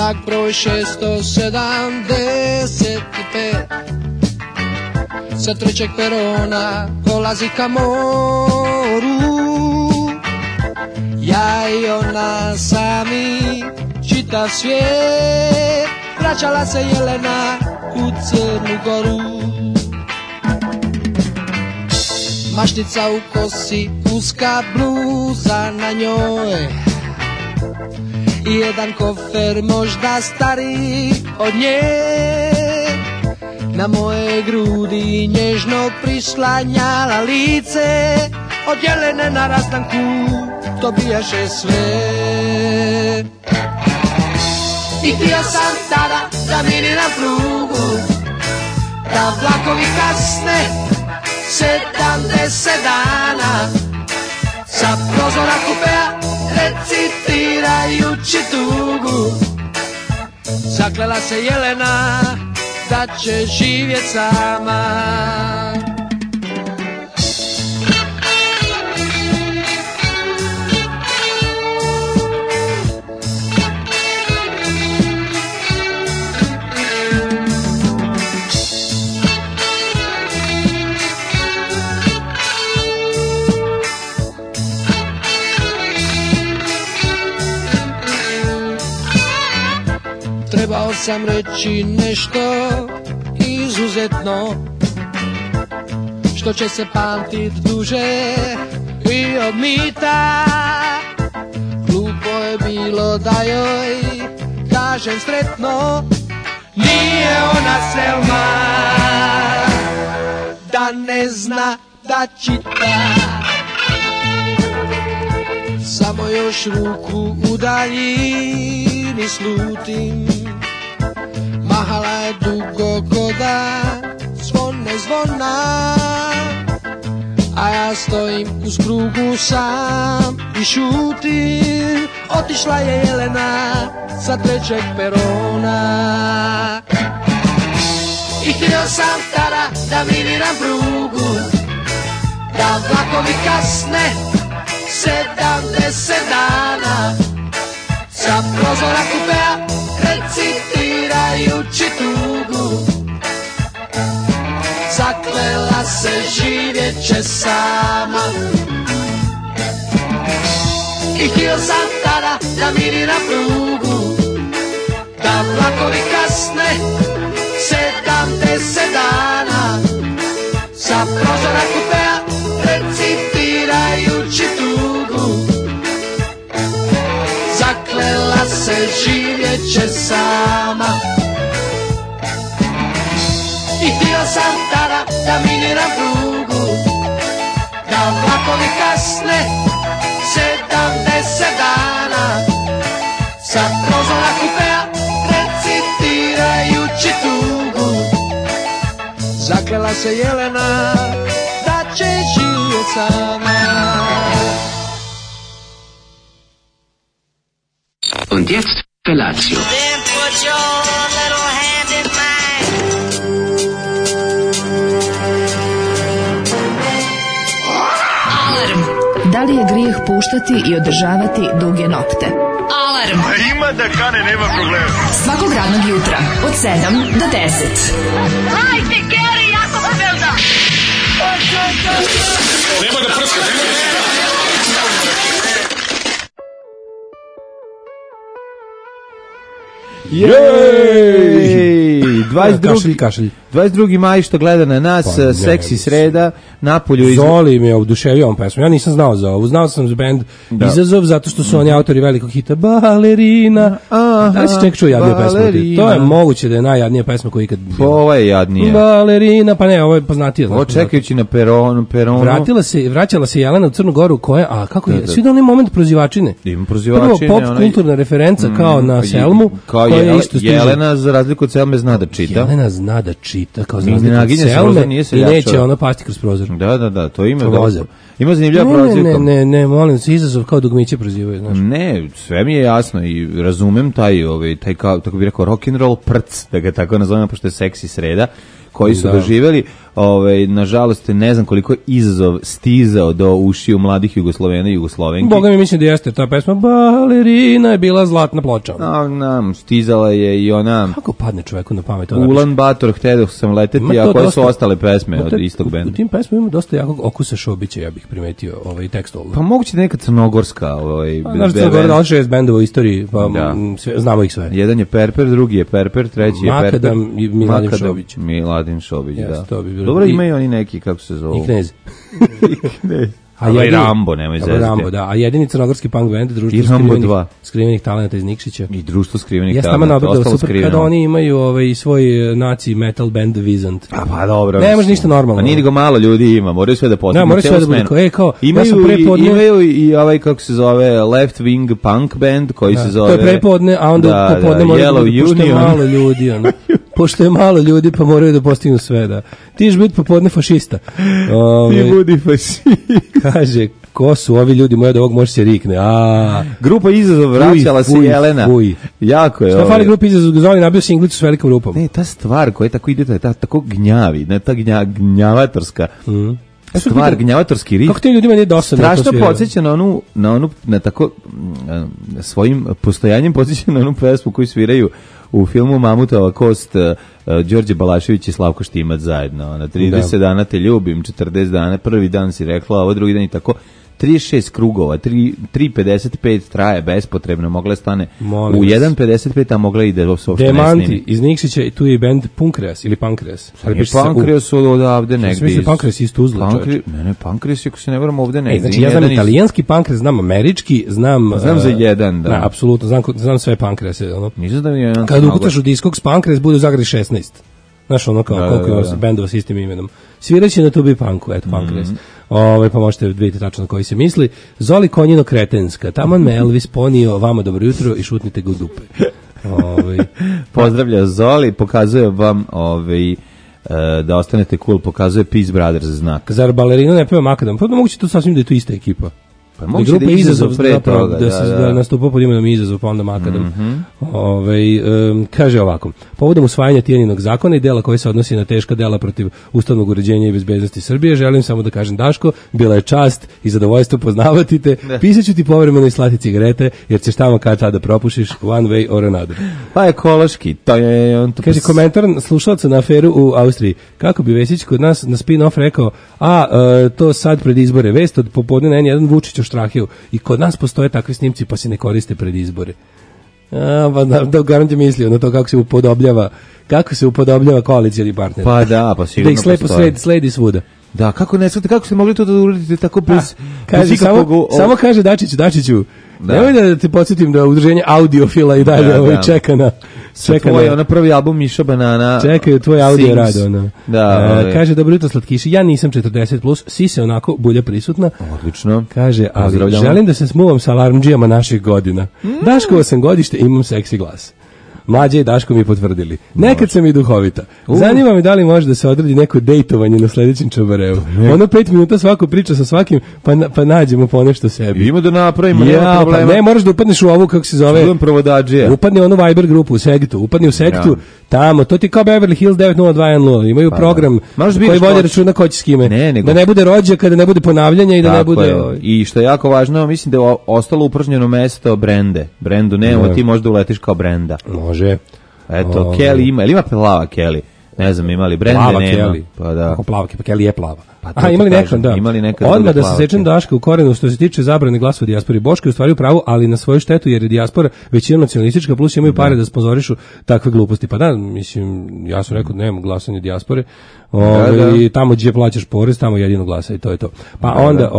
znak broj 675. Sa trećeg perona polazi ka moru. Ja i ona sami, čitav svijet. Vraćala se Jelena u Crnu Goru. Maštica u kosi, uska bluza na njoj i jedan kofer možda stariji od nje. Na moje grudi nježno prislanjala lice, od Jelene na rastanku to bijaše sve. I htio sam tada da miniram prugu, da vlakovi kasne 70 dana, sa prozora kupea recitirajući tugu. Zaklela se Jelena da će živjet sama. Trebao sam reći nešto izuzetno, što će se pamtit duže i od mita. Glupo je bilo da joj kažem sretno, nije ona Selma, da ne zna da čita. Samo još ruku udaljini slutim, mahala je dugo koda zvone zvona, a ja stojim uz prugu sam i šutim. Otišla je Jelena sa trećeg perona. I htio sam tada da miniram prugu, da vlakovi kasne 70 dana, sa prozora kupea recitirajući tugu. Zaklela se živjet će sama. I htio sam tada da miniram prugu, da vlakovi kasne 70 dana, sa prozora kupea recitirajući tugu. Zaklela se živjet će sama. I htio sam tada da miniram prugu, da vlakovi kasne 70 dana, sa prozora kupea recitirajući tugu. Zaklela se Jelena da će živjet sama. Und jetzt Felatio. Then put your little hand in mine. Alarm. Da li je grijeh puštati i održavati duge nokte? Alarm. Ima da kane, nema problema. Svakog radnog jutra od 7 do 10. Hajde, Geri, jako se velda. Nema da prska, nema da prska. Jej! 22. Kašelj. 22. maj što gleda na nas, Pa, seksi sreda, napolju Zoli mi je oduševio ovom pesmu. Ja nisam znao za ovu. Znao sam za band Izazov, zato što su oni autori velikog hita Balerina. Da li si čovjek čuo jadniju pesmu? To je moguće da je najjadnija pesma koja ikad bila. Ovo je jadnija. Balerina, pa ne, ovo je poznatije. Ovo čekajući na peronu. Vraćala se Jelena u Crnu Goru, koja, a kako je, svi da onaj moment prozivačine. Ima prozivačine. Prvo pop kulturna referenca kao na Selmu. Kao Jelena, za razliku od Selme, zna da čita. Jelena zna da čita, kao za Naginja Selme, nije i neće ona pasti kroz prozor. Da, to ima. Vozom. Ima zanimljiva prozivka. Ne, molim se, Izazov kao dugmiće prozivaju, znaš. Ne, sve mi je jasno i razumem taj kao, tako bih rekao, rock'n'roll prc, da ga tako nazovem, pošto je seksi sreda, koji su doživjeli nažalost, ne znam koliko izazov stizao do ušiju mladih Jugoslovena i Jugoslovenki. Boga mi mislim da jeste ta pesma Balerina je bila zlatna ploča. Stizala je i ona... Kako padne čoveku na pamet? Ulan Bator, hteo sam leteti, a koje su ostale pesme od istog benda? U tim pesmama ima dosta jakog okusa Šobića, ja bih primetio tekstualno. Pa moguće da neka crnogorska znaš Crnogorska da 6 bendova u istoriji, pa znamo ih sve. Jedan je Perper, drugi je Perper, treći je Perper. Makadam i Miladin Šobić, da. Bi dobro, imaju oni neki, kako se zovu? I Knez. A Rambo, nemoj zezati. Rambo, da. A jedini crnogorski punk band, društvo skrivenih talenata iz Nikšića. I društvo skrivenih talenata, ostalo skriveno. Kada oni imaju svoj naci metal band Vizant. A pa dobro. Ne može ništa normalno. A nije nego malo ljudi ima, moraju sve da postignu. Da, moraju sve da budu. Imaju i ovaj, kako se zove, Left Wing Punk band, koji se zove... To je prepodne, a onda popodne moraju da pošto je malo ljudi, pošto je malo ljudi, pa moraju da postignu sve, da. Ti ćeš biti popodne fašista. Ti budi fašista. Kaže, ko su ovi ljudi moji da ovog može se rikne. Grupa Izazov vraćala se Jelena. Jako je. Šta fali grupa Izazov? Zoni nabio singlicu s velikom rupom. Ne, ta stvar koja tako ide, tako gnjavi, ne ta gnjavatorska. Stvar, gnjavatorski rik. Kako tim ljudima nije dosadno? Strašno podsjeća na tako svojim postojanjem podsjeća na onu pesmu koju sviraju u filmu Mamutova kost, Đorđe Balašević i Slavko Štimac zajedno. Na 30 dana te ljubim, 40 dana, prvi dan si rekla, ovo drugi dan i tako. 36 krugova, 3.55 traje bespotrebno, mogla stane u 1.55, a mogla ide uopšte Demanti iz Nikšića i tu je band Punkreas ili Pankreas. Pankreas su odavde negdje. Mislim Pankreas iz Tuzla. Ne, Pankreas, ako se ne varam, ovde negdje. Znači ja znam italijanski Pankreas, znam američki, znam za jedan, da. Apsolutno, znam sve Pankrease. Nisam da mi je... Kad ukucaš u Discogs Pankreas, bude u Zagradi 16. Znaš, kao koliko je bendova s istim imenom. Sviraće na Tubi Punku, eto, Pankreas. Pa možete vidjeti tačno na koji se misli. Zoli Konjino Kretenska, taman me Elvis ponio, vama dobro jutro i šutnite ga u dupe. Pozdravlja Zoli, pokazuje vam da ostanete cool, pokazuje Peace Brothers znak. Zar Balerina ne peva Makadam? Pa moguće to sasvim da je to ista ekipa. Pa moguće da je izazov pre toga. Da nastupao pod imenom Izazov, pa onda Makadam. Kaže ovako, povodom usvajanja Tijaninog zakona i dela koji se odnosi na teška dela protiv ustavnog uređenja i bezbednosti Srbije, želim samo da kažem, Daško, bila je čast i zadovoljstvo poznavati te, pisaću ti povremeno i slati cigarete, jer ćeš tamo kad tada propušiš one way or another. Pa ekološki, to je... Kaže komentar slušalca na aferu u Austriji, kako bi Vesić kod nas na spin-off rekao, to sad pred izbore, vest od popodne na N1 Vučić u Štrahiju i kod nas postoje takvi snimci pa se ne koriste pred izbore. Da garant je mislio na to kako se upodobljava koalicijski partner. Pa da, pa sigurno postoje. Da ih slepo sledi svuda. Da, kako ste mogli to da uradite tako bez samo kaže Dačiću, nemoj da te podsjetim da udruženje audiofila i dalje čeka na ona prvi album Miša Banana. Čekaju tvoj audio rad. Kaže, dobro jutro slatkiši, ja nisam 40+, sise onako bulja prisutna. Odlično. Kaže, ali želim da se smuvam sa alarmdžijama naših godina. Daškovo sam godište, imam seksi glas. Mlađe i Daško mi potvrdili. Nekad sam i duhovita. Zanima me da li može da se odredi neko dejtovanje na sledećem Čobarevu. 5 minuta svako priča sa svakim, pa nađemo po nešto sebi. Ima da napravimo, nema problema. Pa ne, moraš da upadneš u ovu, kako se zove. Upadni u onu Viber grupu u Segtu. Upadni u Sektu, tamo. To ti kao Beverly Hills 90210. Imaju program koji vodi računa ko će s kime. Da ne bude rođaka, da ne bude ponavljanja i da ne bude... I što je jako važno, mislim da je ostalo upražnjeno mesto Brendu nema, ti možda uletiš kao Brenda. Može. Eto, Kelly ima, ili ima plava Kelly? Ne znam, imali Brende, plava nema. Kelly. Pa da. Kako plava, pa Kelly je plava. Pa imali nekad, da. Odmah da se sečem Daška u korenu što se tiče zabrane glasa u dijaspori. Boško je u stvari u pravu, ali na svoju štetu, jer je dijaspora većina nacionalistička, plus imaju pare da sponzorišu takve gluposti. Pa da, mislim, ja sam rekao da nema glasanje dijaspore. I tamo gdje plaćaš porez, tamo jedino glasa i to je to. Pa onda,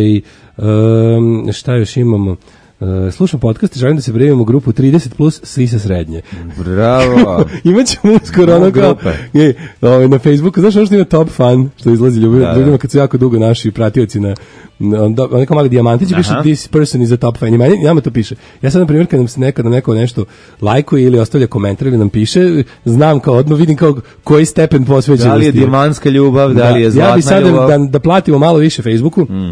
šta još imamo? Slušam podcast i želim da se prijavimo u grupu 30+, svi sa srednje. Bravo. Imaćemo uskoro ono kao na Facebooku, znaš ono što ima top fan, što izlazi ljudima kad su jako dugo naši pratioci na onako mali dijamantić, piše this person is a top fan. I nama to piše. Ja sad, na primjer, kad nam se nekada neko nešto lajkuje ili ostavlja komentar ili nam piše, znam kao odmah, vidim kao koji stepen posvećenosti. Da li je dijamanska ljubav, da li je zlatna ljubav. Ja bi sad da platimo malo više Facebooku,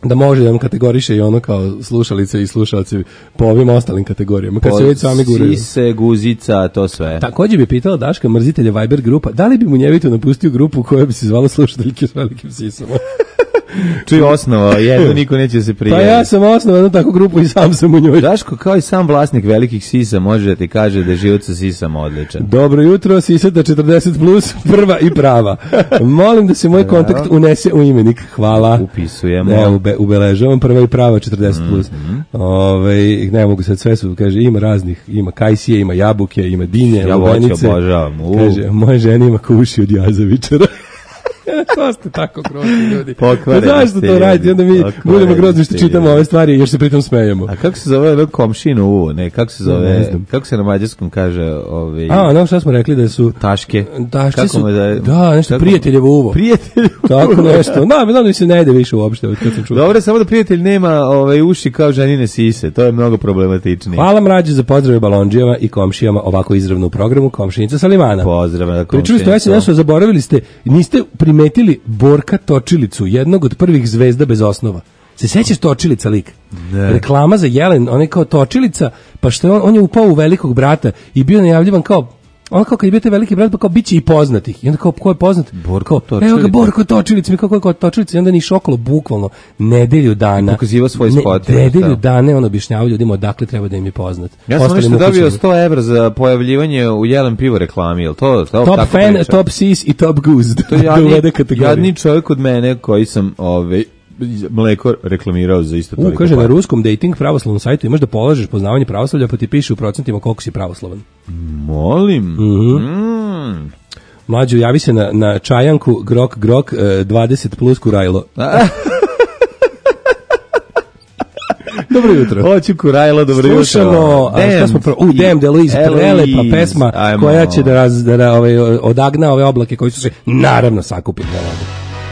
da može da vam kategoriše i ono kao slušalice i slušalci po ovim ostalim kategorijama, kad se već sami guraju. Sise, guzica, to sve. Takođe bi pitala Daška, mrzitelja Viber grupa, da li bi mu njevito napustio grupu koja bi se zvala slušateljke s velikim sisama? Čuj osnova, jedno niko neće da se prijaviti. Pa ja sam osnovao jednu takvu grupu i sam sam u njoj. Daško, kao i sam vlasnik velikih sisa, može da ti kaže da je život sa sisama odličan. Dobro jutro, sisata 40+, prva i prava. Molim da se moj kontakt unese u imenik. Hvala. Upisujemo. Ne, ubeležavam prva i prava 40+. Ne mogu sad sve su, kaže, ima raznih, ima kajsije, ima jabuke, ima dinje, lubenice. Ja voće obožavam. Kaže, moja žena ima kuši od jazavičara. To ste tako grozni ljudi. Zašto to radite? Onda mi budemo grozni što čitamo ove stvari i još se pritom smejemo. A kako se zove komšinu uvo? Ne, kako se zove? Ne znam. Kako se na mađarskom kaže? No šta smo rekli da su taške. Taške su. Da, nešto prijateljevo uvo. Prijateljevo. Tako nešto. Da, mi se ne ide više uopšte od kad sam čuo. Dobro, samo da prijatelj nema uši kao ženine sise. To je mnogo problematičnije. Hvala mrađe za pozdrave balondžijama i komšijama ovako izravno u programu Komšinica Salimana. Pozdrav na komšinicu. Pričali ste već zaboravili ste, niste primetili Borka Točilicu, jednog od prvih zvezda bez osnova. Se sećaš Točilica lik? Ne. Reklama za Jelen, on je kao Točilica, pa što je on je upao u Velikog brata i bio najavljivan kao on kao kad je bio taj Veliki brat, pa kao biće i poznatih. I onda kao ko je poznat? Borko Točilica. Evo ga Borko Točilica, mi kako je Točilica, i onda ni šokolo bukvalno nedelju dana. Pokazivao svoj spot. Nedelju dana on objašnjavao ljudima odakle treba da im je poznat. Ja sam nešto dobio 100 evra za pojavljivanje u Jelen pivo reklami, jel to? Top fan, priča? Top sis i top goose. To je jadni čovjek od mene koji sam mleko reklamirao za isto toliko. Kaže, na ruskom dating pravoslavnom sajtu imaš da polažeš poznavanje pravoslavlja, pa ti piše u procentima koliko si pravoslavan. Molim. Mlađo, javi se na čajanku grok 20+ kurajlo. Dobro jutro. Hoću kurajlo, dobro jutro. Slušamo, Damn, Deluise, prelepa pesma koja će da odagna ove oblake koji su se naravno sakupili na vodu.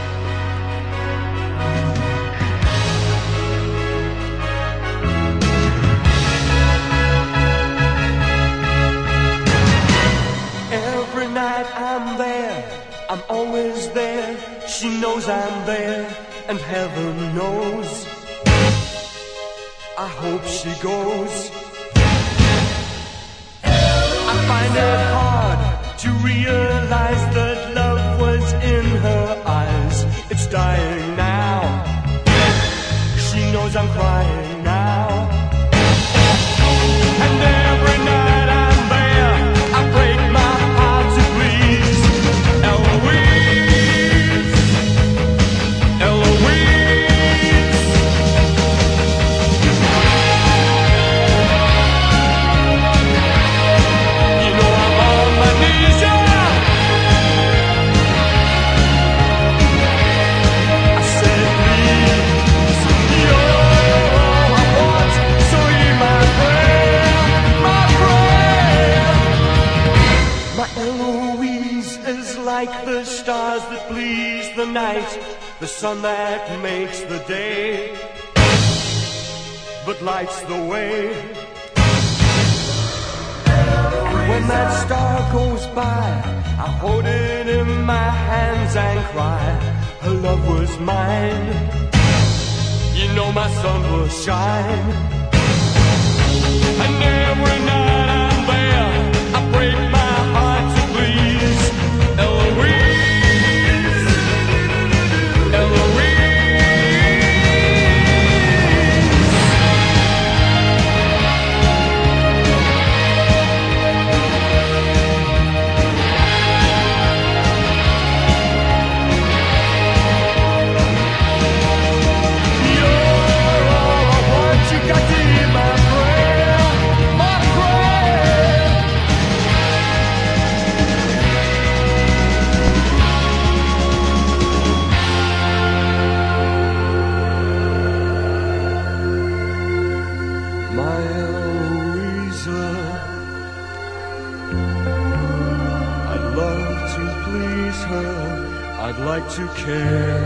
The sun that makes the day, but lights the way. And when that star goes by, I hold it in my hands and cry, her love was mine. You know my sun will shine. And every night I'm there, I break my heart to please Eloise. To care,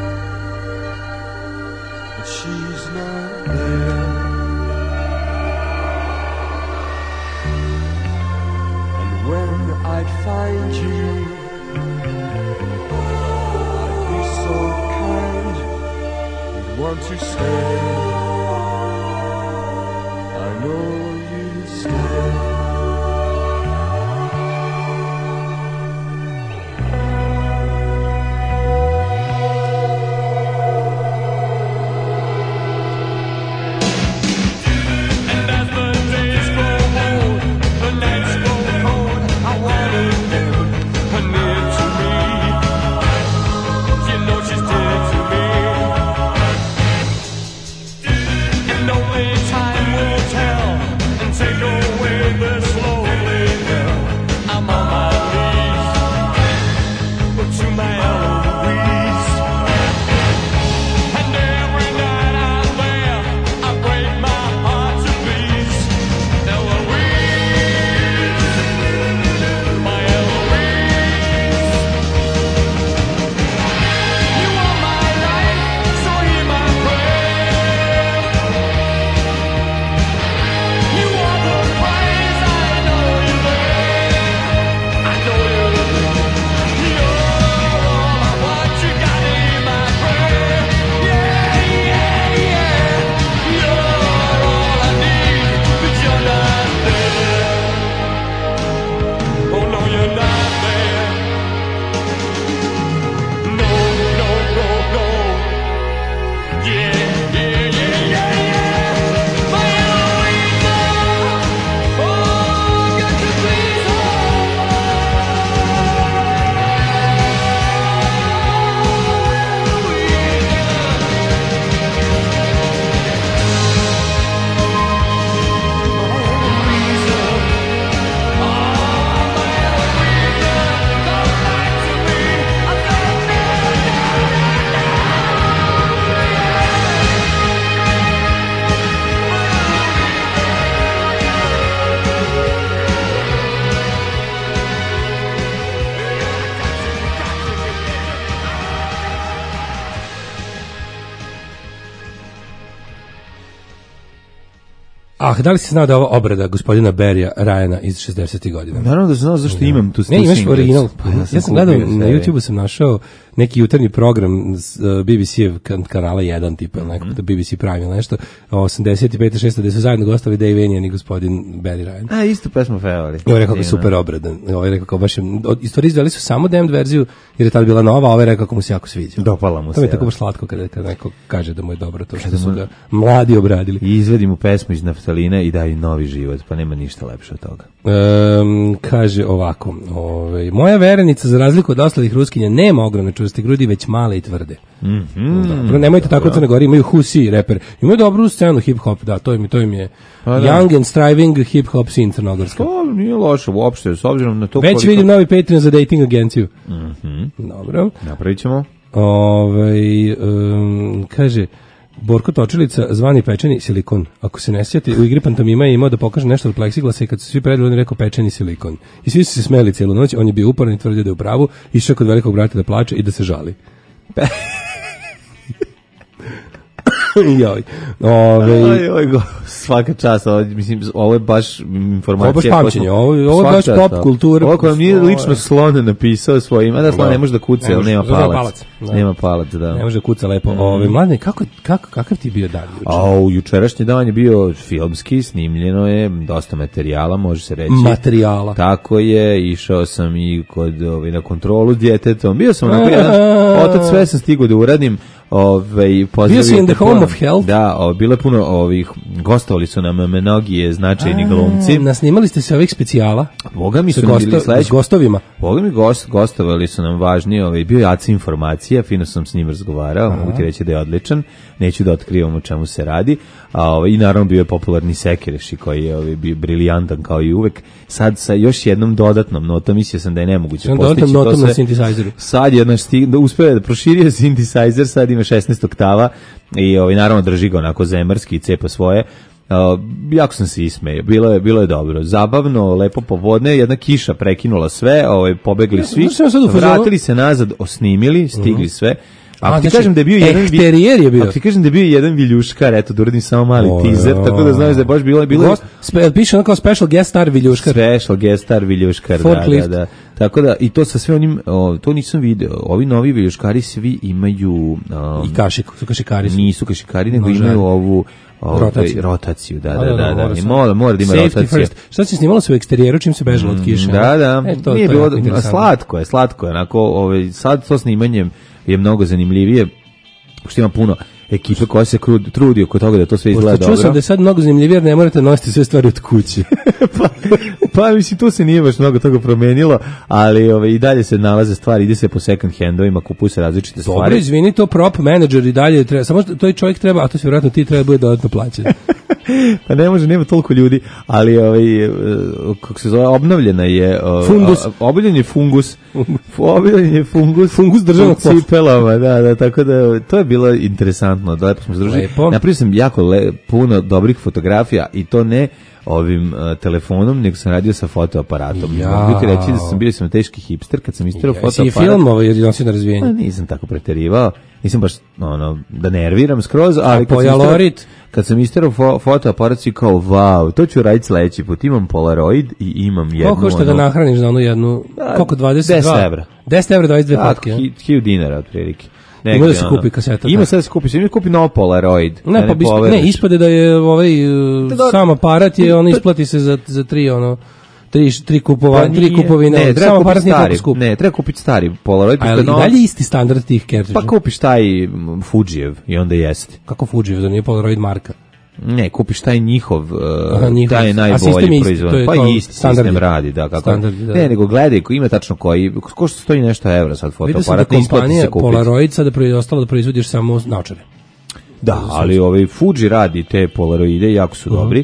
but she's not there. And when I'd find you, I'd be so kind, you'd want to stay. I know you stay. Da li si znao da je ova obrada gospodina Barrya Ryana iz 60. godina? Naravno da sam znao zašto imam tu Ne, imaš original. Ja sam gledao, na YouTube-u sam našao neki jutarnji program BBC-ev kanala 1, tipa, nekako BBC Prime ili nešto, 85. 6. gde su zajedno gostali Dave Enian i gospodin Barry Ryan. Isto pesmu pevali. Ovo je rekao kako je super obrada. Ovo je rekao kao baš je, istoriji izveli su samo damned verziju, jer je tad bila nova, a ovo je rekao kako mu se jako sviđa. Dopala mu se. To mi je tako baš slatko kada neko kaže da mu je dobro to što su ga mladi obradili. I izvedi mu pesmu iz naftaline i daju novi život, pa nema ništa lepše od toga. Kaže ovako, moja verenica za razliku od ostalih ruskinja nema ogromne čvrste grudi, već male i tvrde. Dobro, nemojte tako u Crnoj Gori, imaju Husi reper, imaju dobru scenu hip-hop, da, to im je young and striving hip-hop scene crnogorska. To nije loše uopšte, s obzirom na to već koliko... vidim novi Patreon za dating agenciju. Dobro. Napravit ćemo. Kaže, Borko Točilica, zvani pečeni silikon. Ako se ne sjeti, u igri Pantomima je imao da pokaže nešto od pleksiglasa i kad su svi predali, on je rekao pečeni silikon. I svi su se smeli cijelu noć, on je bio uporan i tvrdio da je u pravu, išao kod velikog brata da plače i da se žali. Joj. Svaka čast, mislim, ovo je baš informacija. Ovo je baš pamćenje, ovo je baš pop kultura. Ovo vam nije lično Slon napisao svojim, a da Slon ne može da kuca, ali nema palac. Nema palac, da. Ne može da kuca lepo. Mladine, kakav ti bio dan juče? Jučerašnji dan je bio filmski, snimljeno je, dosta materijala, može se reći. Materijala. Tako je, išao sam i na kontrolu s djetetom. Bio sam onako jedan otac, sve sam stigao da uradim. Bio si in the home of health. Da, bilo je puno ovih, gostovali su nam mnogi značajni glumci. Nasnimali ste se ovih specijala? Boga mi su bili sledeći. S gostovima? Boga mi gostovali su nam važni, bio je Aca informacija, fino sam s njim razgovarao, mogu ti reći da je odličan, neću da otkrivam o čemu se radi, i naravno bio je popularni Sekereši koji je bio briljantan kao i uvek, sad sa još jednom dodatnom notom, mislio sam da je nemoguće postići to sve. Na synthesizeru. Sad je uspeo da proširio synthesizer, sad ima 16 oktava i naravno drži ga onako zemarski i cepa svoje. Jako sam se ismejao, bilo je dobro, zabavno, lepo popodne, jedna kiša prekinula sve, pobegli svi, vratili se nazad, osnimili, stigli sve. Ako ti kažem da je bio jedan eksterijer je bio. Ako ti kažem da je bio jedan viljuškar, eto, da uradim samo mali teaser, tako da znaš da je baš bilo piše ono kao special guest star viljuškar. Special guest star viljuškar, da. Tako da, i to sa sve onim, to nisam video, ovi novi viljuškari svi imaju... I kašiku, su kašikari. Nisu kašikari, nego imaju ovu... Rotaciju, da. Mora da ima rotacija. Šta se snimalo se u eksterijeru čim se bežalo od kiše? Da. Nije bilo, slatko je, onako, sad to snimanjem je mnogo zanimljivije, što ima puno ekipe koja se trudi oko toga da to sve izgleda dobro. Čuo sam da je sad mnogo zanimljivije, jer ne morate nositi sve stvari od kuće. pa mislim, tu se nije baš mnogo toga promenilo, ali i dalje se nalaze stvari, ide se po second handovima, kupuju se različite stvari. Dobro, izvini, to prop menadžer i dalje treba, samo to čovjek treba, a to se vjerojatno ti treba bude dodatno plaćen. Pa ne može, nema toliko ljudi, ali kako se zove, obnovljena je fungus. Obnovljen je fungus državnog cipelama, da, tako da to je bilo interesantno, da lepo smo se družili. Napravio sam jako puno dobrih fotografija i to ne ovim telefonom, nego sam radio sa fotoaparatom. Mogu ti reći da sam bio teški hipster kad sam istirao fotoaparat. Si film ovo jer nosi na razvijenje? Nisam tako preterivao, nisam baš da nerviram skroz, ali kad sam istirao fotoaparat si kao, wow, to ću raditi sledeći put, imam Polaroid i imam jednu... Koliko što ga nahraniš za onu jednu, koliko 22? 10 evra. 10 evra, 22 fotke. 1000 dinara otprilike. Ima da se kupi kaseta. Ima sad da se kupi, ima kupi novo Polaroid. Ne, ispade da je sam aparat je, isplati se za 3 kupovine. Samo aparat nije toliko skup. Ne, treba kupiti stari Polaroid. Ali i dalje isti standard tih cartridge? Pa kupiš taj Fujijev i onda jeste. Kako Fujijev, da nije Polaroid marka? Ne, kupiš taj njihov, taj je najbolji proizvod. Pa isti sistem radi, da, kako. Ne, nego gledaj, ima tačno koji, ko što stoji nešto evra sad fotoaparat, ne isplati se kupiti. Polaroid sada ostalo da proizvodiš samo naočare. Da, ali Fuji radi te Polaroide, jako su dobri.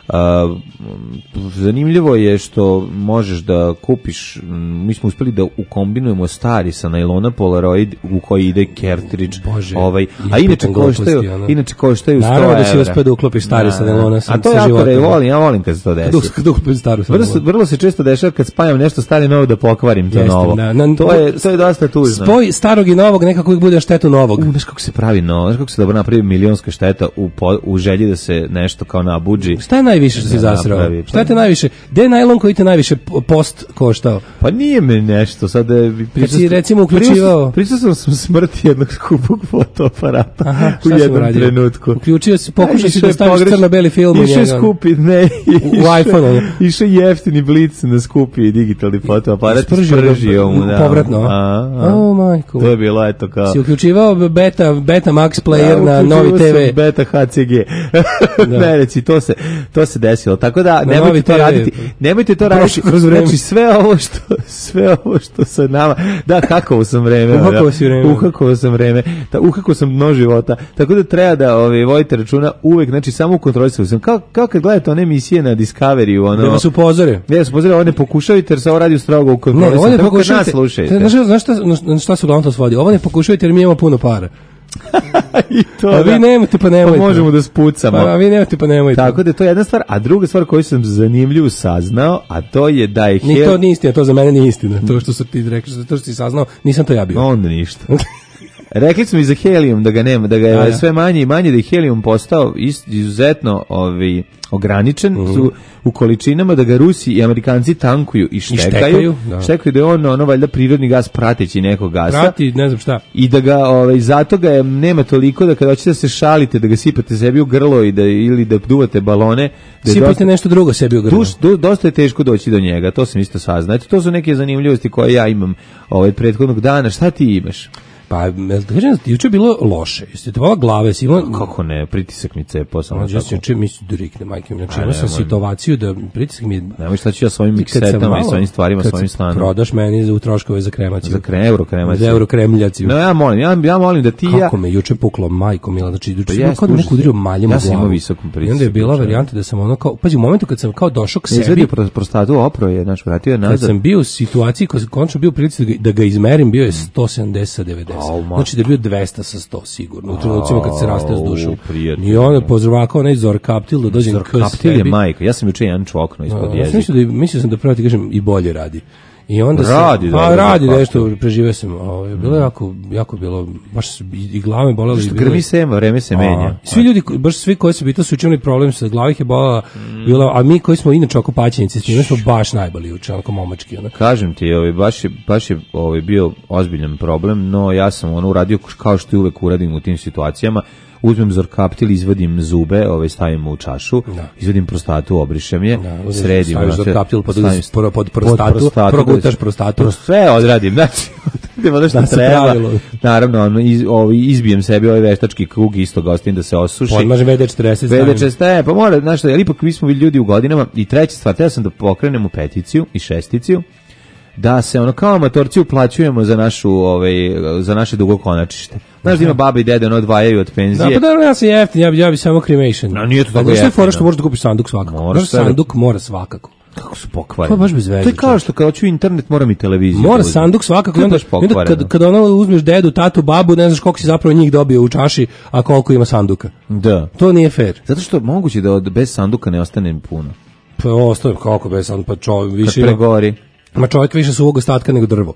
Zanimljivo je što možeš da kupiš, mi smo uspeli da ukombinujemo stari sa najlona Polaroid u koji ide cartridge, a inače koštaju 100 naravno da si uspeo da uklopiš stari sa najlona a to je jako ja volim kad se to desi. Vrlo se često dešava kad spajam nešto stari novo da pokvarim to novo. To je dosta tužno. Spoj starog i novog nekako uvijek bude štetu novog. Znaš kako se pravi novo, znaš kako se dobro napravi milionska šteta u želji da se nešto kao nabuđi. Šta je najviše što si zasrao? Šta te najviše? Gde je najlon koji te najviše post koštao? Pa nije me nešto, sad kad si recimo uključivao... Pričao sam smrti jednog skupog fotoaparata u jednom trenutku. Uključio si, pokušao si da staviš crno-beli film u njega. Išao skupi, ne. U iPhone-u. Išao jeftini blic na skupi digitalni fotoaparat i spržio mu. Povratno. O, majko. To je bilo, eto kao... Si uključivao Beta Max player na Novi TV. Uključivao sam Beta HCG. Ne, reci, to se desilo. Tako da nemojte to raditi. Nemojte to raditi. Znači sve ovo što sa nama. Da, hakovo sam vreme. Uhakovo sam dno života. Tako da treba da vodite računa uvek, znači samo u kontroli sam. Kao kad gledate one emisije na Discovery, ono. Da vas upozore. Ovo ne pokušavajte jer se ovo radi strogo u kontroli. Ne, tako kad nas slušajte. Znaš šta su uglavnom to svodi? Ovo ne pokušavajte jer mi imamo puno para. I to, a vi nemojte pa nemojte. Pa možemo da spucamo. A vi nemojte pa nemojte. Tako da to je jedna stvar, a druga stvar koju sam zanimljivo saznao, a to je da je ni to nije istina, to za mene nije istina. To što si ti rekao, to što si saznao, nisam to ja bio. Onda ništa. Rekli smo i za helijum da ga nema, da ga je sve manje i manje, da je helijum postao izuzetno ograničen u količinama, da ga Rusi i Amerikanci tankuju i štekaju da je on valjda prirodni gas prateći nekog gasa. Prati, ne znam šta. I da ga, zato ga nema toliko da kada hoćete da se šalite, da ga sipate sebi u grlo ili da duvate balone. Sipate nešto drugo sebi u grlo. Dosta je teško doći do njega, to sam isto saznao. To su neke zanimljivosti koje ja imam prethodnog dana. Šta ti imaš? Pa, kažem, juče je bilo loše. Jeste te vala glave, si imao... Kako ne, pritisak mi cepao samo tako. Juče mi se durikne, majke mi. Znači, imao sam situaciju da pritisak mi... Nemoj šta ću ja svojim miksetama i svojim stvarima, svojim stanom. Prodaš meni u troškove za kremaciju. Za eurokremaciju. Za eurokremljaciju. No, ja molim da ti Kako me juče puklo, majko mila, znači, juče sam kao da neko udario maljem u glavu. Ja sam imao visokom pritisak. I onda je bila varijanta da sam ono kao... Pazi, u momentu kad sam kao došao k sebi... Izvedio prostatu, opro je, znači, vratio je nazad. Kad sam bio u situaciji, kad sam končno bio pritisak da ga izmerim, bio je 170-90. Znači da je bio 200 sa 100 sigurno. U trenucima kad se raste s dušom. I on je pozorvakao onaj Zorkaptil da dođem k sebi. Zorkaptil je majka. Ja sam juče jedan čvokno ispod jezika. Mislio sam da pravo ti kažem i bolje radi. I onda radi, radi nešto, preživio sam. Bilo jako bilo, baš i glava me bolela. Što grmi sema, vreme se menja. Svi ljudi, baš svi koji su bili su imali problem sa glavom ih je bolela, a mi koji smo inače oko paćenici, s njima smo baš najbolji juče, onako momački. Kažem ti, baš je bio ozbiljan problem, no ja sam uradio kao što uradim u tim situacijama. Uzmem Zorkaptil, izvadim zube, stavim u čašu, izvadim prostatu, obrišem je, sredim. Staviš Zorkaptil pod prostatu, progutaš prostatu. Sve odradim, znači, ono što treba. Naravno, izbijem sebi ovaj veštački krug, isto ga ostavim da se osuši. Podmažem VD40 stavim. VD40, pa mora, znaš, jer ipak mi smo bili ljudi u godinama. I treća stvar, treba sam da pokrenemo peticiju i šesticiju, da se kao amatorci uplaćujemo za naše dugokonačište. Znaš da ima baba i dede odvajaju od penzije. Da, pa dobro, ja sam jeftin, ja bi samo cremation. No, nije to tako jeftin. Što je fora što možeš da kupiš sanduk svakako? Sanduk mora svakako. Kako su pokvareni? To je baš bez veze. To je kao što kad hoću internet, moram i televiziju. Mora sanduk svakako. I onda kada uzmeš dedu, tatu, babu, ne znaš koliko si zapravo njih dobio u čaši, a koliko ima sanduka. Da. To nije fair. Zato što moguće da bez sanduka ne ostane puno. Pa ostaje kako bez sanduka, pa čovjek više kad pregori. Ma čovjek više suvog ostatka nego drvo.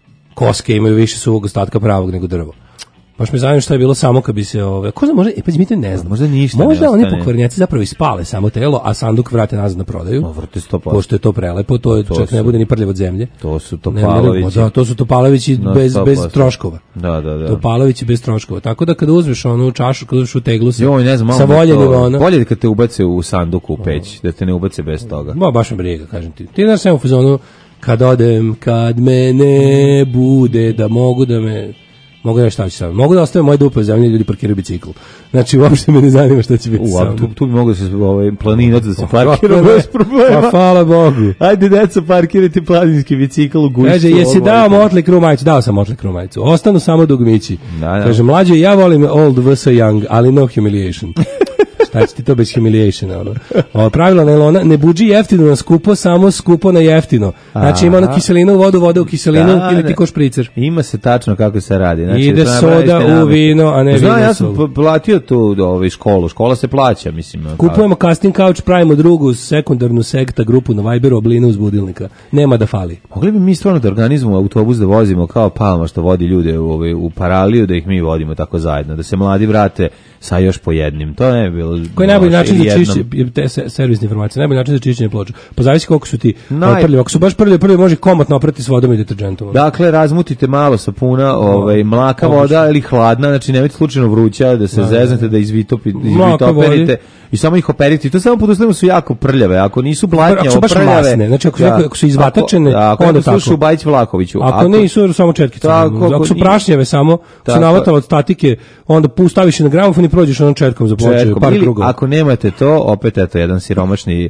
Koske imaju više suvog ostatka pravog nego drvo. Baš me zanima šta je bilo samo kad bi se ko zna, možda, mi te ne znam. Možda ništa ne možda oni pokvarnjaci zapravo ispale samo telo, a sanduk vrate nazad na prodaju. Vrte 100%. Pošto je to prelepo, čak ne bude ni prljav od zemlje. To su Topalovići. To su Topalovići bez troškova. Da. Topalovići bez troškova. Tako da kada uzmeš onu čašu, kada uzmeš u teglu sa voljenim, bolje kad te ubace u sanduku u peć, da te ne ubace bez toga. Baš me briga, kažem ti. Ti znaš samo u fazonu, kad odem, kad me ne bude, da mogu da me... Mogu da šta će sam. Mogu da ostavim moje dupe u zemlji, ljudi parkiraju bicikl. Znači, uopšte me ne zanima šta će biti sam. Tu bi mogu da se planinac da se parkira bez problema. Pa hvala Bogu. Ajde, deca, parkirajte planinski bicikl u gušću. Kaže, jesi dao Motley Crue majicu? Dao sam Motley Crue majicu. Ostanu samo dugmići. Kaže, mlađe, ja volim old vs. young, ali no humiliation. Šta će ti to bez humiliationa, pravilo nailona, ne buđi jeftino na skupo, samo skupo na jeftino. Znači ima kiselinu, vodu u kiselinu ili ti ko špricer. Ima se tačno kako se radi. Znači, ide soda u vino, a ne vino. Ja sam platio tu školu. Škola se plaća, mislim. Kupujemo casting couch, pravimo drugu sekundarnu sekta grupu na Viberu, oblinu uz budilnika. Nema da fali. Mogli bi mi stvarno da organizujemo autobus da vozimo kao Palma što vodi ljude u paraliju, da ih mi vodimo tako zajedno, da se mladi vrate sa još po jednim. To ne bi bilo. Koji je najbolji način za čišćenje, servisne informacije, najbolji način za čišćenje ploča? Pa zavisi koliko su ti prljavi. Ako su baš prljavi, može komotno oprati s vodom i deterđentom. Dakle, razmutite malo sapuna, mlaka voda ili hladna, znači nemojte slučajno vruća, da se zeznete, da izvitoperite i samo ih operite. To samo pod uslovima su jako prljave. Ako nisu blatnje, prljave. Znači ako su izvatačene, onda tako. Slušu Bajić Vlakoviću. Ako nisu, samo četkice. Ako su prašnjave samo, su navatale od statike, onda staviš na gramofon i prođeš onom četkom za ploču, par krugova. Ako nemate to, opet jedan siromašni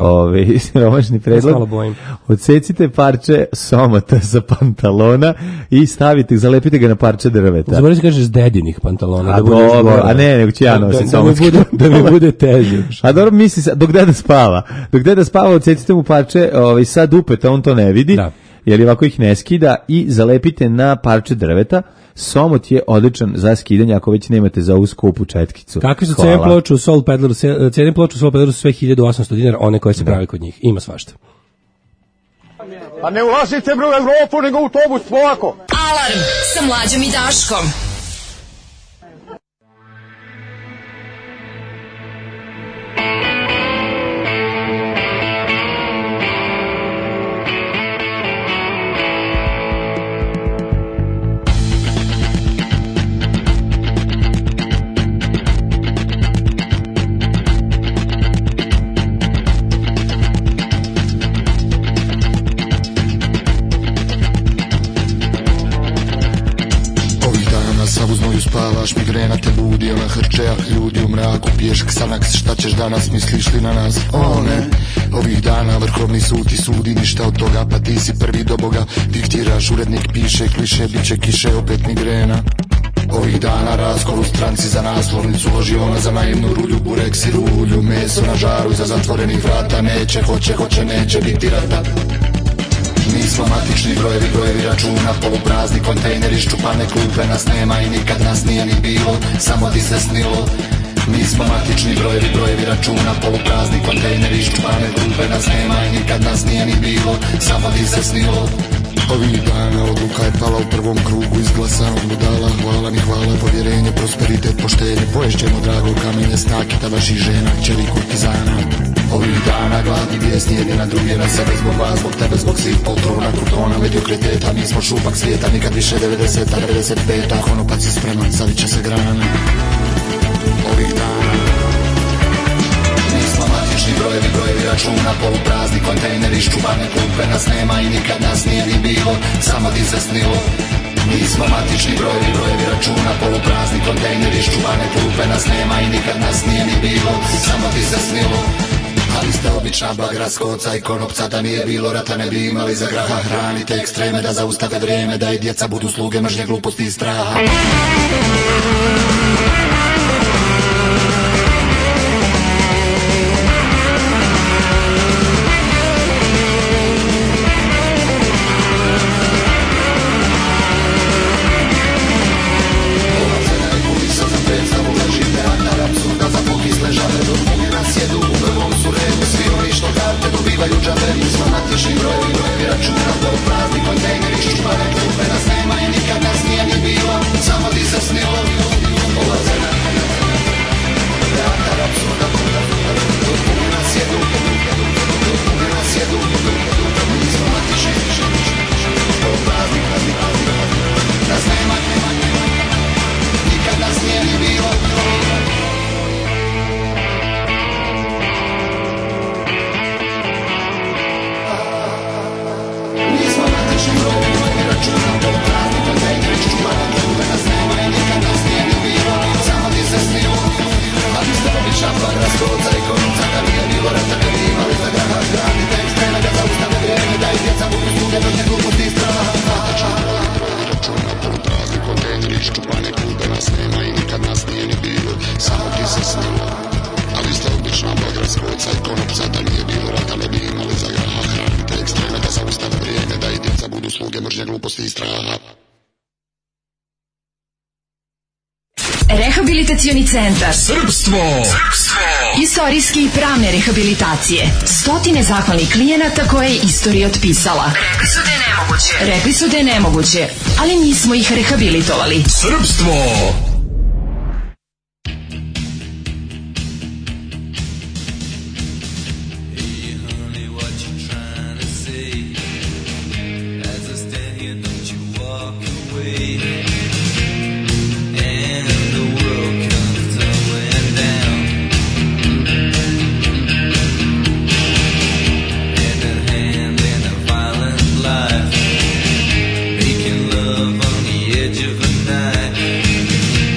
predlog. Odsecite parče somata sa pantalona i stavite, zalepite ga na parče drveta. Zaboravite kažeš dedinih pantalona. A ne, nego ću ja nositi somatski. Da mi bude teže. A dobro misli, dok deda spava, odsecite mu parče sa dupeta, on to ne vidi, jer ovako ih ne skida i zalepite na parče drveta. Somot je odličan za skidanje ako već nemate za ovu skupu četkicu. Kakve su cene ploču u Soul Peddleru? Cene ploču u Soul Peddleru su sve 1800 dinara, one koje se prave kod njih. Ima svašta. A ne ulazite u Evropu, nego u autobus, polako. Alarm sa Mlađom i Daškom. Spavaš, migrena te budi, ona hrčeja ljudi u mraku, piješ ksanaks, šta ćeš danas, misliš li na nas? O ne, ovih dana vrhovni sud i sudi, ništa od toga, pa ti si prvi do Boga, diktiraš, urednik piše, kliše, bit će kiše, opet migrena. Ovih dana raskol u stranci za naslovnicu, loži ona za naivnu rulju, bureks i rulju, meso na žaru iza zatvorenih vrata, neće, hoće, neće biti rata. Nismo matični brojevi računa, poluprazni kontejneri, ščupane klupe, nas nema i nikad nas nije ni bilo, samo ti se snilo. Mi smo matični brojevi, brojevi računa, poluprazni kontejneri, iščupane klupe, nas nema i nikad nas nije ni bilo, samo ti se snilo. Ovih dana odluka je pala u prvom krugu, izglasano budala, hvala mi hvala, povjerenje, prosperitet, poštenje, poješćemo drago kamenje, snakita vaših žena, kćeri kurtizana. Ovih dana gladni vijesti jedni na druge, na sebe, zbog vas, zbog tebe, zbog svih poltrona, krutona, mediokriteta, mi smo šupak svijeta, nikad više 90-a, 95-a, konopac je spreman, savit će se grana. Ovih dana mi smo matični brojevi, brojevi računa, poluprazni kontejneri, iščupane klupe, nas nema i nikad nas nije ni bilo, samo ti se snilo. Mi smo matični brojevi, brojevi računa, poluprazni kontejneri, iščupane klupe, nas nema i nikad nas nije ni bilo, samo ti se snilo. Ali ste obična bagra s koca i konopca, da nije bilo rata ne bi imali za graha. Hranite ekstreme da zaustave vrijeme, da i djeca budu sluge mržnje, gluposti i straha. Rehabilitacioni centar Srpstvo. Istorijske i pravne rehabilitacije. Stotine zahvalnih klijenata koje je istorija otpisala. Rekli su da je nemoguće. Rekli su da je nemoguće, ali mi smo ih rehabilitovali. Srpstvo. Making love on the edge of a night.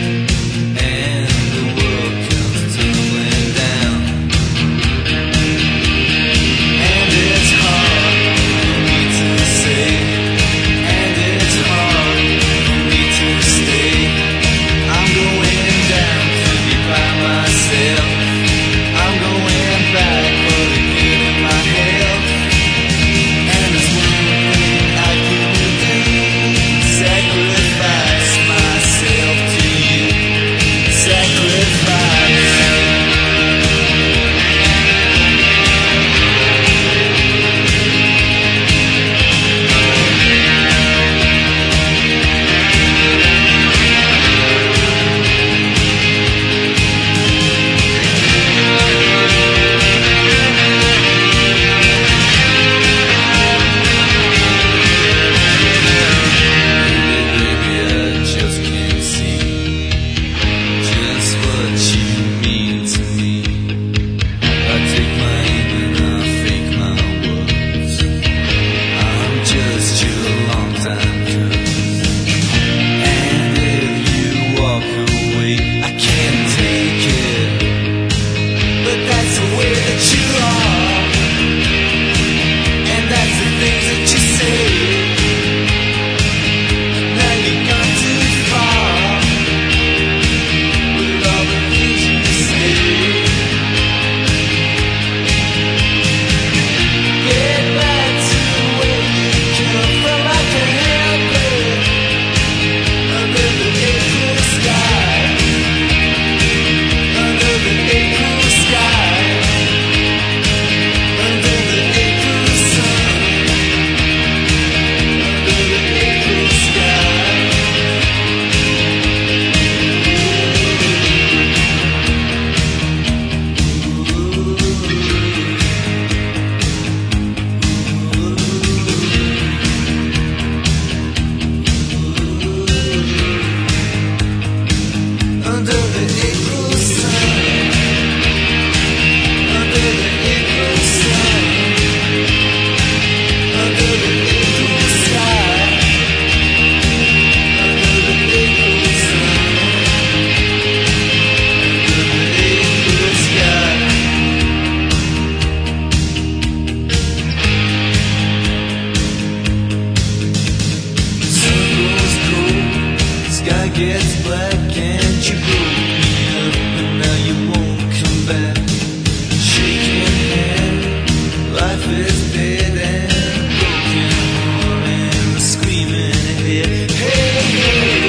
gets black and you broke me up, and now you won't come back. Shaking head, life is dead and broken heart and screaming ahead. Hey, hey,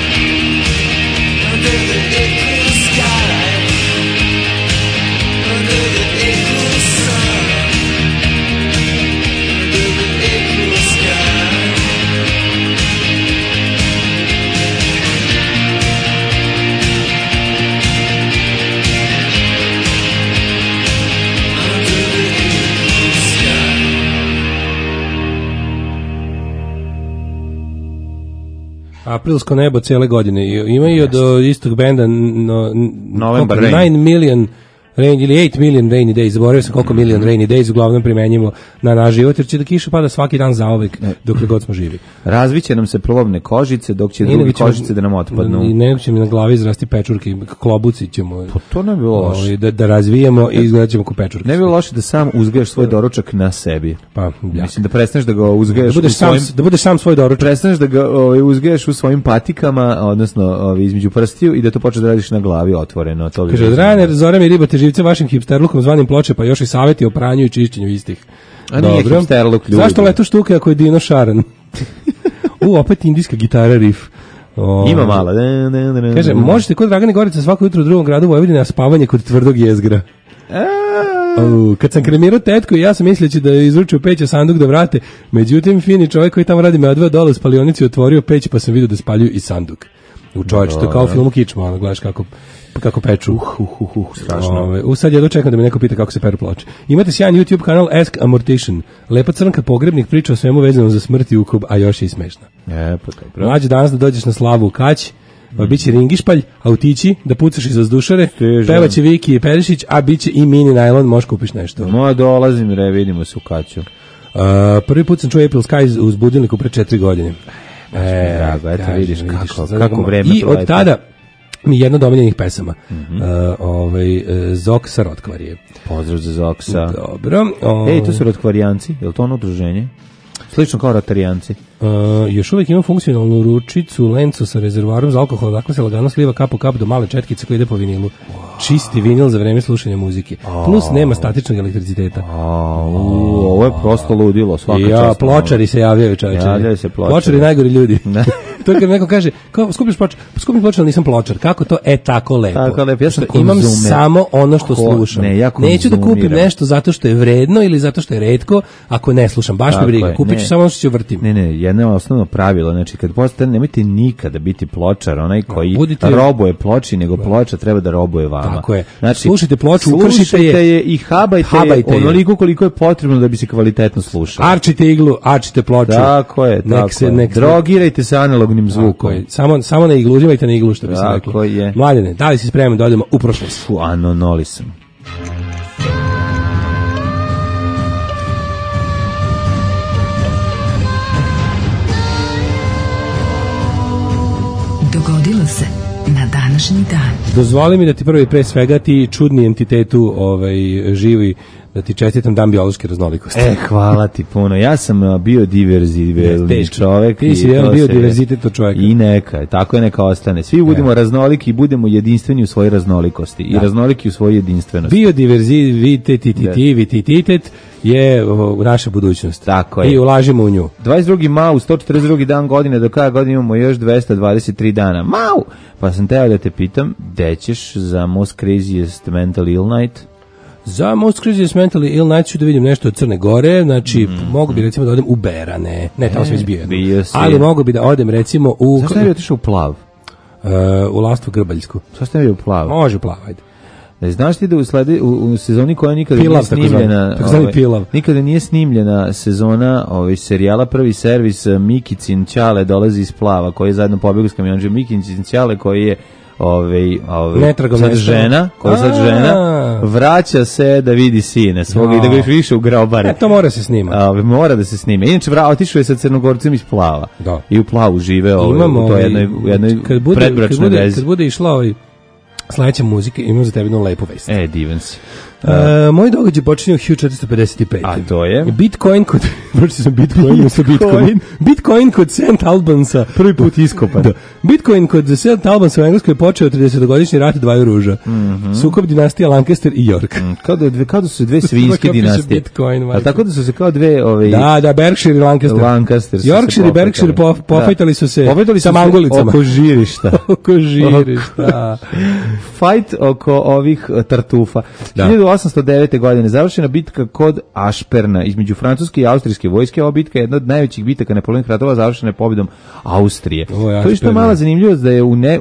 under the April sky, under the April sun, under the April sky. Aprilsko nebo cijele godine. Ima i od istog benda November Rain. 9 million rain ili 8 million rainy days. Zaboravio sam koliko million rainy days uglavnom primenjimo na naš život, jer će da kiša pada svaki dan zauvek dokle god smo živi. Razviće nam se probne kožice, dok će drugi kožice da nam otpadnu. I ne će mi na glavi izrasti pečurke, klobuci ćemo. Pa to ne bi bilo loše. Da razvijemo i izgledat ćemo ko pečurke. Ne bi bilo loše da sam uzgajaš svoj doručak na sebi. Pa, ja. Mislim da prestaneš da ga uzgajaš da budeš sam svoj doručak. Prestaneš da ga uzgajaš u svojim patikama, odnosno između prstiju, i da to počneš da radiš na glavi otvoreno. To kaže, od rane zore mi ribate živce vašim hipsterlukom zvanim Ploče, pa još i savjeti o pranju i čišćenju istih. A nije hipsterluk, ljudi. Zašto leto štuke ako je Dino Šaran? Opet indijska gitara riff. Ima mala. Kaže, možete kod Dragane Gorica svako jutro u drugom gradu Vojvodine, a spavanje kod tvrdog jezgra. Kad sam kremirao tetku i ja sam mislio da je izručio peć, a sanduk da vrate, međutim fini čovjek koji tamo radi me odveo dole u spalionici, otvorio peć, pa sam vidio da spaljuju i sanduk. U čovječe, to je kao u filmu Kičma, ono, gledaš kako peču. Strašno. Sad ja čekam da me neko pita kako se peru ploče. Imate sjajan YouTube kanal Ask a Mortician. Lepa crnka pogrebnik priča o svemu vezanom za smrt i ukob, a još je i smešna. Pa dobro. Mlađe danas da dođeš na slavu u Kać, pa biće ringišpalj, autići, da pucaš iz vazdušare, pevaće Viki i Perišić, a biće i mini najlon, možeš kupiš nešto. Dolazim, vidimo se u Kaću. Prvi put sam čuo April Skies uz budilniku pre 4 godine. Drago, eto vidiš kako vreme. I od tada mi jedna od omiljenih pesama. Zoksa Rotkvarije. Pozdrav za Zoksa. Dobro. To su Rotkvarijanci, je li to ono udruženje? Slično kao Rotarijanci. Još uvijek ima funkcionalnu ručicu, lencu sa rezervoarom za alkohol, dakle se lagano sliva kap u kap do male četkice koja ide po vinilu. Čisti vinil za vreme slušanja muzike. Plus nema statičnog elektriciteta. Ovo je prosto ludilo, svaka čast. Pločari se javljaju, čovječe. Javljaju se pločari. Pločari najgori ljudi. To je kad neko kaže, skupiš pločar, ali nisam pločar. Kako to? Tako lepo. Tako lepo, ja sam imam samo ono što slušam. Neću da kupim nešto zato što je vredno ili zato što je retko, ako ne slušam. Baš me briga. Kupit ću samo ono što ću vrtim. Ne, jedno osnovno pravilo, znači kad postane, nemojte nikada biti pločar, onaj koji robuje ploči, nego ploča treba da robuje vama. Tako je. Znači, slušajte ploču, ukršite je i habajte je onoliko koliko je potrebno da bi se kvalitetno slušalo. Arčite iglu, arčite ploču. Tako je, drogirajte se analognim zvukom. Samo na iglu, uživajte na iglu, što bi se reklo. Mladene, da li si spreman da odemo u prošlost? Anonoli sam. Dogodilo se na današnji dan. Dozvoli mi da ti prvi pre svega ti čudni entitetu živi, da ti čestitam dan biološke raznolikosti. Hvala ti puno. Ja sam biodiverzibilni čovek. Ti si jedan biodiverzitet od čoveka. I neka, tako je, neka ostane. Svi budemo raznoliki i budemo jedinstveni u svojoj raznolikosti. I raznoliki u svojoj jedinstvenosti. Biodiverzitet je naša budućnost. Tako je. I ulažimo u nju. 22. mau, 142. dan godine, do kada godine imamo još 223 dana. Mau! Pa sam teo da te pitam, gde ćeš za Most Craziest Mental Ill Night? Za Most Craziest Mental Ill Night ću da vidim nešto od Crne Gore, znači mogu bi recimo da odem u Berane, ne, tamo sam izbio jedno, ali mogu bi da odem recimo u... Zašto ne bi otišao u Plav? U Lastvu Grbaljsku. Zašto ne bi u Plav? Može u Plav, ajde. Znaš ti da u sezoni koja nikada nije snimljena, nikada nije snimljena sezona serijala Prvi servis, Mikicin Ćale dolazi iz Plava, koji je zajedno pobegao s kamionđem. Mikicin Ćale koji je sad žena, vraća se da vidi sine svoga i da ga još više u grobare. To mora se snima. Mora da se snime. Inače, otišao je sa Crnogorcem iz Plava. I u Plavu žive u toj jednoj predbračnoj vezi. Kad bude išla Sledeća muzika, imam za tebe jednu lepu vest. Divan si. Moj događaj počinje u 1455. A to je? Bitcoin kod... Pročito sam Bitcoin sa Bitcoin. Bitcoin kod St. Albansa. Prvi put iskopan. Da. Bitcoin kod St. Albansa u Engleskoj je počeo 30-godišnji rat dvaju ruža. Sukob dinastija Lancaster i York. Kao da su se dve svinjske dinastije. A tako da su se kao dve... Da, Berkshire i Lancaster. Yorkshire i Berkshire pofajtali su se sa mangulicama. Oko žirišta. Oko žirišta. Fight oko ovih tartufa. 1809. godine završena bitka kod Ašperna između francuske i austrijske vojske. Ova bitka je jedna od najvećih bitaka napoleonovih ratova, završena je pobjedom Austrije. To je što je mala zanimljivost da je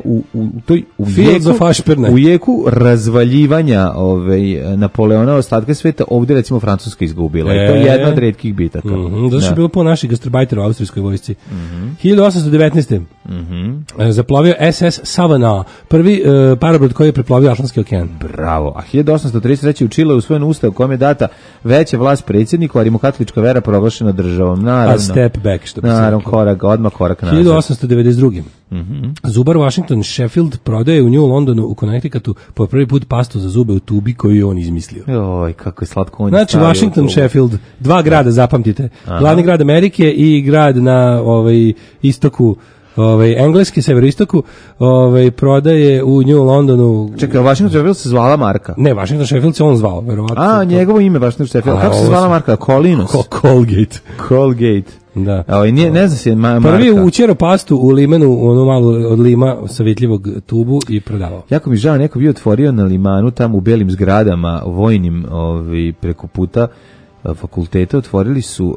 u jeku razvaljivanja Napoleona ostatka sveta ovdje recimo Francuska izgubila. I to je jedna od retkih bitaka. Zato što je bilo po naših gastrobajtera u austrijskoj vojsci. 1819. Zaplovio SS Savannah, prvi parabrod koji je preplovio Atlantski okean. Bravo. A 1833. u Čileu usvojen ustav u kojem je data veća vlast predsjedniku, a rimokatolička vera proglašena državom. Naravno. A step back, što bi se odmah korak nazad. 1892. Zubar Washington Sheffield prodaje u New Londonu u Connecticutu po prvi put pastu za zube u tubi koju je on izmislio. Joj, kako je slatko on. Znači, Washington, Sheffield, dva grada, zapamtite. Glavni grad Amerike i grad na istoku engleski, severoistoku, prodaje u New Londonu. Čekaj, Washington Sheffield se zvala marka? Ne, Washington Sheffield se on zvao, verovatno. A, njegovo ime Washington Sheffield. Kako se zvala marka? Colinos? Colgate. Da. Ne zna se marka. Prvi je učero pastu u limenu, ono malo od lima savitljivog tubu i prodavao. Jako mi žao, neko bi otvorio na limanu tamo u belim zgradama, vojnim preko puta fakulteta, otvorili su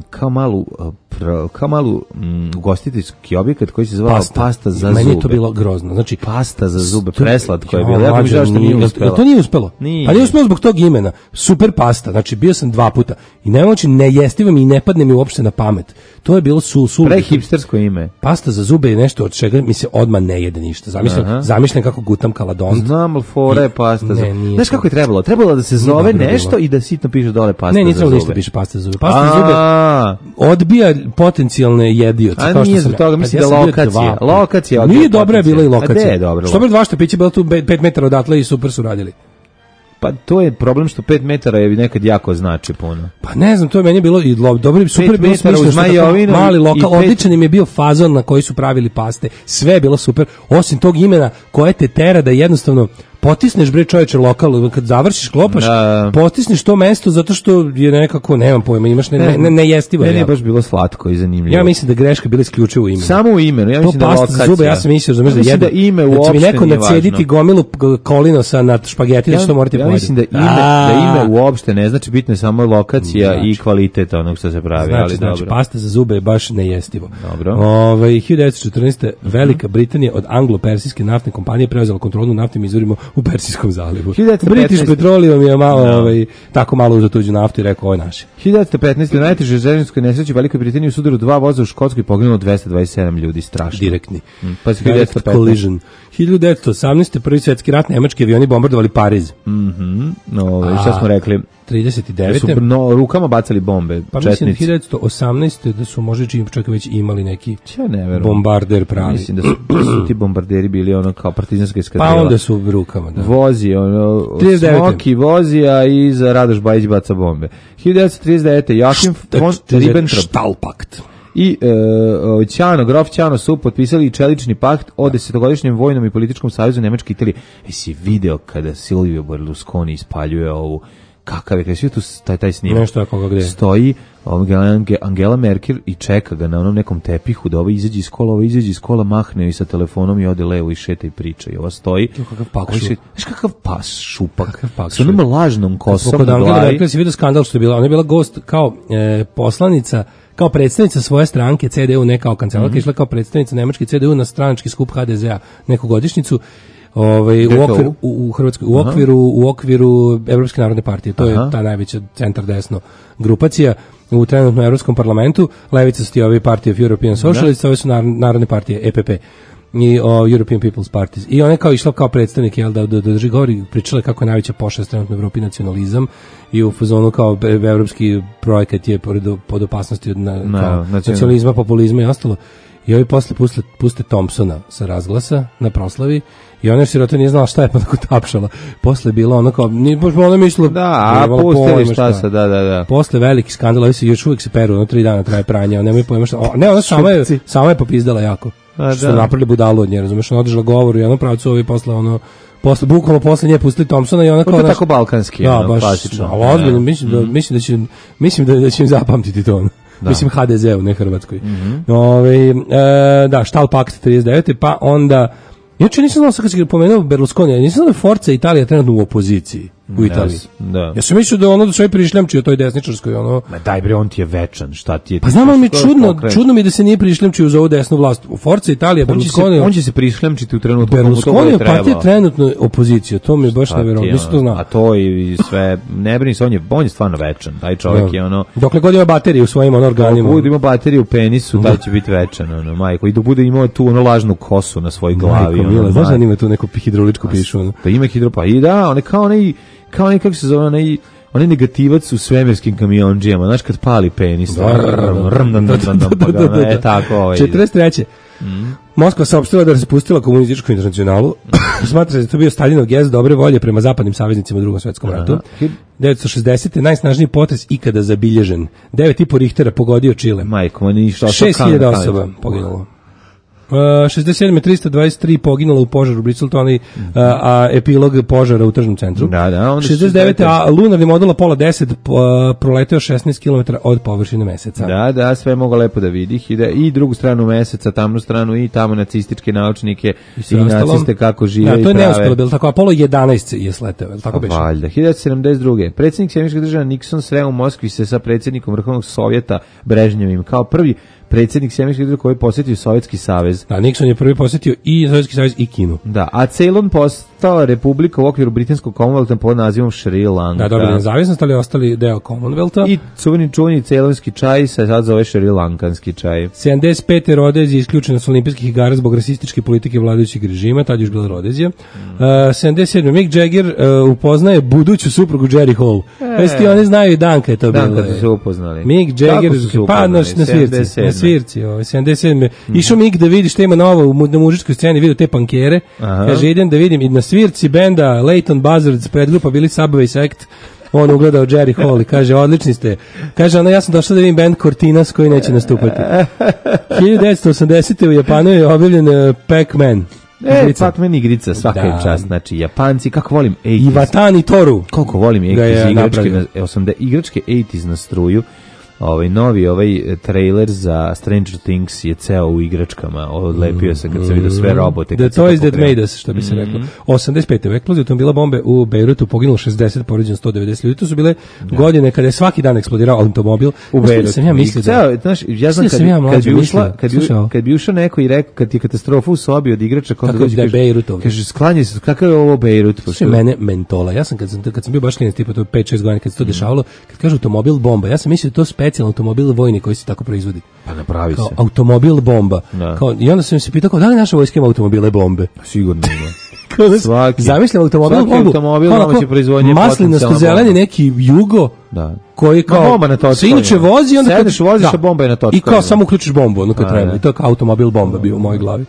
kao malu ugostiteljski objekat koji se zvao pasta za zube. Meni je to bilo grozno. Znači, pasta za zube, preslatko je bilo. Ja mi žao što nije uspelo. To nije uspelo. Pa nije uspelo zbog tog imena. Super pasta. Znači, bio sam 2 puta. I ne jestivam i ne padne mi uopšte na pamet. To je bilo pre-hipstersko ime. Pasta za zube je nešto od čega mi se odmah ne jede ništa. Zamišljam kako gutam kaladont. Znam, ali fora je pasta za zube. Znaš kako je trebalo? Trebalo da se zove nešto i da sitno piše dole pasta za zube. Ne, nisam ništa piše pasta za zube. Pasta za zube odbija potencijalne jedioce. A nije zbog toga, mislim da lokacija. Nije dobra je bila i lokacija. A je dobro? Što bi 2 štapića bilo tu 5 metara odatle i super su radili. Pa to je problem što 5 metara je nekad jako znači puno. Pa ne znam, to je meni bilo i dobro, super bilo smišljeno, mali lokal, odličan im je bio fazon na koji su pravili paste, sve je bilo super, osim tog imena koje te tera da jednostavno potisneš bre čoveče lokal, kad završiš klopaš, potisneš to mesto zato što je nekako, nemam pojma, imaš nejestivo. Ne je baš bilo slatko i zanimljivo. Ja mislim da greška bila isključivo u imenu. Samo u imenu, ja mislim da lokacija. Zube, ja sam mislio da ime uopšte nije važno. Neko nacediti gomilu kolinosa na špageti, što morate pojeti. Ja mislim da ime uopšte ne znači, bitno je samo lokacija i kvalitet onog što se pravi. Znači, pasta za zube je baš nejestivo. Dobro. 1914. Velika Britanija od anglo-persijske naftne kompanije preuzela kontrolu nad naftnim izvorima u Persijskom zalivu. British Petroleum je tako malo uzeo tuđu naftu i rekao, ovo je naše. 1915. u najtežoj željezničkoj nesreći u Velikoj Britaniji u sudaru 2 voza u Škotskoj i poginulo 227 ljudi, strašno. Direktni. Pa se 1915. Collision. 1918. prvi svjetski rat, nemački avioni bombardovali Pariz. Šta smo rekli? 39. Su rukama bacali bombe. Pa mislim 1918. da su možda čak već imali neki bombarder pravi. Mislim da su ti bombarderi bili ono kao partizanska eskadrila. Pa onda su rukama, da. Vozi, Smoki vozi, a iza Radoš Bajić baca bombe. 1939. Joachim von Ribbentrop Štalpakt i Grof Ćano su potpisali čelični pakt o 10-godišnjem vojnom i političkom savezu Nemačke i Italije. Jesi video kada Silvio Berlusconi ispaljuje ovu, kakav je, kada svi tu taj snimak, nešto je koga gde stoji Angela Merkel i čeka ga na onom nekom tepihu da ovo izađe iz kola, mahne i sa telefonom i ode levo i šeta i priča i ova stoji. Znaš kakav pas šupak sa onom lažnom kosom u glavi. Angela Merkel si vidio skandal što je bila, ona je bila gost kao poslanica, kao predstavnica svoje stranke CDU, ne kao kancelarka, išla kao predstavnica nemačke CDU na stranački skup HDZ-a neku godišnjicu u Hrvatskoj, u okviru Evropske narodne partije. To je ta najveća centar desno grupacija u trenutnom Evropskom parlamentu. Levica su ti ovi Party of European Socialists, ove su narodne partije EPP. i o European People's Parties. I ona je kao išla kao predstavnik, jel, da drži govori, pričala kako je najveća pošast trenutno u Evropi nacionalizam i u fazonu kao evropski projekat je pod opasnosti od nacionalizma, populizma i ostalo. I ovi posle puste Thompsona sa razglasa na proslavi i ona sirota nije znala šta je, pa tako tapšala. Posle je bilo ono kao, ona mislila... Da, pustili šta se, da. Posle veliki skandal, ovi se još uvijek se peru, 3 dana traje pranje, nemoj pojma šta... Ne, ona sama je popizdala jako. Što su napravili budalu od nje, razumeš, ona održala govor u jednom pravcu, ovi posle bukvalno posle nje pustili Thompsona i ona kao... To je tako balkanski, klasično. Ali ozbiljno, mislim da će im zapamtiti to ono. Da. Mislim HDZ-u, ne Hrvatskoj. Da, Štalpakt 39. Pa onda... Juče nisam znao, sad kad si pomenuo Berlusconi, nisam znao da je Forza Italija trenutno u opoziciji u Italiji. Da. Ja sam mislio da ono da sve prišljamči o toj desničarskoj, ono... Ma daj bre, on ti je večan, šta ti je... Pa znam, ali mi čudno mi da se nije prišljamčio za ovu desnu vlast. U Forza Italija, Berlusconi... On će se prišljamčiti u trenutku Berlusconi partija trenutno opoziciju, to mi je baš nevjerovatno, nisam to znao. A to i sve, ne brini se, on je stvarno večan, taj čovjek je ono... Dokle god ima baterije u svojim organima. Dok bude ima baterije u penisu, taj će biti večan, ono, majko. I dok bude imao tu ono lažnu kosu na svojoj glavi. Majko, znaš da ima tu neku hidroličku pišu, ono. Pa ima hidropa, i da, on je kao onaj, kako se zove, onaj negativac u svemirskim kamionđijama, znaš kad pali penis. Tako ovaj. 43. Moskva saopštila da je raspustila komunističku internacionalu. Smatra se da je to bio Staljinov gest dobre volje prema zapadnim saveznicima u Drugom svetskom ratu. 1960. najsnažniji potres ikada zabilježen. 9,5 Richtera pogodio Čile. Majko, ma ništa. 6.000 osoba poginulo. 67. 323 poginula u požaru u Bristoltonu, a epilog požara u tržnom centru. 69. lunarni modul Apollo 10 proleteo 16 km od površine meseca. Da, sve mogu lepo da vidi. I drugu stranu meseca, tamnu stranu i tamo nacističke naučnike i naciste kako žive i prave. To je neuspelo, bilo tako. Apollo 11 je sleteo, je li tako beše? Valjda. 1972. Predsjednik Sjedinjenih Država Nixon sreo u Moskvi se sa predsjednikom Vrhovnog Sovjeta Brežnjevim kao prvi predsjednik Sjedinjenih Država koji je posjetio Sovjetski savez. Da, Nixon je prvi posjetio i Sovjetski savez i Kinu. Da, a Ceylon postao republika u okviru britanskog Commonwealtha pod nazivom Šri Lanka. Da, dobili nezavisnost, ali ostali deo Commonwealtha. I čuveni ceylonski čaj se sad zove Šri Lankanski čaj. 75. Rodezija isključena s olimpijskih igara zbog rasističke politike vladajućeg režima, tad je još bila Rodezija. 77. Mick Jagger upoznaje buduću suprugu Jerry Hall. Jesi oni znaju i dan kad je to bilo. Dan kad su se upoznali. Mick Jagger, pa na svirci. 77. Išao Mick da vidi što ima novo na mužičkoj sceni, vidio te pankere. Kaže, idem da vidim i na svirci benda Leighton Buzzards, predgrupa bili Subway Sect. On ugledao Jerry Hall i kaže, odlični ste. Kaže, ja sam došao da vidim band Cortinas koji neće nastupati. 1980. u Japanu je objavljen Pac-Man. Pac-Man igrica, svaka im čast. Znači, Japanci, kako volim 80s. Iwatani Toru. Koliko volim 80s igračke 80s na struju. Novi trailer za Stranger Things je ceo u igračkama, odlepio se kad se vidio sve robote. The Toys That Made Us, što bi se reklo. 85. u eksploziji automobila bombe u Bejrutu poginulo 60, povređeno 190 ljudi. To su bile godine kada je svaki dan eksplodirao automobil. U Bejrutu. Ja znam kad bi ušao neko i rekao, kad je katastrofa u sobi od igrača, kaže, sklanjaj se, kakav je ovo Bejrut? Sve mene mentola. Ja sam kad sam bio baš klinac, tipa to 5-6 godina kad se to dešavalo, kad kažu automobil bomba, ja sam mislio da to specijalno automobil vojni koji se tako proizvodi. Pa napravi kao se. Automobil bomba. I onda sam se pitao, da li naša vojska ima automobile bombe? Sigurno ima. Zamišljam automobil bombu, maslinasto zeleni neki Jugo, koji kao se inače vozi, onda sedneš, voziš, a bomba je na točku. I kao samo uključiš bombu, ono kad treba. I to je kao automobil bomba bio u mojoj glavi.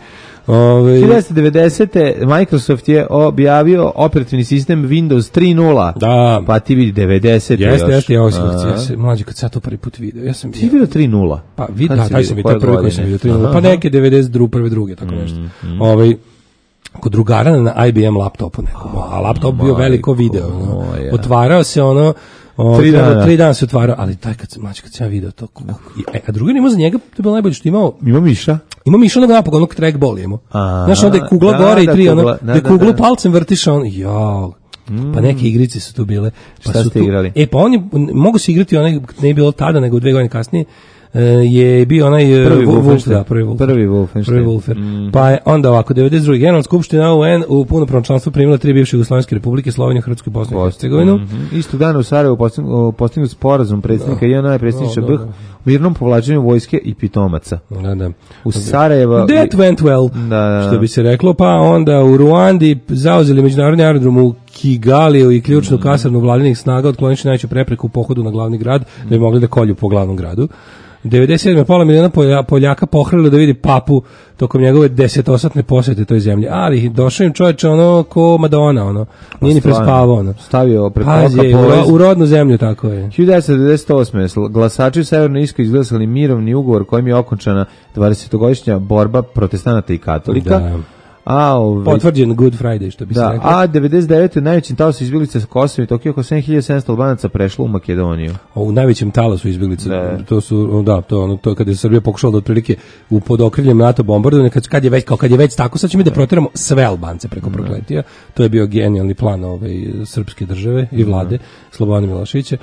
1990. Microsoft je objavio operativni sistem Windows 3.0. Da. Pa ti vidi 90. Jeste, ja se mlađi kad sam to prvi put video. Ti vidio 3.0? Pa taj sam vidio, prvi koji sam vidio 3.0. Pa neke 92. prve druge, tako nešto. Kod drugara na IBM laptopu nekom, a laptop bio veliko video. Otvarao se ono, 3 dana se otvarao, ali taj kad sam ja video to. A drugar imao za njega, to je bilo najbolje što imao. Ima miša? Ima miša onog napog, onog trackball imao. Znaš, onda je kugla gore i 3, ono, da je kuglu palcem vrtiš, on, pa neke igrice su tu bile. Šta ste igrali? Pa oni mogu se igrati, one ne je bilo tada, nego 2 godine kasnije, je bio onaj Prvi Wolfenstein. Prvi Wolfer. Pa je onda ovako, 92. Generalna skupština UN u punopravno članstvo primila 3 bivše jugoslovenske republike, Sloveniju, Hrvatsku i Bosnu i Hercegovinu. Istog dana u Sarajevu postignut sporazum predsjednika JNA i predsjedniče BiH u mirnom povlačenju vojske i pitomaca. Da. U Sarajevo... That went well, što bi se reklo. Pa onda u Ruandi zauzeli međunarodni aerodrom u Kigaliju i ključnu kasarnu vladinih snaga, otklonivši najveću prepreku u pohodu na glavni grad, da bi mogli da kolju po glavnom gradu. 97. pola miliona Poljaka pohrlilo da vidi papu tokom njegove 10-osatne posete toj zemlji. Ali došao im čovječe ono ko Madonna, ono. Nije ni prespavao, ono. Stavio pred u rodnu zemlju, tako je. 1998. glasači u Severnoj Irskoj izglasali mirovni ugovor kojim je okončana 20-godišnja borba protestanata i katolika. Da. Potvrđen Good Friday, što bi se rekao. A 99. najvećim talasom izbjeglica sa Kosova i Tokio, oko 7700 Albanaca prešlo u Makedoniju. U najvećem talasu izbjeglica. To kada je Srbija pokušala da otprilike pod okriljem NATO bombardovanja, kad je već tako, sad ćemo da proteramo sve Albance preko prokletija. To je bio genijalni plan srpske države i vlade Slobodana Miloševića.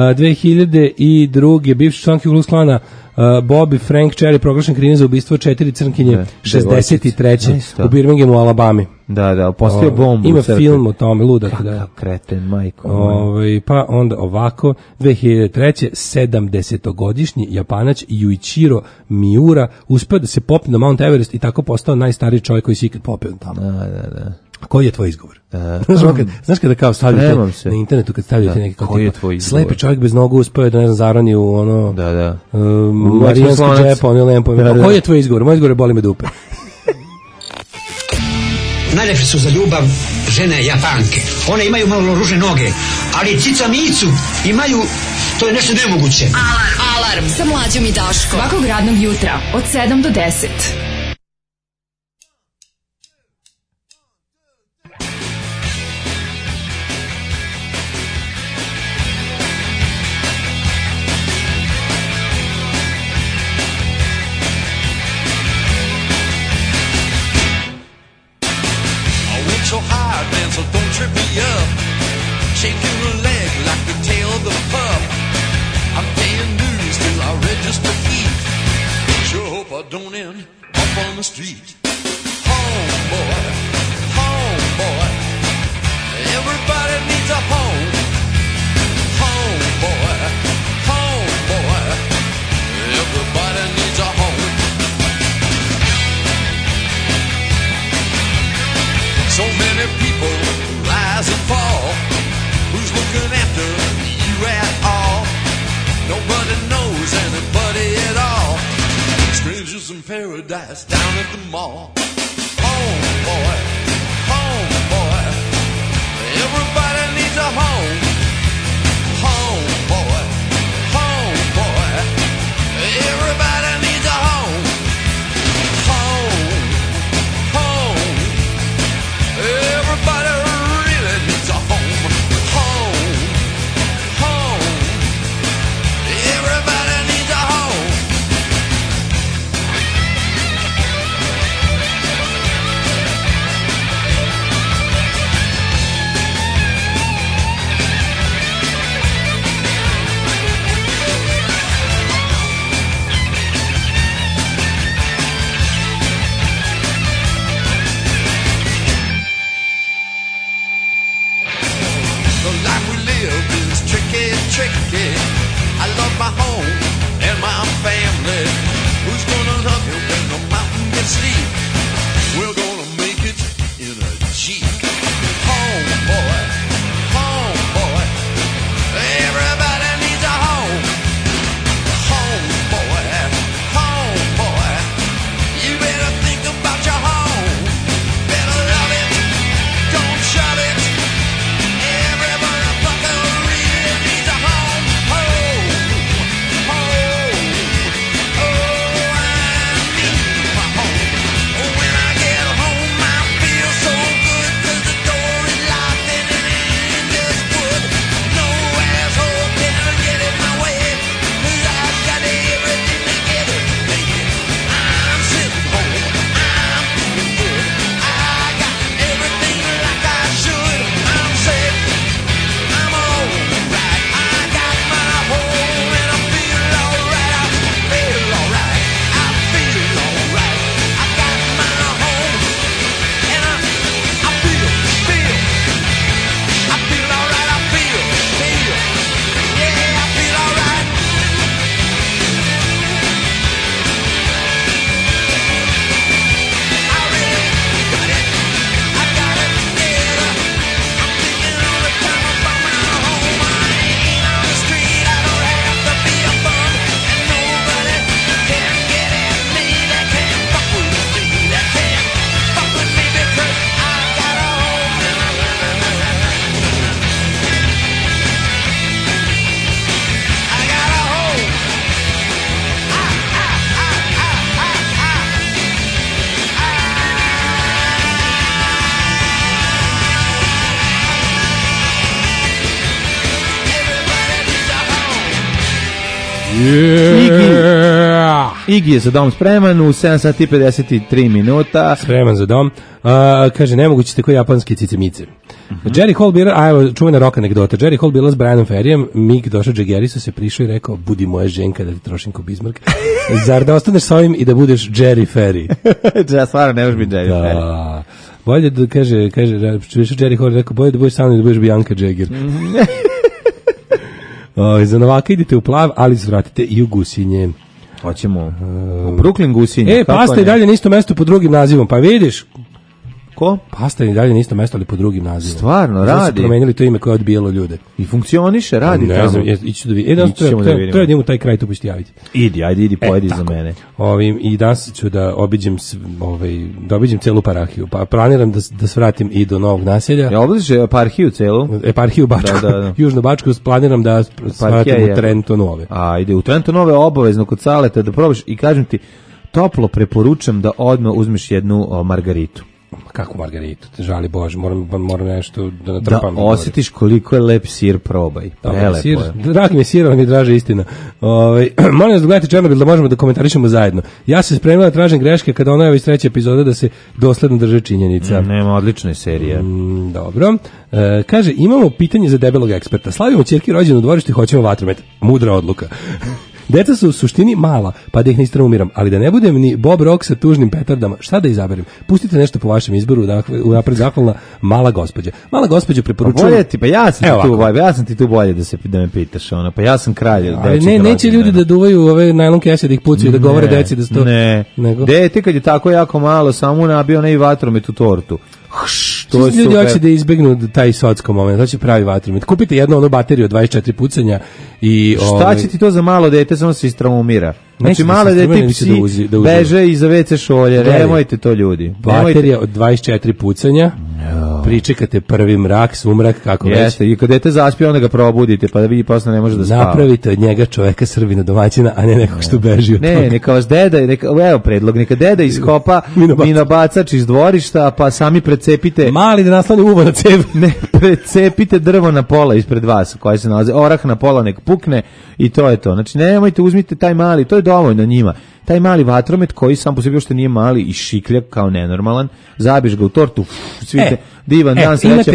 2002. bivši član Ku Klux Klana Bobby Frank Cherry proglašen krivim za ubistvo 4 crnkinje 63. u Birminghamu, u Alabami. Da, postavio bombu. Ima film o tome, ludak. Kakav kreten, majko. Pa onda ovako, 2003. 70-godišnji Japanac Yuichiro Miura uspeo da se popne na Mount Everest i tako postao najstariji čovjek koji se ikad popeo tamo. Da. Koji je tvoj izgovor? Znaš kada kao stavljate na internetu, kad stavljate neki kao slepi čovjek bez nogu uspeo da zarani u ono marijanski džep, on je lempo. Koji je tvoj izgovor? Moj izgovor je boli me dupe. Najlepše su za ljubav žene Japanke. One imaju malo ružne noge, ali cica micu imaju, to je nešto nemoguće. Alarm sa Mlađom i Daškom. Svakog radnog jutra od 7 do 10. So don't trip me up, shaking the leg like the tail of the pup. I'm paying dues till I register feet. Sure hope I don't end up on the street. Homeboy, homeboy, everybody needs a home. Homeboy, homeboy, everybody needs a home. So many people rise and fall. Who's looking after you at all? Nobody knows anybody at all. Strangers in paradise down at the mall. Homeboy, homeboy, everybody needs a home. Homeboy, homeboy, everybody needs a home. Home, home, everybody really needs a home. Home, home, everybody needs a home. The life we live is tricky, tricky. I love my home and my family. Who's gonna love you when the mountain gets steep? We're gonna make it in a Jeep. Homeboy, homeboy, everybody needs a home. Homeboy, homeboy, you better think about your home. Better love it, don't shove it. Every motherfucker really needs a home. Iggy je za dom spreman u 7 sati i 53 minuta. Spreman za dom. Kaže, nemoguće ste koji japanski cicemice. Jerry Hall bila, a evo čuvena rock anegdota, Jerry Hall bila s Brianom Ferryem, Mick došao Jaggerisa, se prišao i rekao, budi moja ženka da ti trošim ko Bismarck. Zar da ostaneš s ovim i da budeš Jerry Ferry? Ja stvarno ne možeš biti Jerry Ferry. Bolje da kaže Jerry Hall rekao, bolje da budeš sa mnom i da budeš Bianca Jagger. Za Novaka idite u Plav, ali zvratite i u Gusinje. Hoćemo u Brooklyn Gusinje. Pasta i dalje na isto mesto pod drugim nazivom, pa vidiš. Ko? Pasta je dalje na isto mesto, ali pod drugim nazivom. Stvarno, radi. Znači promenili to ime koje je odbijalo ljude. I funkcioniše, radi ne tamo. Znam, ići da vidim. Treba da idem u taj kraj, tu pušti javiti. Idi, pojedi za mene. I danas ću da obiđem celu Parahiju. Pa planiram da svratim i do Novog naselja. Ja obiđeš Eparhiju celu? Eparhiju Bačku. Da. Južnu Bačku planiram da svratim u Trento Nove. Ide u Trento Nove obavezno kod Saleta da probaš i kažem ti, toplo preporučam da odmah uzmeš jednu margaritu. Kako margaritu? Te žali Bože, moram nešto da natrpam. Da osjetiš koliko je lep sir, probaj. Prelepo je. Dragi mi je sir, ali mi je draže istina. Molim vas da gledate Černobil da možemo da komentarišemo zajedno. Ja se spremila da tražim greške kada ona je iz 3. epizoda da se dosledno drže činjenica. Nema, odlična je serija. Dobro. Kaže, imamo pitanje za debelog eksperta. Slavimo ćerki rođenu u dvorištu i hoćemo vatromet. Mudra odluka. Deca su u suštini mala, pa da ih ne istraumiram, ali da ne budem ni Bob Rock sa tužnim petardama, šta da izaberem? Pustite nešto po vašem izboru, dakle, unapred zahvalna Mala gospođa. Mala gospođa preporučujem... Ja sam ti tu bolje da me pitaš, pa ja sam kralj. Ali neće ljudi da duvaju ove najlon kese, da ih pucaju, da govore deci da se to... Dete kad je tako jako malo, samo nabio onaj vatromet u tortu. Ljudi hoće da izbegnu taj socko moment, to će pravi vatromet. Kupite jednu onu bateriju od 24 pucanja i... Šta će ti to za malo dete, samo se istraumira? Znači male dete psi beže iza WC šolje, nemojte to ljudi. Baterija od 24 pucanja, pričekate prvi mrak, sumrak, kako već. Jeste, i kad dete zaspije, onda ga probudite, pa da vidi posle ne može da spava. Napravite od njega čoveka Srbina domaćina, a ne nekog što beži od toga. Ne, neka vas deda, evo predlog, neka deda iskopa minobacač iz dvorišta, pa sami precepite... Mali da nasloni uvo na cev. Ne, precepite drvo na pola ispred vas, koje se nalaze, orah na pola nek pukne i to je to. Znači, nemojte, uzmite taj mali, to je dovoljno njima. Taj mali vatromet koji sam po sebi što nije mali i šiklja kao nenormalan, zabiješ ga u tortu, svite, divan dan, sreća,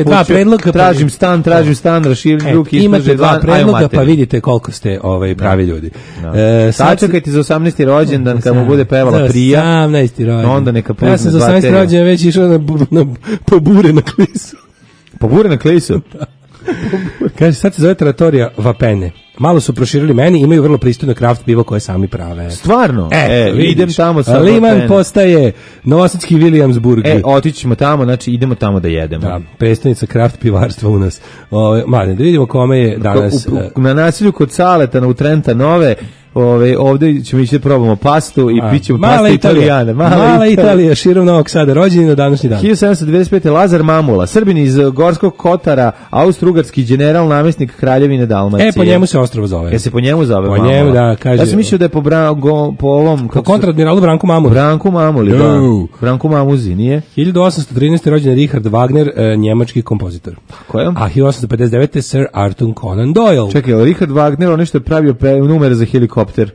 tražim stan, raširim ruki, imate dva predloga, pa vidite koliko ste pravi ljudi. Sačekajte za 18. rođendan, kad mu bude pevala Prija, 18. rođendan. Onda neka puzne. Ja sam za 18. rođendan već išao po bure na klisu. Po bure na klisu? Kaže, sad se zove Trattoria Vapene. Malo su proširili meni, imaju vrlo pristojno kraft pivo koje sami prave. Stvarno? Idem tamo sa Liman Vapene. Postaje Novosadski Williamsburg. Otićemo tamo, znači idemo tamo da jedemo. Da, predstavnica kraft pivarstva u nas. Mladen, da vidimo kome je danas... Na nasilju kod Saleta, u Trenta Nove, ovdje ćemo ići da probamo pastu i pićemo pasta Italijana. Mala Italija, širom Novog Sada, rođeni na današnji dan. 1795. Lazar Mamula, Srbin iz Gorskog Kotara, austrougarski general, namjesnik Kraljevine Dalmacije. Po njemu se ostrvo zove. Se po njemu zove Mamula? Po njemu, da, kaže. Ja sam mislio da je po ovom... Po kontradmiralu Branku Mamuli. Branku Mamuli, da. Branku Mamuzi, nije? 1813. rođen Richard Wagner, njemački kompozitor. Ko je? A 1859. Sir Arthur Conan Doyle. Čekaj, Richard Wagner, on što je pravio numer za helikopter.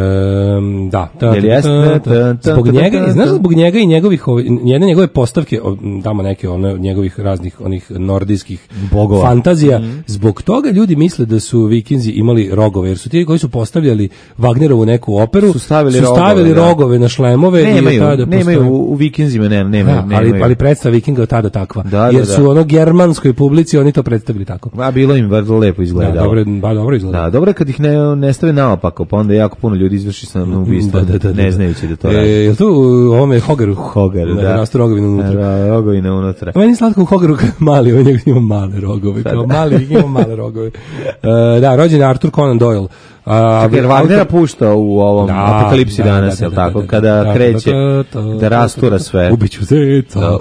Zbog njega, znaš zbog njega i jedne njegove postavke, tamo neke njegovih raznih onih nordijskih bogova, fantazija, zbog toga ljudi misle da su Vikinzi imali rogove, jer su ti koji su postavljali Wagnerovu neku operu, su stavili rogove na šlemove. Nemaju u Vikinzima, nema. Ali predstava Vikinga od tada takva, jer su germanskoj publici oni to predstavili tako. Bilo im vrlo lepo izgledalo. Dobro izgleda. Dobro kad ih ne stave naopako, pa onda jako puno ljudi izvrši samoubistvo, ne znajući da to radi. Je li tu u ovome Hogaru? Hogar, da. Rastu rogovina unutra. Rogovina unutra. Meni slatko u Hogaru mali, on ima male rogove. Mali ima male rogove. Da, rođen je Arthur Conan Doyle. Jer Wagnera pušta u ovom Apokalipsi danas, jel tako? Kada kreće da rastura sve. Ubiću zeca.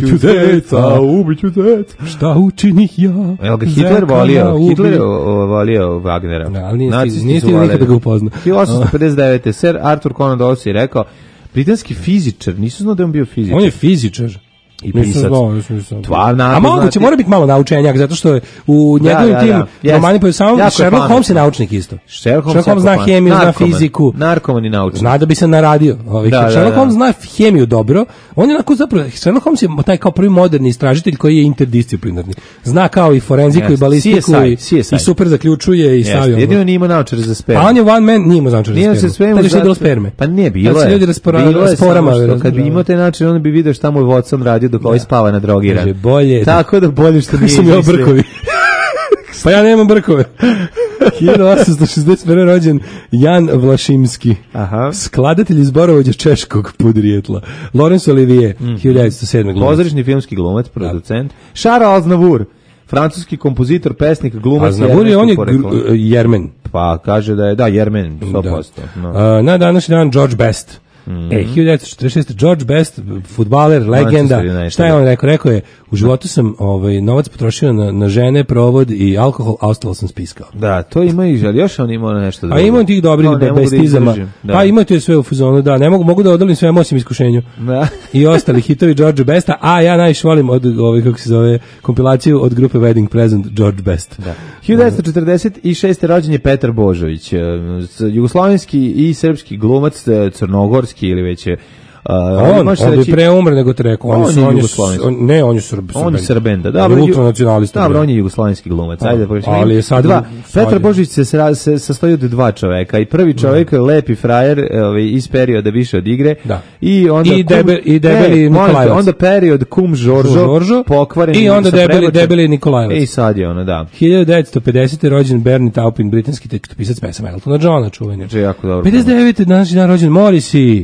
Šta učinih ja? Evo ga Hitler volio Wagnera. Ali nije stigao nikada ga upozna. 1859. Sir Arthur Conan Doyle je rekao, britanski fizičar, nisu znao da je on bio fizičar. On je fizičar. i pisac. A moguće, mora biti malo naučenjak, zato što je u njegovim tim romanima po samom Sherlock Holmes je naučnik isto. Sherlock Holmes zna hemiju, zna fiziku. Narkoman i naučnik. Zna da bi se naradio. Sherlock Holmes zna hemiju dobro. On je onako zapravo, Sherlock Holmes je taj kao prvi moderni istražitelj koji je interdisciplinarni. Zna kao i forenziku i balistiku i super zaključuje i stavio. Jedino nije imao naočare za spermu. A on je one man, nije imao naočare za spermu. Tada je bilo sperme. Pa nije, bilo je. Kad bi imao taj način, on bi vidio šta moj Watson radio dok ovaj spava na drogiran. Tako da bolje što nije imao brkovi. Pa ja nemam brkove. 1861. rođen Jan Vlašimski, skladatelj iz Borovođa češkog podrijetla. Laurence Olivier, 1907. glumac. Pozorišni filmski glumac, producent. Charles Aznavour, francuski kompozitor, pesnik, glumac. Aznavour je, on je Jermen. Pa kaže da je, Jermen, 100%. Na današnji dan George Best. 1946. George Best, fudbaler, legenda. Šta je on rekao? Rekao je, u životu sam novac potrošio na žene, provod i alkohol, a ostalo sam spiskao. Da, to ima i žal. Još on ima nešto drugo. A ima tih dobrih bestizama. Pa ima to sve u fazonu, da. Ne mogu da odolim svemu osim iskušenju. I ostali hitovi George Besta, a ja najviše volim od kako se zove, kompilaciju od grupe Wedding Present George Best. 1946. rođen je Petar Božović, jugoslovenski i srpski glumac, crnogorski ili već je on bi pre umre nego te rekao. On je Srb. On je Srben, da. On je ultranacionalista. Dobro, on je jugoslovenski glumac. Ajde, ali je sad Petar Božović se sastoji od dva čoveka. I prvi čovek je lepi frajer iz perioda više od igre. I onda debeli Nikolajevac. Onda period kum Žoržo pokvaren. I onda debeli Nikolajevac. I sad je ono, da. 1950. rođen Bernie Taupin, britanski tekstopisac pesama Eltona Johna, čuveni. 59. današnji dan rođen Morrissey.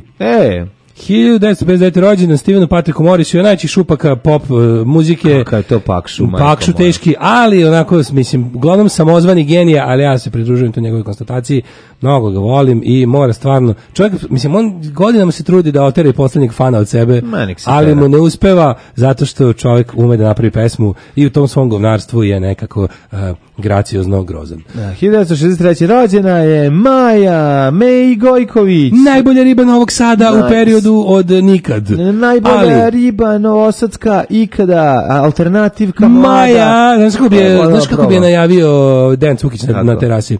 1959. rođendan Stevenu Patricku Morrisu, najčih šupaka pop muzike. Kako je to pakšu? Pakšu teški, ali onako, mislim, uglavnom samozvani genija, ali ja se pridružujem to njegovoj konstataciji, mnogo ga volim i mora stvarno, čovjek, mislim, on godinama se trudi da otera i poslednjeg fana od sebe, ali mu ne uspeva zato što čovjek ume da napravi pesmu i u tom svom govnarstvu je nekako graciozno grozan. 1963. rođena je Maja May Gojković. Najbolja riba Novog Sada u periodu od nikad. Najbolja riba novosadska ikada, alternativka mlada. Maja, znaš kako bi je najavio Dejan Cukić na terasi?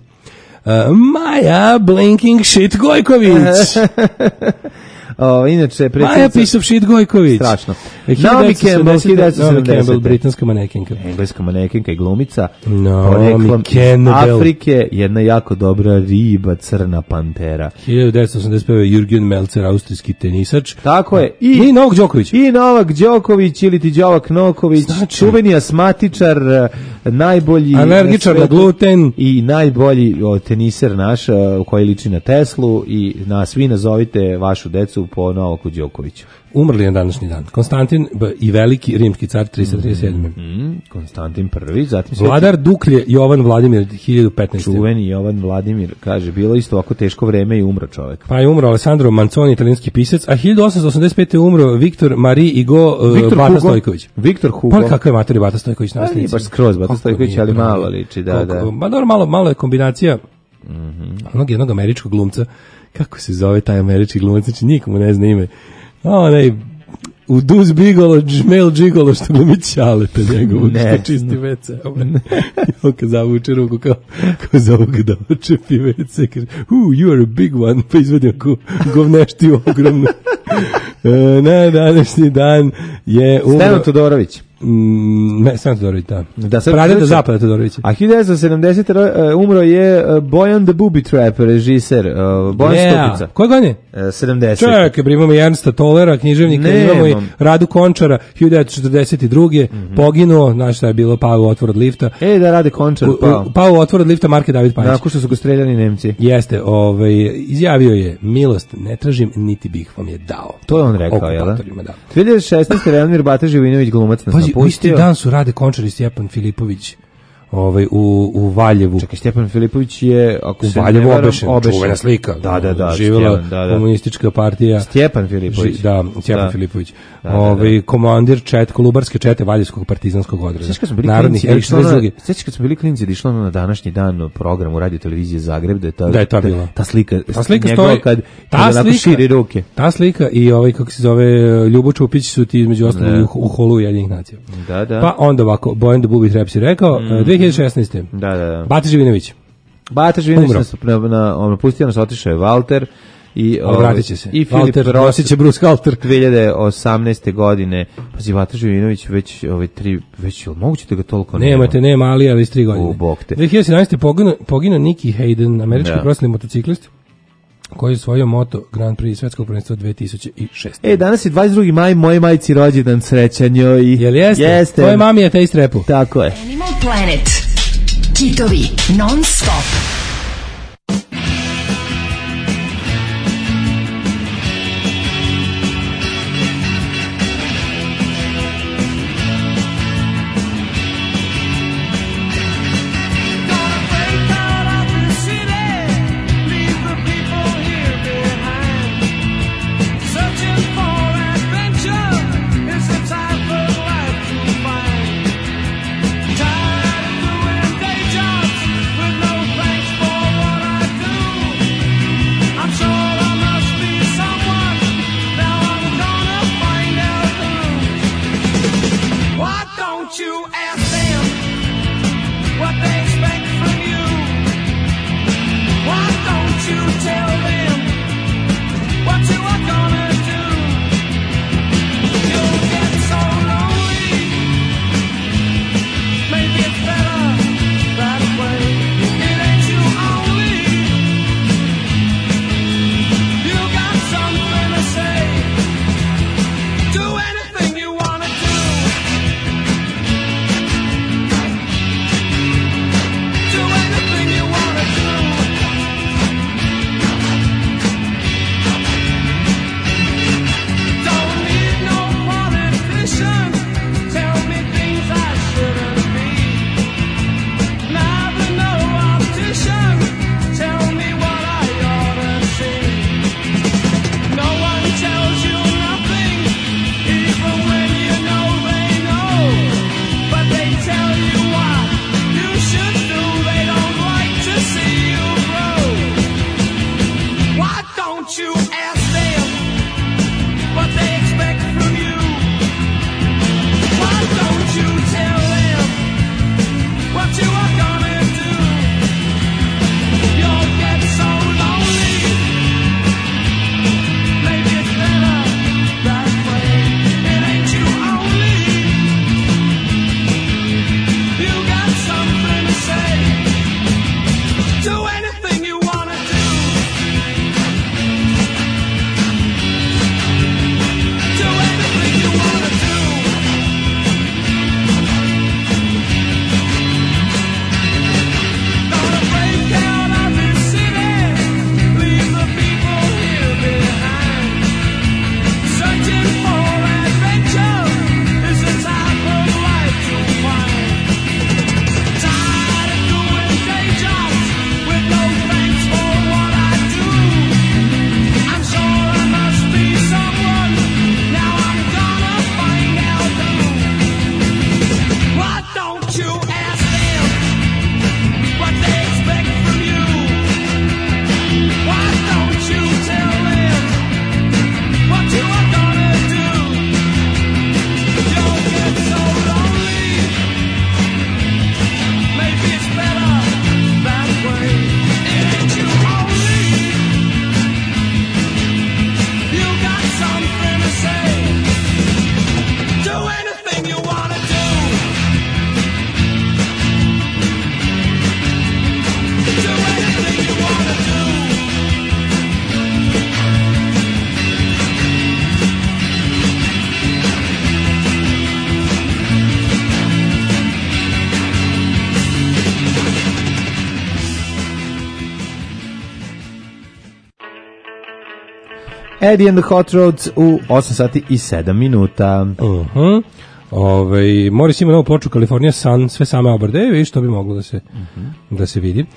Maja Blinking Shit Gojković. Inače, Maja piece of shit Gojković. Strašno. Naomi Campbell, britanska manekenka. Engleska manekenka i glumica. Naomi Campbell. Afrike, jedna jako dobra riba, crna pantera. 1985. Jürgen Melzer, austrijski tenisač. Tako je. I Novak Đoković. I Novak Đoković ili ti Đovak Noković. Čuveni asmatičar, najbolji... Alergičar na gluten. I najbolji teniser naš, koji liči na Teslu i svi nazovite vašu decu po Novaku Đokoviću. Umrli je današnji dan. Konstantin i veliki rimski car 337. Konstantin I, zatim vladar Duklje Jovan Vladimir 1015. Čuveni Jovan Vladimir, kaže, bilo isto ovako teško vreme i umro čovjek. Pa je umro Alessandro Manzoni, italijanski pisac, a 1885. je umro Viktor Marie Hugo Bata Stojković. Viktor Hugo. Pa kako je mater Bata Stojković na naslednici? Baš skroz Bata Stojković, ali malo liči, da. Ma dobro, malo je kombinacija onog jednog američkog glumca. Kako se zove taj američki glumac? Znači nikomu ne zna ime. Onaj u Duz Bigolo, Žmel Džigolo, što glumi Ćaleta njegovog, što čisti WC. Kad zavuče ruku, kao zovu ga da očepi WC, kaže, you are a big one, pa izvedim ako govneštiju ogromnu. Na današnji dan je umro... Stevan Todorović. Ne, Stevan Todorović, da. Pradeda Zapada Todorovića. A 1970. umro je Bojan the Booby Trap, režiser. Bojan Stupica. Koje godine? 70. Čekaj, imamo i Ernsta Tollera, književnika, imamo i Radu Končara, 1942. Poginuo, znaš šta je bilo, pao u otvor od lifta. Da rade Končar, pao u otvor od lifta Marke David Pajić. Nakon što su ga streljani Nemci. Jeste, izjavio je, milost ne tražim, niti bih vam je dao. To je on rekao, jel da? 2016. Reanmir Bata Živinović, glumac nas napustio. U isti dan su Rade Končar i Stjepan Filipović u Valjevu. Čekaj, Stjepan Filipović je, ako u se Valjevu ne varam, obešen, čuvena slika. Da, živjela komunistička partija. Stjepan Filipović. Stjepan Filipović. Komandir Kolubarske čete Valjevskog partizanskog odreda. Narodnih Sveći kad smo bili klinci da išlo na današnji dan program u radio televizije Zagreb, da je ta slika stoji, kad onako širi ruke. Ta slika i kako se zove Ljubo Čupić su ti između ostalog u holu Ujedinjenih nacija. Da. Pa onda ovako, Bojan the Booby Traps je rekao, 2016. Da. Bata Živinović napustio nas, otišao je Walter i vratit će se. I Filip Rosić je Bruce Halter 2018. godine. Pazi, Bata Živinović već moguće da ga toliko nema, ali iz 3 godine. U bokte. 2017. poginuo Nicky Hayden, američki profesionalni motociklist koji je osvojio moto Grand Prix svetskog prvenstva 2006. Danas je 22. maj, moje majci rođendan, srećan njoj. Jel jeste? Tvoje mami je taste repu. Tako je. Animal Planet. Hitovi non stop. Eddie and the Hot Rods u 8 sati i 7 minuta. Morris ima novu ploču California Sun, sve same obrade, vidiš, to bi moglo da se vidi.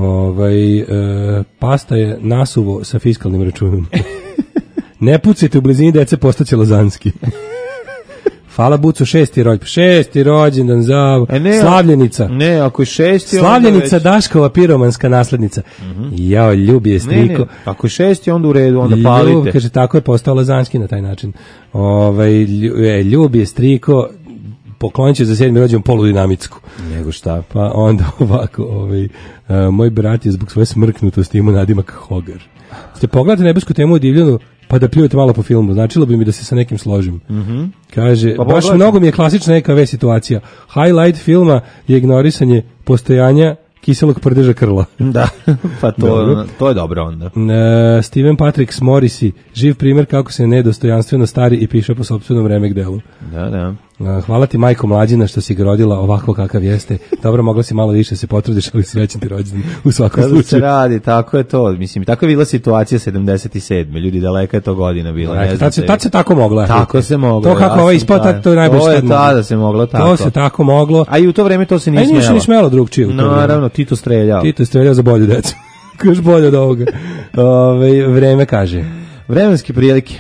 Pasta je nasuvo sa fiskalnim računom. Ne pucajte u blizini dece, postaće lazanski. Hvala Bucu, šesti rođendan za Slavljenica. Ne, ako je 6. Slavljenica Daškova piromanska naslednica. Jao, ljubi je striko. Ne, ako je 6. onda u redu, onda palite. Kaže, tako je postao lazanski na taj način. Ljubi je striko, poklonit će za 7. rođendan poludinamitsku. Nego šta? Pa onda ovako, moj brat je zbog svoje smrknutosti imao nadimak Hogar. Ste pogledate nebesku temu o divljanu, pa da pljujete malo po filmu, značilo bi mi da se sa nekim složim. Kaže, pa baš mnogo mi je klasična EKV situacija. Highlight filma je ignorisanje postojanja kiselog prdeža krla. Da, pa to je dobro onda. Steven Patrick Morrissey, živ primjer kako se nedostojanstveno stari i piše po sopstvenom remek delu. Da. Hvala ti, majko mlađina, što si ga rodila ovako kakav jeste. Dobro, mogla si malo više se potrudiš, ali srećan ti rođendan u svakom slučaju. Kada se radi, tako je to. Mislim, tako je bila situacija 77. Ljudi, daleka je to godina bila. Tad se tako moglo. Tako se moglo. To kako ovaj ispao, to je najbolje što je moglo. To je tada se moglo tako. To se tako moglo. A i u to vreme to se nije smelo. Nije smelo drugčije. Naravno, Tito streljao za bolju decu. Još bolje od ovoga. Vreme kaže. Vremenske prilike.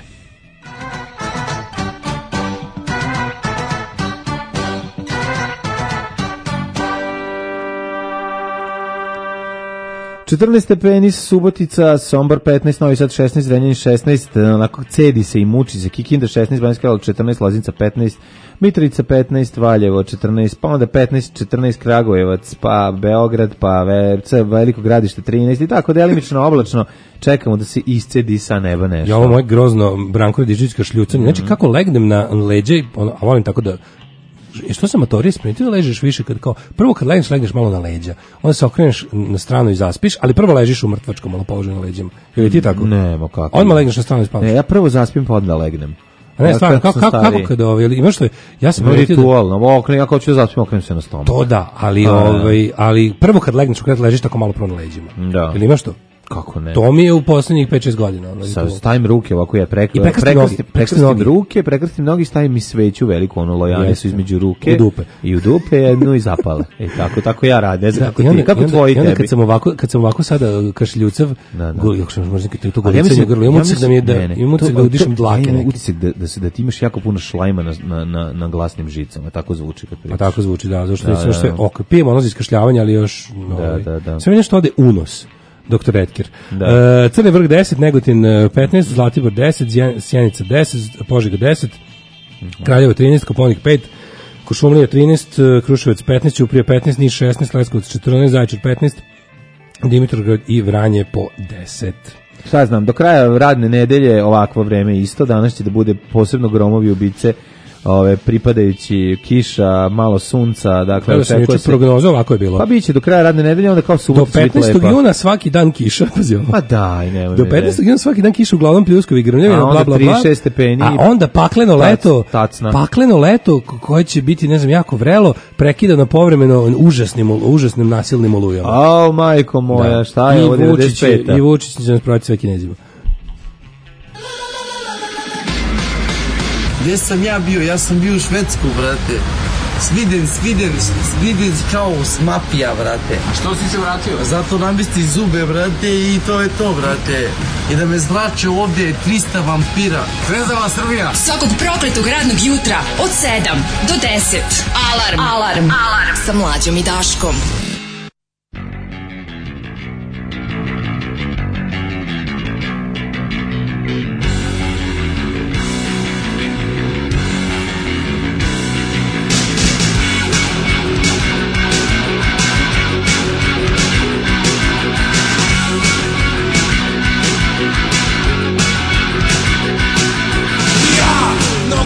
Četrnaest stepeni, Subotica, Sombor 15, Novi Sad 16, Zrenjanin 16, onako cedi se i muči se, Kikinda 16, Banjska Karlovac 14, Loznica 15, Mitrovica 15, Valjevo 14, pa onda 15, 14 Kragujevac, pa Beograd, pa Veliko Gradište 13 i tako delimično oblačno, čekamo da se iscedi sa neba nešto. Ja, ovo moje grozno Branko Radičićka šljucanje, znači kako legnem na leđe, a volim tako da što sam matorije spremiti da ležeš više prvo kad legneš malo na leđa, onda se okreneš na stranu i zaspiš, ali prvo ležiš u mrtvačkom malo položaju na leđima. Ili ti tako? Nemo kako. Odmah legneš na stranu i spavaš. Ne, ja prvo zaspim pa onda legnem. A ne, stvarno, kako kada imaš što je, ja sam ritualno, ja kao ću da zaspim, okrenem se na stomak. To da, ali prvo kad legneš, kad ležiš tako malo prvo na leđima. Da. Ili imaš to? Kako ne? To mi je u poslednjih 5-6 godina. Stavim ruke ovako, ja prekrstim nogi, stavim i sveću veliku, lojane su između ruke i u dupe jednu i zapale. Tako ja radim, ne znam kako tvoji tebi. Kad sam ovako sada kašljucav, možda to golicanje grlo, imam utisak da udišem dlake neke. Imam utisak da ti imaš jako puno šlajma na glasnim žicama, tako zvuči kad pričaš. Pa tako zvuči, da, zašto sve pijem ono za iskašljavanje, ali još sve mi nešto ode u nos. Dr. Edker. Crni vrh 10, Negotin 15, Zlatibor 10, Sjenica 10, Požega 10, Kraljevo 13, Koponik 5, Kuršumlija 13, Kruševac 15, Ćuprija 15, Niš 16, Leskovac 14, Zaječar 15, Dimitrovgrad i Vranje po 10. Šta znam, do kraja radne nedelje ovakvo vreme isto, danas će da bude posebno gromovi ubice, pripadajući kiša, malo sunca, dakle očekuje se prognoza, ovako je bilo. Pa biće do kraja radne nedelje, onda kao subota do 15. juna svaki dan kiša, pazi ovo. Pa daj, nemoj. Do 15. juna svaki dan kiša, uglavnom pljuskovi, grmljavina, bla bla bla. 36 stepeni. A onda pakleno leto koje će biti, ne znam, jako vrelo, prekidano povremeno užasnim nasilnim olujama. Au, majko moja, šta je ovo 95? I Vučić će nas prodati sve Kinezima. Gdje sam ja bio? Ja sam bio u Švedsku, brate. Sviden kao smapija, brate. A što si se vratio? Zato namesti zube, brate, i to je to, brate. I da me zrače ovdje 300 vampira. Zvezala Srbija. Svakog prokletog radnog jutra od 7 do 10. Alarm. Sa Mlađom i Daškom.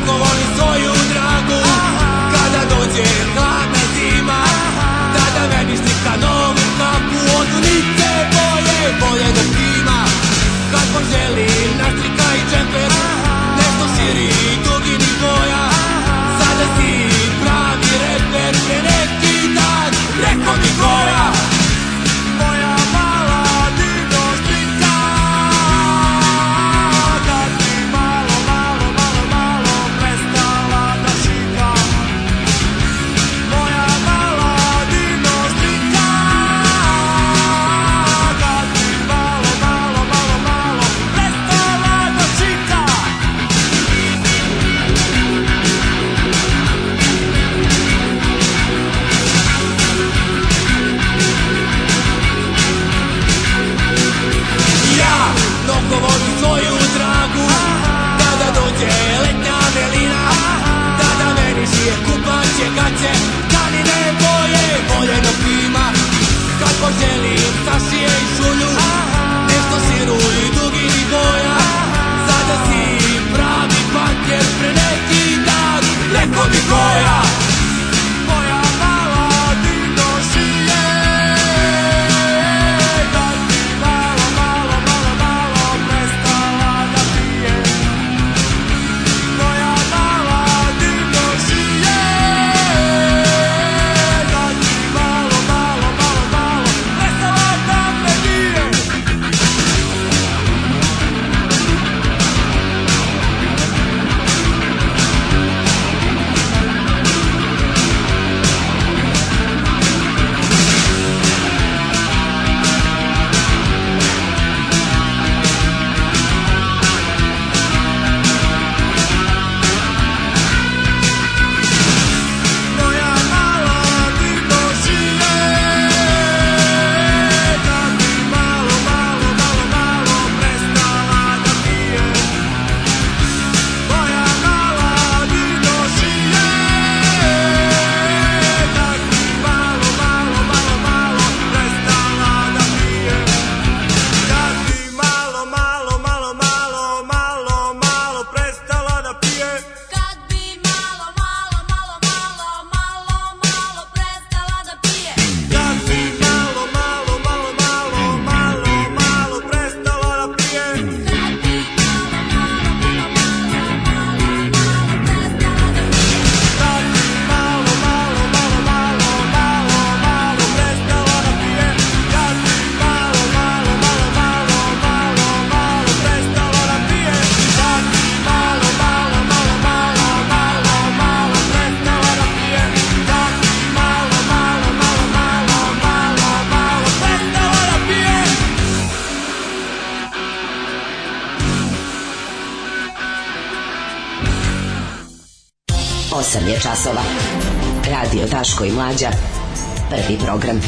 Kada dođe hladna zima, tada meni 8 je časova. Radio Daško i Mlađa. Prvi program.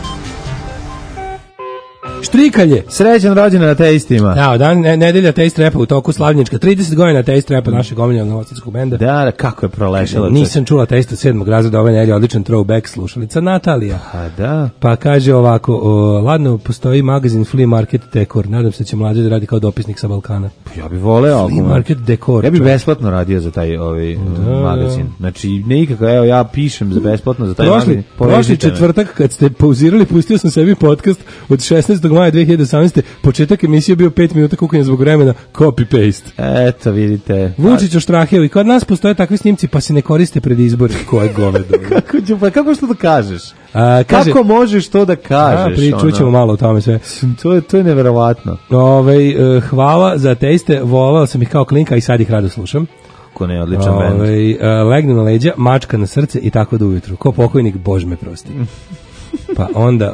Štrikalje. Srećan rođendan ateistima. Ja, dan nedelja ateist repa u toku slavljenčka. 30 godina ateist repa našeg omiljenog novosadskog benda. Da, kako je prolešalo. Nisam čula ateista 7. razreda ove nedelje, odličan throwback, slušalica Natalija. A da. Pa kaže ovako, ladno, postoji magazin Flea Market Dekor. Nadam se da će Mlađe da radi kao dopisnik sa Balkana. Ja bih voleo. Flea Market Dekor. Ja bih besplatno radio za taj magazin. Znači, nikako, evo, ja pišem za besplatno za taj magazin. Prošli četvrtak, kad ste pauzirali, pustio sam sebi podcast od 16. maja 2018. Početak emisije bio 5 minuta kukanja zbog vremena, copy-paste. Eto, vidite. Vučić oštrahio i kod nas postoje takvi snimci, pa se ne koriste pred izbore. Koje govedo. Kako što da kažeš? Kaže, kako možeš to da kažeš? Čućemo malo o tome sve. To je neverovatno. Hvala za ateiste, volao sam ih kao klinka i sad ih rado slušam. Ko ne, odličan bend. Legnu na leđa, mačka na srce i tako do ujutru. Ko pokojnik, Bož me prosti. Pa onda,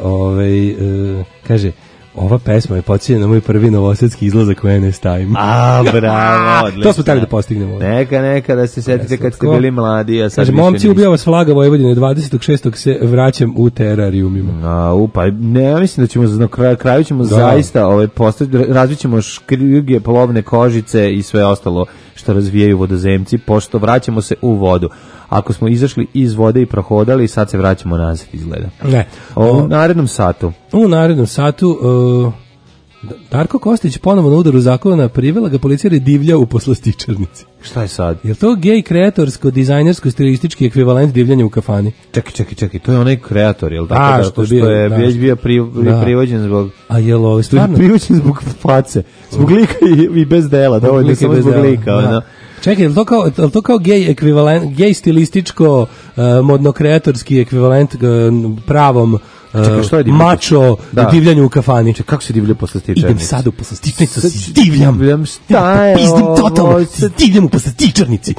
kaže, ova pesma je podsjeća na moj prvi novosadski izlazak u NS Time. A, bravo, odlično. To smo tako da postignemo. Neka da se setite kad ste bili mladi. Kaže, momci, ubija vas flaga Vojvodine, 26. se vraćam u terarijumima. Pa ne, ja mislim da ćemo na kraju ćemo zaista razvit ćemo škrge, polovne kožice i sve ostalo što razvijaju vodozemci, pošto vraćamo se u vodu. Ako smo izašli iz vode i prohodali, sad se vraćamo nazad, izgleda. Ne. U narednom satu Darko Kostić ponovo na udaru zakona, privela ga policija divlja u poslastičarnici. Šta je sad? Je li to gej kreatorsko, dizajnersko, stilistički ekvivalent divljanja u kafani? Čekaj, to je onaj kreator, je li tako? Što je već bio privođen zbog... A je li ovo stvarno? Privođen zbog face, zbog lika i bez dela, dovoljno samo zbog lika, Čekaj, je li to kao gej ekvivalent, gej stilističko, modno-kreatorski ekvivalent pravom mačo divljanju u kafani? Kako se divlja poslastičarnici? Idem sad u poslastičarnicu, se divljam. Šta je pizdim totalno, se divljam u poslastičarnici.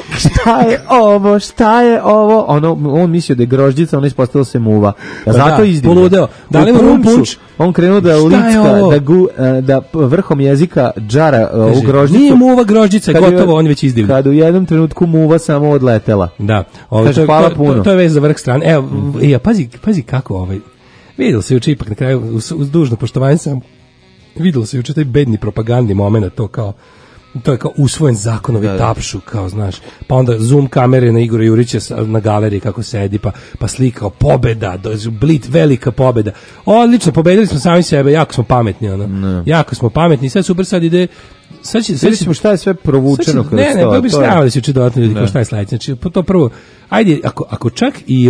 Šta je ovo? On mislio da je grožđica, ona ispostavila se muva. Zato izdivlja. Poludeo. Da li imam punč? On krenuo da licka, da vrhom jezika džara u grožđicu. Nije muva grožđica, gotovo, on već izdivlja. Kad u jednom trenutku muva samo odletela. Da. Kaže, hvala puno. To je vez za vrh strane. Evo, pazi kako vidjelo se juče ipak na kraju, uz dužno poštovanje sam, vidjelo se juče taj bedni propagandni moment, to je kao usvojen zakonovi tapšu, kao znaš, pa onda zoom kamere na Igora Jurića na galeriji kako sedi, pa slika pobeda, blit, velika pobeda. Odlično, pobedili smo sami sebe, jako smo pametni, jako smo pametni, sad super, sad ide, sad ćemo šta je sve provučeno kroz to. Ne, bi snavali se juče dodatno ljudi, kao šta je sledeće, znači, to prvo, ajde, ako čak i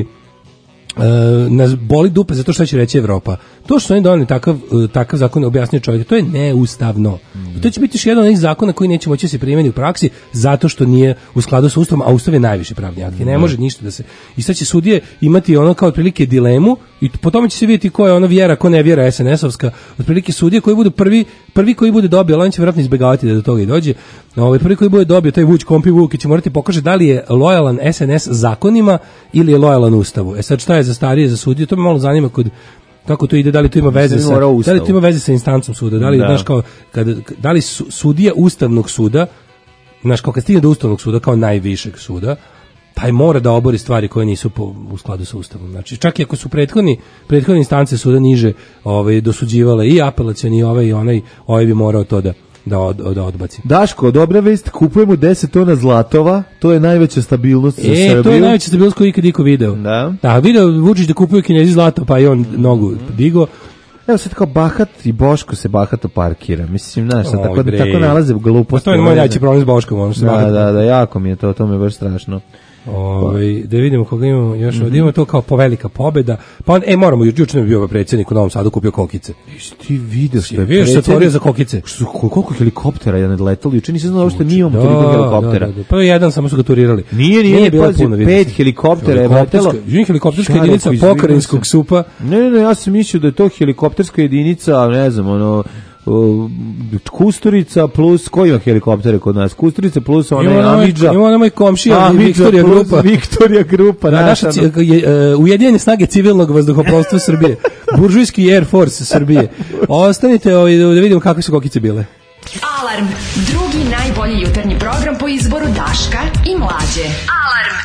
nas boli dupe zato što će reći Evropa. To što oni doneli takav zakon, objasnio čovjek, to je neustavno. I to će biti još jedan od onih zakona koji neće moći se primjeniti u praksi zato što nije u skladu sa Ustavom, a Ustav je najviši pravni akt. Ne može ništa da se... I sad će sudije imati ono kao otprilike dilemu i po tome će se vidjeti ko je ono vjera, ko ne vjera SNS-ovska. Otprilike sudije koji budu prvi koji bude dobio, ali on će vjerojatno izbjegavati da do toga i dođe. Prvi koji bude dobio, taj Vuč Kompi Vuk, će morati pokaže da li je lojalan SNS zakonima ili je lojalan Ustavu. Sad šta je za starije, za sudije, to me malo zanima kako to ide, da li to ima veze sa instancom suda, da li znaš kao da li sudija Ustavnog suda, znaš kao kad stigne do Ustavnog suda kao najvišeg suda, taj mora da obori stvari koje nisu u skladu sa Ustavom. Znači čak i ako su prethodne instance suda niže dosuđivale i apelacioni i ovaj bi morao to da odbaci. Daško, dobra vest, kupujemo 10 tona zlatova, to je najveća stabilnost za Srbiju. To je najveća stabilnost koju ikad iko video. Da, video Vučić da kupuju Kinezi zlato, pa i on nogu digo. Evo sad kao Bahat i Boško se bahato parkira. Mislim, znaš, tako nalaze gluposti. To je moj najveći problem s Boškom. Da, jako mi je to mi je baš strašno. Da vidimo koga imamo još. Imamo to kao velika pobeda. Pa moramo, juče nam je bio predsjednik u Novom Sadu, kupio kokice. Ti vidio što je predsjednik? Se otvorio za kokice. Koliko helikoptera je nadletalo? Juče nisam znao što nije imamo toliko helikoptera. Pa jedan samo su ga turirali. Nije bilo puno. 5 helikoptera je letelo. Helikopterska jedinica pokrajinskog SUP-a. Ne, ja sam mislio da je to helikopterska jedinica, ne znam, Kusturica plus, koji ima helikoptere kod nas? Kusturica plus Amidža. Ima onaj moj komšija, Viktorija Grupa. Naša Ujedinjene snage civilnog vazduhoplovstva Srbije. Buržujski Air Force Srbije. Ostanite da vidimo kakve su kokice bile. Alarm, drugi najbolji jutarnji program po izboru Daška i Mlađe. Alarm.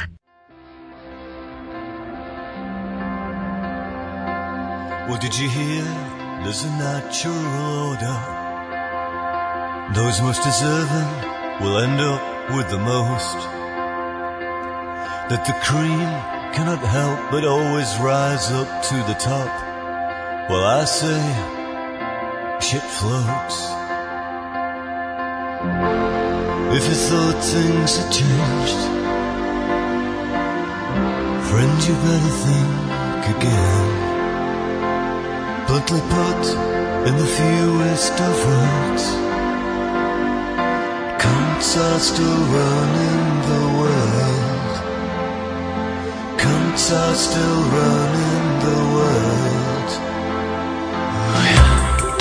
Well, did you hear? There's a natural order. Those most deserving will end up with the most. That the cream cannot help but always rise up to the top. Well, I say, shit floats. If you thought things had changed, friend, you better think again. Bluntly put in the fewest of words, cunts are still running the world. Cunts are still running the world. Oh, yeah.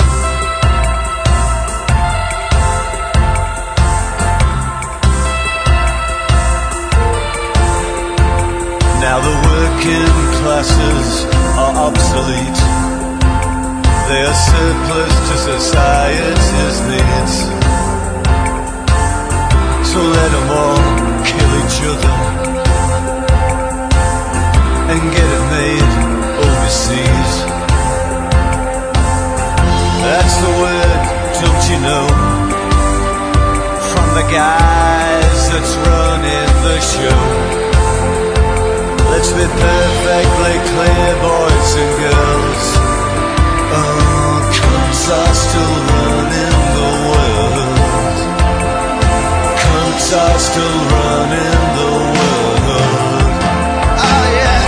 Now the working classes are obsolete. They are surplus to society's needs. So let them all kill each other and get it made overseas. That's the word, don't you know, from the guys that's running the show. Let's be perfectly clear, boys and girls. Oh, cunts are still running the world. Cunts are still running the world. Oh, yeah.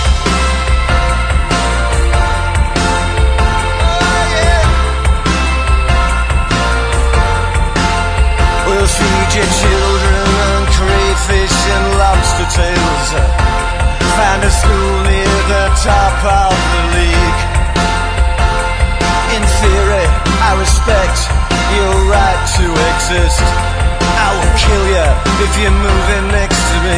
Oh, yeah. We'll feed your children on crayfish and lobster tails. Find a school near the top of the league. In theory, I respect your right to exist. I will kill you if you're moving next to me.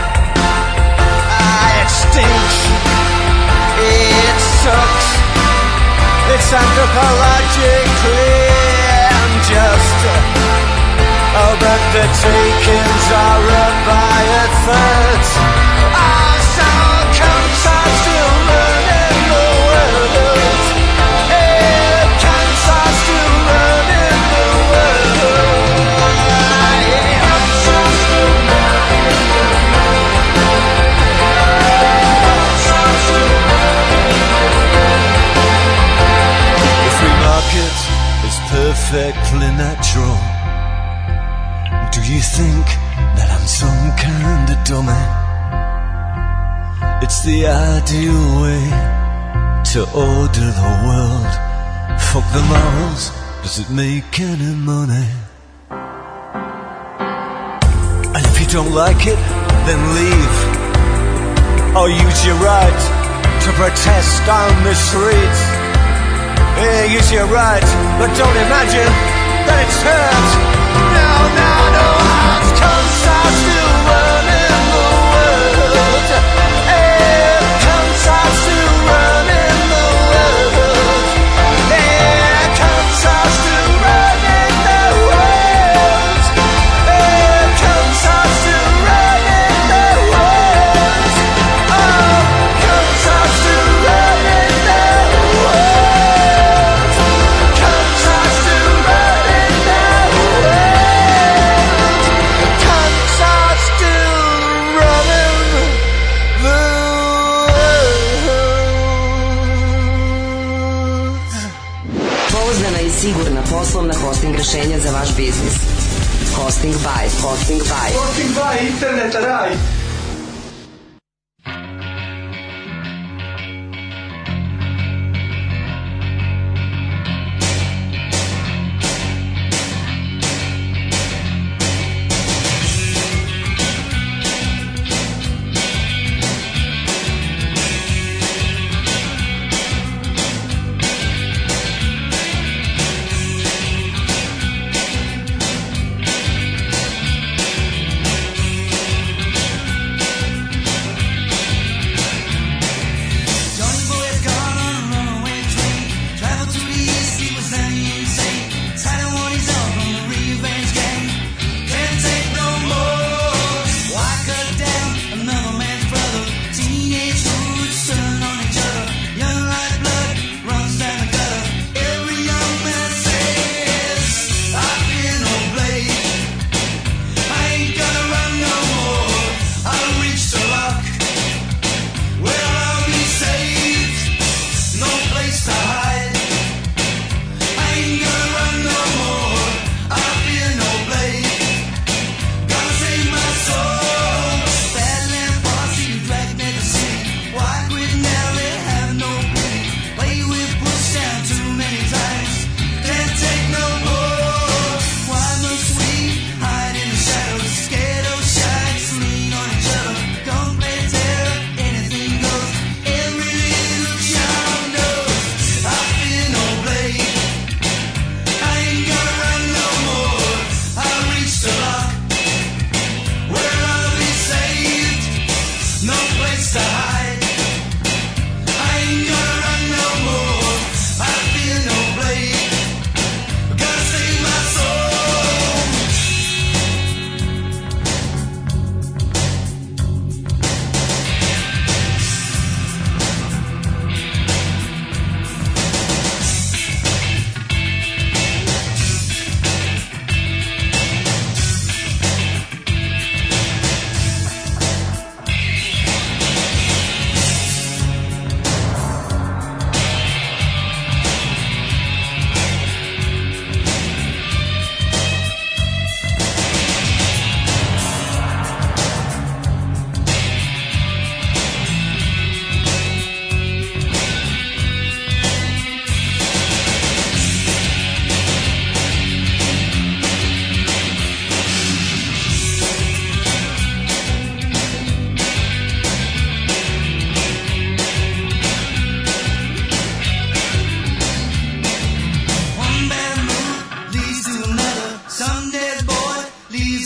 It stinks. It sucks. It's anthropologically unjust. Oh, but the takings are up by a third. So cunts are still running the world. Cunts are still running the world. Cunts are still running the world. Cunts are still running the world. The free market is perfectly natural. Do you think that I'm some kind of dummy? It's the ideal way to order the world. Fuck the morals, does it make any money? And if you don't like it, then leave. Or use your right to protest on the streets. Yeah, use your right, but don't imagine that it's hurt. No, no, no, cunts are still running the world. Cunts are still running the world. Cunts are still running the world. Cunts are still running the world. Oh, cunts are still running the world. Cunts are still running the world. Cunts are still running the Pouzdana i sigurna poslovna hosting rešenja za vaš biznis. Hosting by. Hosting by. Hosting by interneta raj.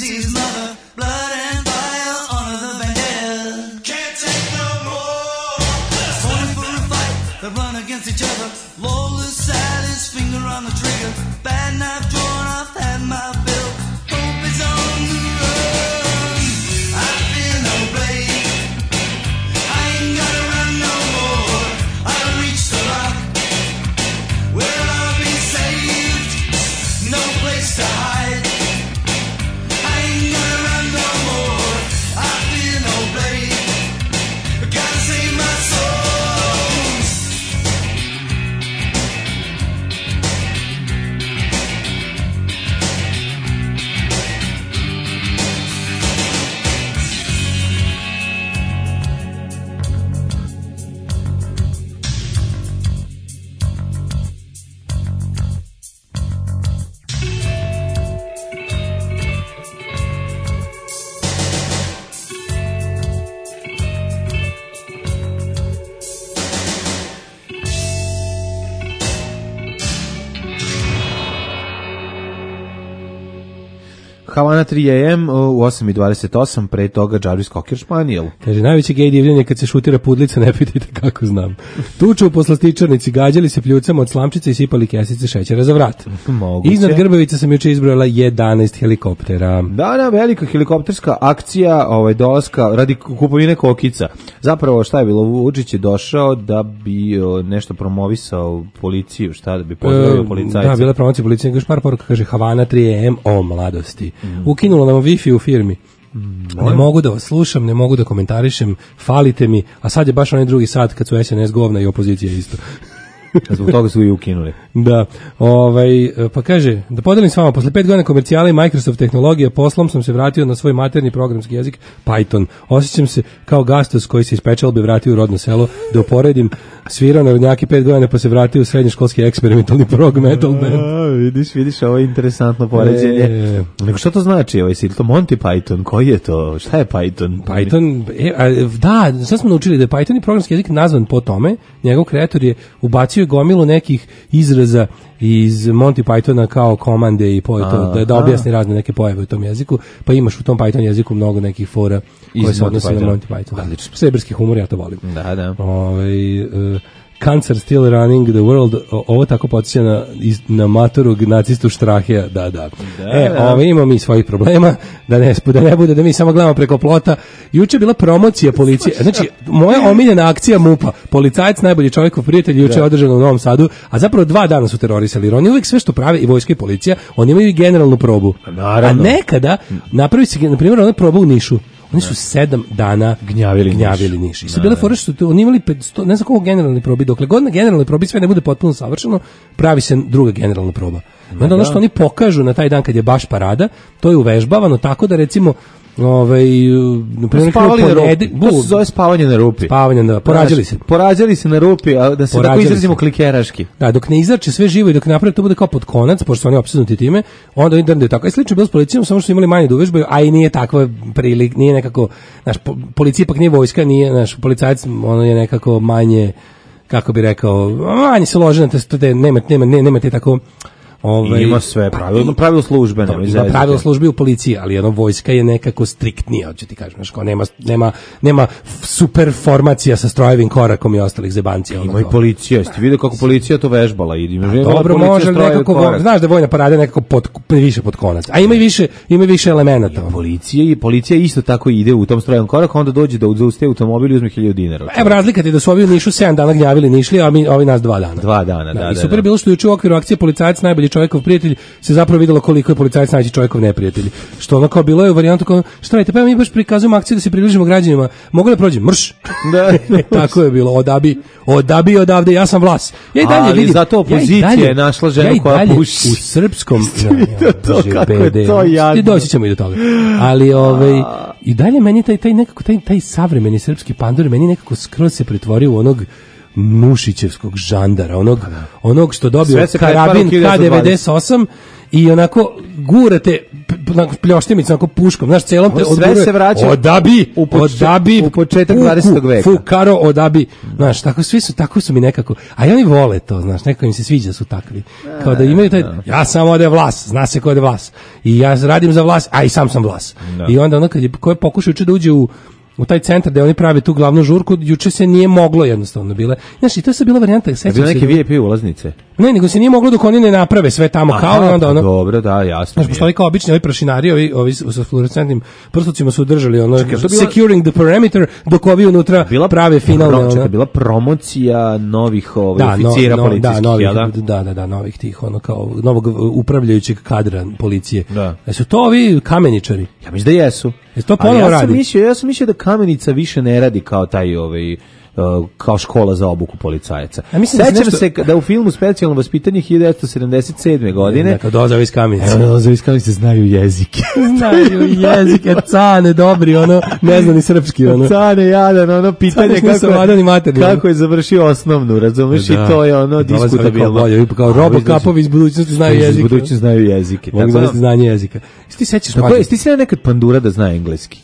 his mother, blood and fire under the bandana. Can't take no more. Going for a fight, they run against each other. Lawless had his finger on the trigger. Bad knife drawn off, had my fill. Hope is on the run. I feel no blade. I ain't gotta run no more. I reach the rock. Where I'll be saved. No place to hide. I ain't gonna run no more. I feel no blade. I gotta save my soul. Havana 3 AM u 8:28, pre toga Jarvis Cocker Spaniel. Kaže, najveće gej divljanje kad se šutira pudlica, ne pitajte kako znam. Tuču u poslastičarnici, gađali se pljucama od slamčice i sipali kesice šećera za vrat. Moguće. Iznad Grbavica sam juče izbrojala 11 helikoptera. Da, velika helikopterska akcija dolaska radi kupovine kokica. Zapravo šta je bilo? Vučić je došao da bi nešto promovisao policiju, šta da bi pozdravio policajce. Da, bila je promocija policije, još par poruka, kaže Havana 3 AM, o mladosti. Ukinulo nam Wi-Fi u firmi. Ne mogu da vas slušam, ne mogu da komentarišem, falite mi, a sad je baš onaj drugi sat kad su SNS govna i opozicija isto. Zbog toga su i ukinuli. Da, pa kaže, da podelim s vama, posle 5 godina komercijala i Microsoft tehnologija, poslom sam se vratio na svoj materni programski jezik Python. Osjećam se kao gastos koji se iz Pečalbe vratio u rodno selo, da uporedim, svirao narodnjaki 5 godina pa se vratio u srednjoškolski eksperimentalni prog metal band. Vidiš, ovo je interesantno poređenje. Nego što to znači? Je to Monty Python? Koji je to? Šta je Python? Python, da, sad smo naučili da je Python i programski jezik nazvan po tome. Njegov kreator je ubacio gomilu nekih izraza iz Monty Pythona kao komande i da objasni razne neke pojave u tom jeziku, pa imaš u tom Python jeziku mnogo nekih fora koje se odnose na Monty Python. Seberski humor, ja to volim. Da. Cancer still running the world, ovo tako podsjeća na matorog nacistu Štrahija, da. Imamo mi svojih problema, da ne bude da mi samo gledamo preko plota. Juče je bila promocija policije, znači moja omiljena akcija MUP-a, policajac najbolji čovjekov prijatelj, juče je održano u Novom Sadu, a zapravo 2 dana su terorisali, jer oni uvijek sve što prave, i vojska i policija, oni imaju i generalnu probu. A nekada napravi se, na primjer, ona proba u Nišu. Oni su 7 dana gnjavili Niš. I su bile fore što oni imali 500, ne znam koliko generalni probi, dokle god na generalnoj probi sve ne bude potpuno savršeno, pravi se druga generalna proba. I onda ono što oni pokažu na taj dan kad je baš parada, to je uvežbavano tako da recimo to se zove spavanje na rupi. Porađali se na rupi, a da se tako izrazimo klikeraški. Da, dok ne izrače sve živo i dok naprave to bude kao pod konac, pošto su oni opsednuti time, onda oni drndaju tako. I slično bilo s policijom, samo što su imali manje da uvežbaju, a i nije takva prilik, nije nekako, policija ipak nije vojska, nije, policajac, ono je nekako manje, kako bi rekao, manje se lože na te, nema te tako. Ima sve pravilo službe, pravilo službe u policiji, ali jedno vojska je nekako striktnija, hoće ti kažem, nema super formacija sa strojevim korakom i ostalih zebancija. Ima i policija, jeste vidio kako policija to vežbala? Dobro, može nekako, znaš da je vojna parada nekako više pod konac, a ima više elemenata. Policija isto tako ide u tom strojevom koraku, onda dođe da zaustavi automobil i uzme 1000 dinara. Evo razlika ti da su ovi u Nišu 7 dana gnjavili Nišli, a ovi nas 2 dana. 2 dana, da. I super je bilo što juče u okviru akcije policajac najbolji čovjekov prijatelj se zapravo videlo koliko je policajac najbolji čovjekov neprijatelj. Što ono kao bilo je u varijantu kao, šta radite, pa mi baš prikazujemo akciju da se približimo građanima, mogu da prođem, mrš. Tako je bilo, odabi odavde, ja sam vlas. Ali zato opozicija je našla ženu koja puši. U srpskom, kako je to jadno. Doći ćemo i do toga. Ali i dalje meni taj savremeni srpski pandur meni nekako skroz se pretvorio u onog Nušićevskog žandara, onog što dobio karabin K98 i onako gurate pljoštimicu onako puškom, znaš, celom te sve se vraća odabi u početak 20. veka. Fukaro odabi, znaš, tako su mi nekako, a oni vole to, znaš, nekako im se sviđa su takvi, kao da imaju taj, ja sam ovde Vlas, zna se ko je Vlas, i ja radim za Vlas, a i sam Vlas, i onda ono kad je, ko je pokušao da uđe u taj centar gde oni prave tu glavnu žurku, juče se nije moglo jednostavno bile. Znaš, i to je sad bila varijanta, sećam se. Neke VIP ulaznice. Ne, nego se nije moglo dok oni ne naprave sve tamo. Aha, kao i onda ono. Dobro, da, jasno. Znaš, pošto kao obični ovi prašinari, ovi sa fluorescentnim prslucima su držali ono securing the perimeter, dok ovi unutra prave finalne. Čekaj, bila promocija novih oficira policijskih, da, novih tih, ono kao novog upravljajućeg kadra policije. Jesu to ovi kameničari? Ja mislim da jesu. To ponovo radi. Ja sam mislio da Kamenica više ne radi kao taj kao škola za obuku policajaca. Sećam se da u filmu Specijalno vaspitanje 1977. godine kad dolaze iz Kamenice. Dolaze iz Kamenice, znaju jezike. Znaju jezike, cane dobri, ono, ne zna ni srpski, ono. Cane jadan, ono, pitanje kako je završio osnovnu, razumeš, i to je ono diskutabilno. Kao Robocapovi iz budućnosti znaju jezike. Iz budućnosti znaju jezike. Mogu da znanje jezika. Ti sećaš mlađe? Ti si nekad Pandura da zna engleski?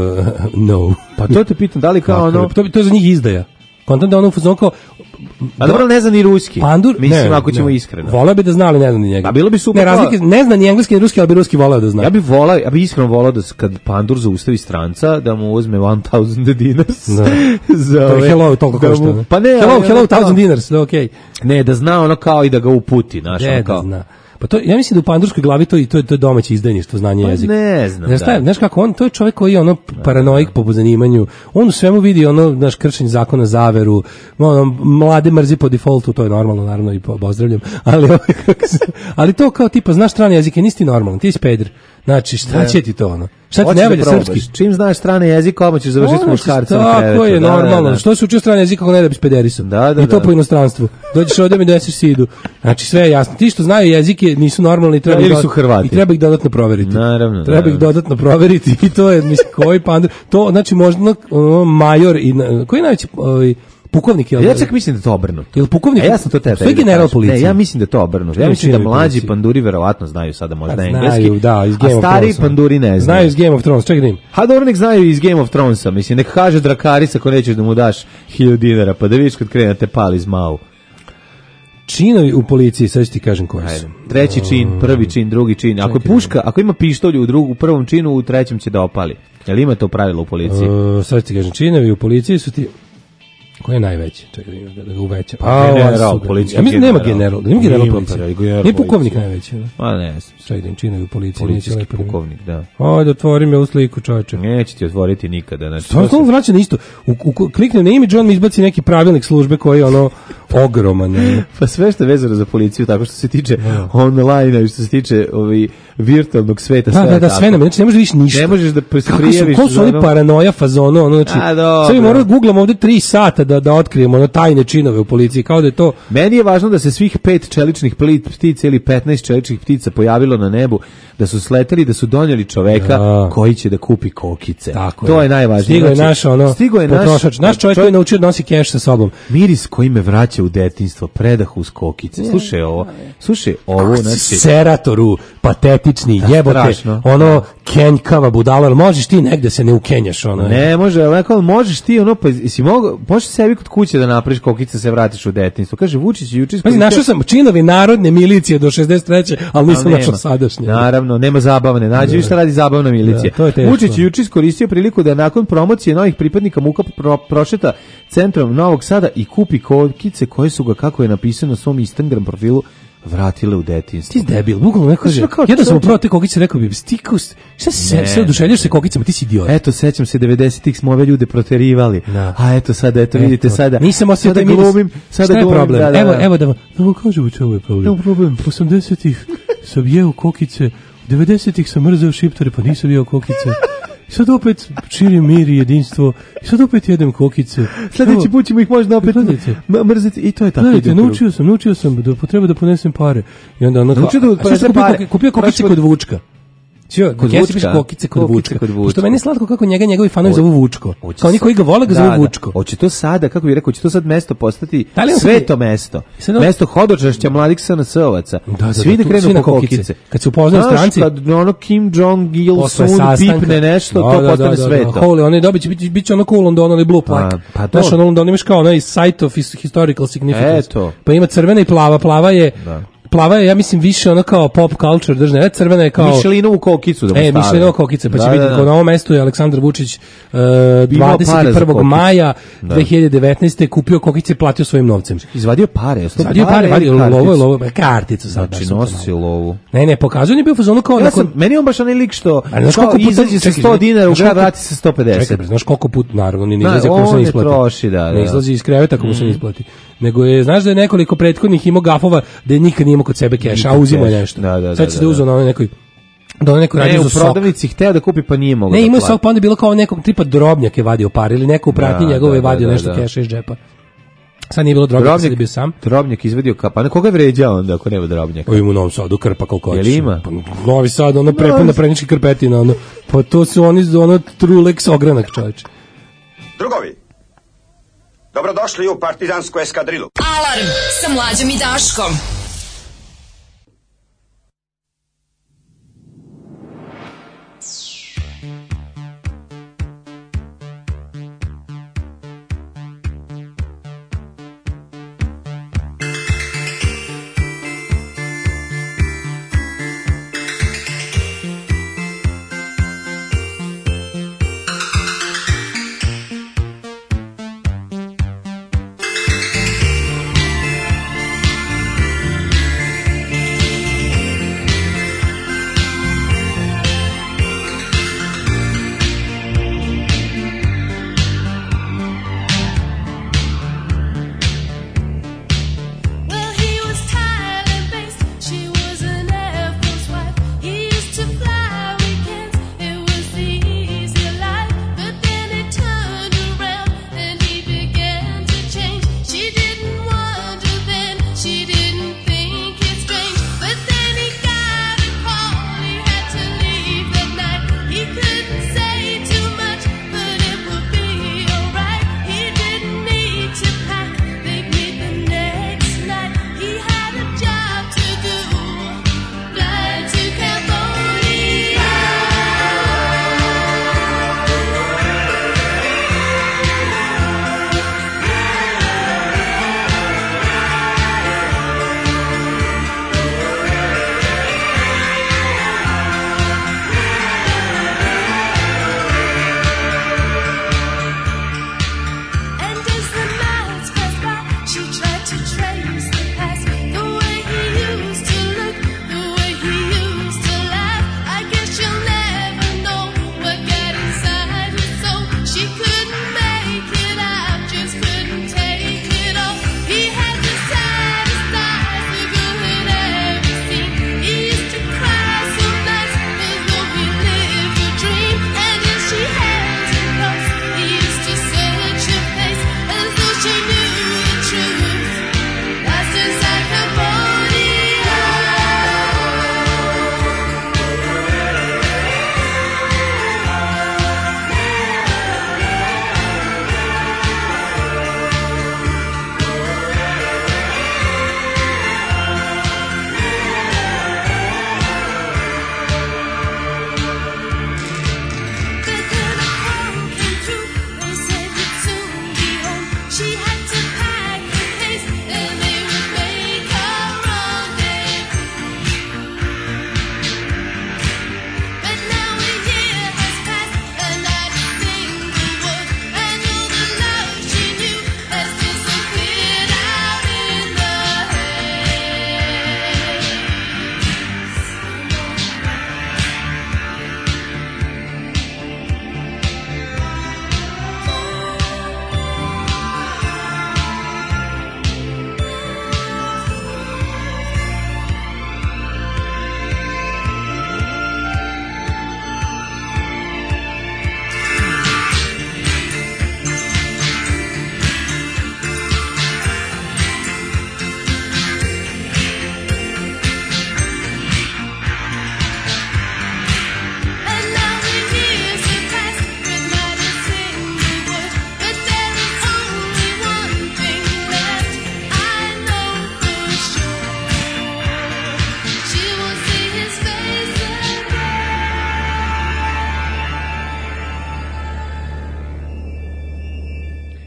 No. Pa to te pitam, da li kao ono... To je za njih izdaja. Kontam da ono fuzon kao... A dobro, ne zna ni ruski. Pandur? Mislim, ako ćemo iskreno. Voleo bi da zna, ali ne zna ni njega. A bilo bi super. Ne, razlike, ne zna ni engleski ni ruski, ali bi ruski voleo da zna. Ja bi iskreno voleo da kad Pandur zaustavi stranca, da mu uzme 1000 dinars. Za hello, toliko košta. Pa ne, hello, 1000 dinars, da okej. Ne, da zna ono kao i da ga uputi, znaš, ono kao. Zna. Pa to, ja mislim da u pandurskoj glavi to je domaće izdajništvo, znanje jezika. Ne znam. Znaš kako, to je čovjek koji je ono paranoik po zanimanju. On u svemu vidi ono, znaš, kršenje zakona, zaveru, ono, mlade mrzi po defaultu, to je normalno, naravno, i pozdravljam. Ali to kao tipa, znaš strane jezike, nisi ti normalan, ti si peder. Znači, šta će ti to ono? Šta ti ne valja srpski? Čim znaš strane jezika, odmah ćeš završiti s muškarcem. Tako je, normalno. Što se učio strane jezika ako ne da bi s pederisom? I to po inostranstvu. Dođeš ovdje mi deseš sidu. Znači, sve je jasno. Ti što znaju jezike nisu normalni. I treba ih dodatno proveriti. Naravno. Treba ih dodatno proveriti i to je, mislim, koji pandur. To, znači, možda major i... Koji je najveći... Pukovnik je. Ja čak mislim da to obrnuto. Jel pukovnik? Ja sam to tebe. Sve general policije. Ne, ja mislim da to obrnuto. Ja mislim da mlađi panduri verovatno znaju sada možda engleski. Znaju, da, iz Game of Thrones. A stari panduri ne znaju. Znaju iz Game of Thrones, čekaj da im. Ha, dobro, nek znaju iz Game of Thronesa. Mislim, nek kaže Drakaris ako nećeš da mu daš 1000 dinara, pa da vidiš kad krene te pali zmau. Činovi u policiji, sad ću ti kažem koji su. Treći čin, prvi čin, drugi čin. Ako je puška, ako ima pištolj u prvom činu, u trećem će da opali. Jel ima to pravilo u policiji? Sad ću ti kažem, činovi u policiji su ti... Ko je najveći? Čekaj da ga uveća. General, policija. Ja mislim nema general. Nema general policije. Nije pukovnik najveći. Pa ne. Čekaj, činovi u policiji. Policijski pukovnik, da. Ajde, otvori me u sliku, čoveče. Neće ti otvoriti nikada. Znači, to vraća na isto. Kliknem na imidž, on mi izbaci neki pravilnik službe koji je ono ogroman. Pa sve što je vezano za policiju, tako što se tiče online, i što se tiče virtualnog sveta. Da, sve nam. Znači, ne možeš više ništa. Ne možeš da prijaviš. Kako su oni paranoja fazono, znači. Sve mi moramo googlamo ovde 3 sata da otkrijemo ono tajne činove u policiji, kao da je to... Meni je važno da se svih 5 čeličnih ptica ili 15 čeličnih ptica pojavilo na nebu, da su sleteli, da su donijeli čoveka koji će da kupi kokice. To je najvažnije. Stigo je naš potrošač. Naš čovjek koji je naučio da nosi keš sa sobom. Miris koji me vraća u detinjstvo, predah uz kokice. Slušaj ovo. Znači... Seratoru, patetični, jebote, ono, kenjkava budala, možeš ti negde se ne ukenjaš, ono. Ne može, možeš ti, ono, pa si možeš sebi kod kuće da napraviš kokice, se vratiš u detinjstvo. Kaže, Vučić i juče... Našao sam činovi narodne milicije do 63. ali nisam našao sadašnje. Naravno, nema zabavne. Nađi šta radi zabavna milicija. Vučić i juče iskoristio priliku da nakon promocije novih pripadnika MUK-a prošeta centrom Novog Sada i kupi kokice koje su ga, kako je napisano na svom Instagram profilu, vratile u detinjstvo. Ti debil, bukvalno neko kaže. Ja da sam upravo te kokice rekao bi, šta se sve oduševljaš se kokicama, ti si idiot. Eto, sećam se 90-ih smo ove ljude proterivali. A eto sada, vidite sada. Nisam osjetio taj glumim. Šta je problem? Evo da vam kažem u čemu je problem. 80-ih sam jeo kokice, 90-ih sam mrzeo šiptare, pa nisam jeo kokice. Sad opet širim mir i jedinstvo. I sad opet jedem kokice. Sljedeći put ćemo ih možda opet mrziti. I to je tako. Gledajte, naučio sam da potreba da ponesem pare. I onda ono... Naučio da ponesem pare. Kupio kokice kod Vučka. Kod Kesi Vučka, piše kokice kod Vučka. Kod Vučka. Pošto meni je slatko kako njegovi fanovi zovu Vučko. Kao oni koji ga vole ga zovu Vučko. Hoće to sada, kako bih rekao, hoće to sad mesto postati Talijanski- sveto mesto. Mesto hodočašća mladih SNS-ovaca. Svi da krenu po kokice. Kad se upoznaju stranci, kad ono Kim Jong-il posle Sun sastanka pipne nešto, to postane sveto. Holy, oni biće ono cool London, onaj blue plaque. Pa to. Znaš, ono London imaš kao onaj site of historical significance. Eto. Pa ima crvena i plava. Plava je, ja mislim, više ono kao pop culture držne. Crvena je kao... Mišelinovu kokicu da mu stave. Mišelinova kokica, pa će biti na ovom mestu je Aleksandar Vučić 21. maja 2019. kupio kokice i platio svojim novcem. Izvadio pare. Vadio lovo, karticu sad. Znači, nosi lovu. Ne, pokazuje, on je bio u fazonu kao... Meni je on baš onaj lik što izađe sa 100 dinara u grad, vrati se 150. Čekaj, znaš koliko put, naravno, ne izlazi ako mu se ne isplati. Ne izlazi iz kreveta ako mu se ne isplati. Nego je, znaš da je nekoliko prethodnih imao gafova da je nikad nije imao kod sebe keša, a uzimo je nešto. Sad se da uzeo na onoj nekoj radio za sok. U prodavnici hteo da kupi, pa nije mogao da plati. Ne, imao sok, pa onda je bilo kao nekog tipa Drobnjak je vadio par ili neko u pratnji njegove je vadio nešto keša iz džepa. Sad nije bilo Drobnjak, sad je bio sam. Drobnjak izvadio kapa. Na koga je vređao onda ako nema Drobnjaka? Ima u Novom Sadu krpa koliko hoćeš. Jel ima? Pa, Novi Sad, ono prepuna prenički krpetina. Ono. Pa to su oni Trulex ogranak, čovječe. Drugovi, dobrodošli u partizansku eskadrilu. Alarm sa Mlađom i Daškom.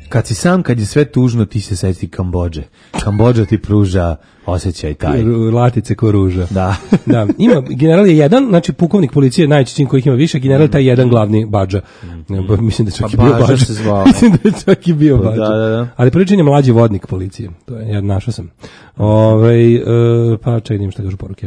Kad si sam, kad je sve tužno, ti se seti Kambodže. Kambodža ti pruža osjećaj taj. Latice ko ruža. Da. Da. Ima, general je jedan, znači pukovnik policije, najčešći čin kojih ima više, general je taj jedan glavni badža. Mislim da čak i bio badža. Se zvao. Mislim da je čak i bio badža. Da. Ali prvi čin je mlađi vodnik policije. To je, ja našao sam. Pa čekaj, šta kažu poruke.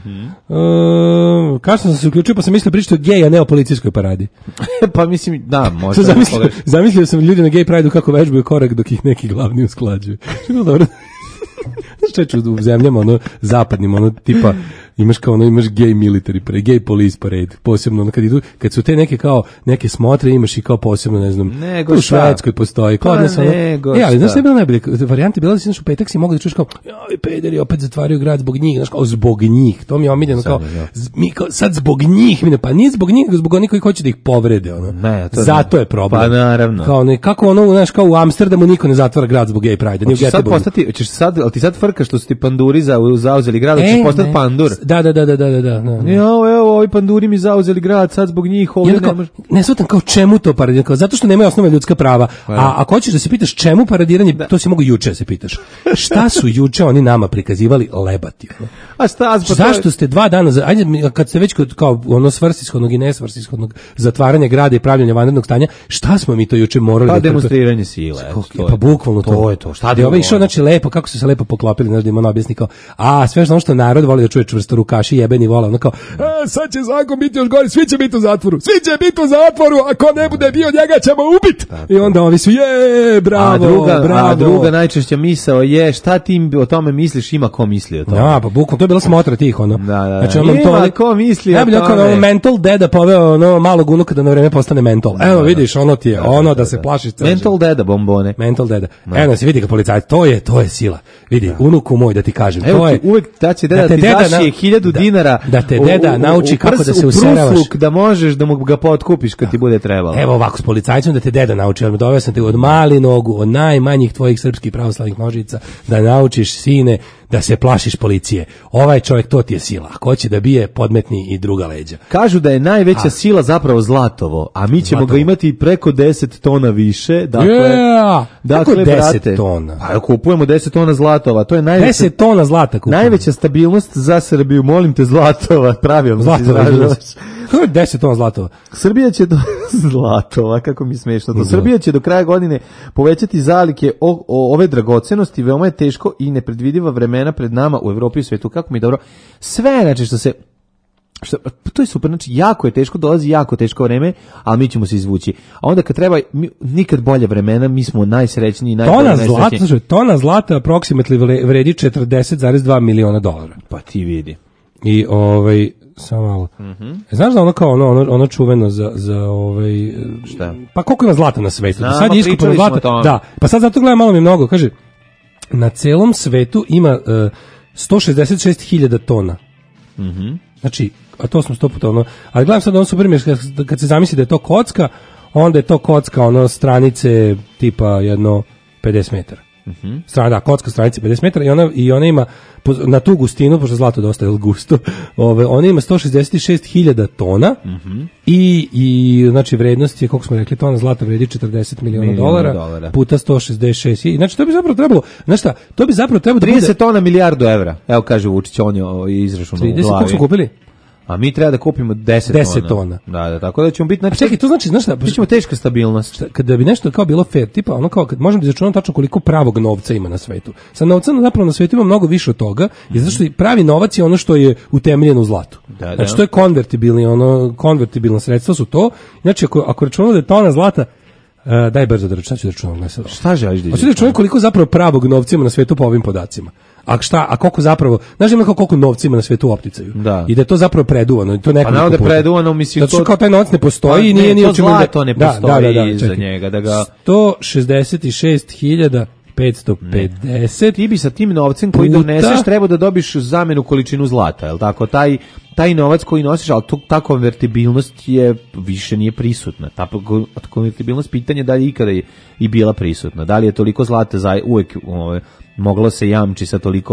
Kasno sam se uključio, pa sam mislio pričati o gej, a ne o policijskoj paradi. Pa mislim, da, možda. Zamislio sam ljudi na gej prideu kako vežbaju korak dok ih neki glavni usklađuju. Što je dobro? Čeče u zemljama, ono, zapadnim, ono, tipa, imaš kao ono, imaš gay military parade, gay police parade, posebno, ono, kad su te neke kao, neke smotre, imaš i kao posebno, ne znam, u Švedskoj postoji, kod nas, ono, ali, znaš što je bilo najbolje, varijante bila da si, znaš, u petak si mogu da čuš kao, joj, pederi, opet zatvaraju grad zbog njih, znaš, kao, zbog njih, to mi je omiljeno, kao, mi, kao, sad zbog njih, pa nije zbog njih, zbog onih koji hoće da ih povrede, ono, zato je problem. Pa naravno. Kao, kako ono, znaš, kao u Amsterdamu niko ne zatvara grad zbog gay pride, ni u Göteborgu. Hoćeš sad, ali ti sad frka što su ti panduri zauzeli grad, ćeš postati pandur. Da. Evo, ovi panduri mi zauzeli grad, sad zbog njih ovdje ne može. Ne shvatam kao čemu to paradiranje, kao zato što nemaju osnovne ljudska prava. A ako hoćeš da se pitaš čemu paradiranje, to si mogu juče da se pitaš. Šta su juče oni nama prikazivali lebati? A zašto ste 2 dana, ajde kad ste već kao ono svrsishodnog i nesvrsishodnog zatvaranja grada i pravljenja vanrednog stanja, šta smo mi to juče morali da demonstriranje sile. Pa bukvalno to je to. Šta je ovo išao, znači lepo, kako su se lepo poklopili, znači da im on objasni kao, sve što narod voli da čuje čvrstorukaši jebeni vola, ono kao, sad će zakon biti još gori, svi će biti u zatvoru, ako ne bude bio njega ćemo ubiti. I onda ovi su, bravo. A druga najčešća misao je, šta ti o tome misliš, ima ko misli o tome. Ja, pa bukvalno, to je bila smotra tih, ono. Znači, ima ko misli o tome. Ja bih ono, mental deda poveo ono malog unuka da na vreme postane mental. Evo, vidiš, ono ti je, ono da se plašiš. Mental deda, bombone. Mental deda. Evo, se vidi kao policajac, to je sila. Vidi, unuku moj, da ti kažem, evo, to je uvek da će deda ti zašije 1000 dinara da te deda nauči kako da se useravaš, da možeš da mu ga potkupiš kad ti bude trebalo. Evo ovako s policajcem da te deda nauči, ali doveo sam te od mali nogu, od najmanjih tvojih srpskih pravoslavnih nožica, da naučiš sine da se plašiš policije. Ovaj čovjek, to ti je sila. Ako hoće da bije, podmetni i druga leđa. Kažu da je najveća sila zapravo zlatovo, a mi ćemo ga imati preko 10 tona više. Dakle 10 tona. A kupujemo 10 tona zlatova, to je najveća 10 tona zlata kupujemo. Najveća stabilnost za Srbiju, molim te, zlatova, pravilno se izražavaš. To je 10 tona zlatova. Srbija će do zlatova, kako mi smešno to. Srbija će do kraja godine povećati zalihe ove dragocenosti, veoma je teško i nepredvidiva vremena pred nama u Evropi i svijetu. Kako mi dobro. Sve, znači to je super, znači jako je teško, dolazi jako teško vreme, ali mi ćemo se izvući. A onda kad treba nikad bolje vremena, mi smo najsrećniji, najsrećniji. Tona zlata aproximately vredi $40,2 miliona. Pa ti vidi. I samo malo. Znaš da ono kao ono čuveno za šta? Pa koliko ima zlata na svetu? Sad je iskopano zlata. Da. Pa sad zato gledam, malo mi mnogo, kaže na celom svetu ima 166.000 tona. Znači, a to smo 100 puta ali gledam sad ono super kad se zamisli da je to kocka, onda je to kocka stranice tipa jedno 50 metara. Kocka stranice 50 metara i ona ima na tu gustinu, pošto zlato dosta je gusto, ona ima 166.000 tona i znači vrednost je, koliko smo rekli, tona zlata vredi $40 miliona puta 166. Znači to bi zapravo trebalo, znaš šta, to bi zapravo trebalo 30 tona milijardu evra. Evo kaže Vučić, on je izračunao u glavi. 30, koliko smo kupili? A mi treba da kupimo 10 tona. Da, tako da ćemo biti... Znači, čekaj, to znači, znaš šta? Mi ćemo teška stabilnost. Kada bi nešto kao bilo fair, tipa, ono kao, kad možemo da izračunamo tačno koliko pravog novca ima na svetu. Sad, novca zapravo na svetu ima mnogo više od toga, i zato što pravi novac je ono što je utemeljeno u zlatu. Znači, to je konvertibilno sredstvo su to. Znači, ako računamo da je tona zlata, daj brzo da računam, ću računam. Šta želiš da hoću da računam koliko zapravo pravog novca ima na svetu po ovim podacima. A koliko zapravo, znaš ima koliko novca ima na svetu u opticaju. I da je to zapraro preduvano. I to nekoliko puta. Pa naravno da je preduvano, mislim to... Zato kao taj novac ne postoji i nije ni... To zlato ne postoji iza njega. 166.550. Ti bi sa tim novcem koji doneseš treba da dobiš zamenu količinu zlata, je li tako? taj novac koji nosiš, ali ta konvertibilnost je više nije prisutna. Ta konvertibilnost pitanje da li ikada je i bila prisutna. Da li je toliko zlata uvek moglo se jamči sa toliko...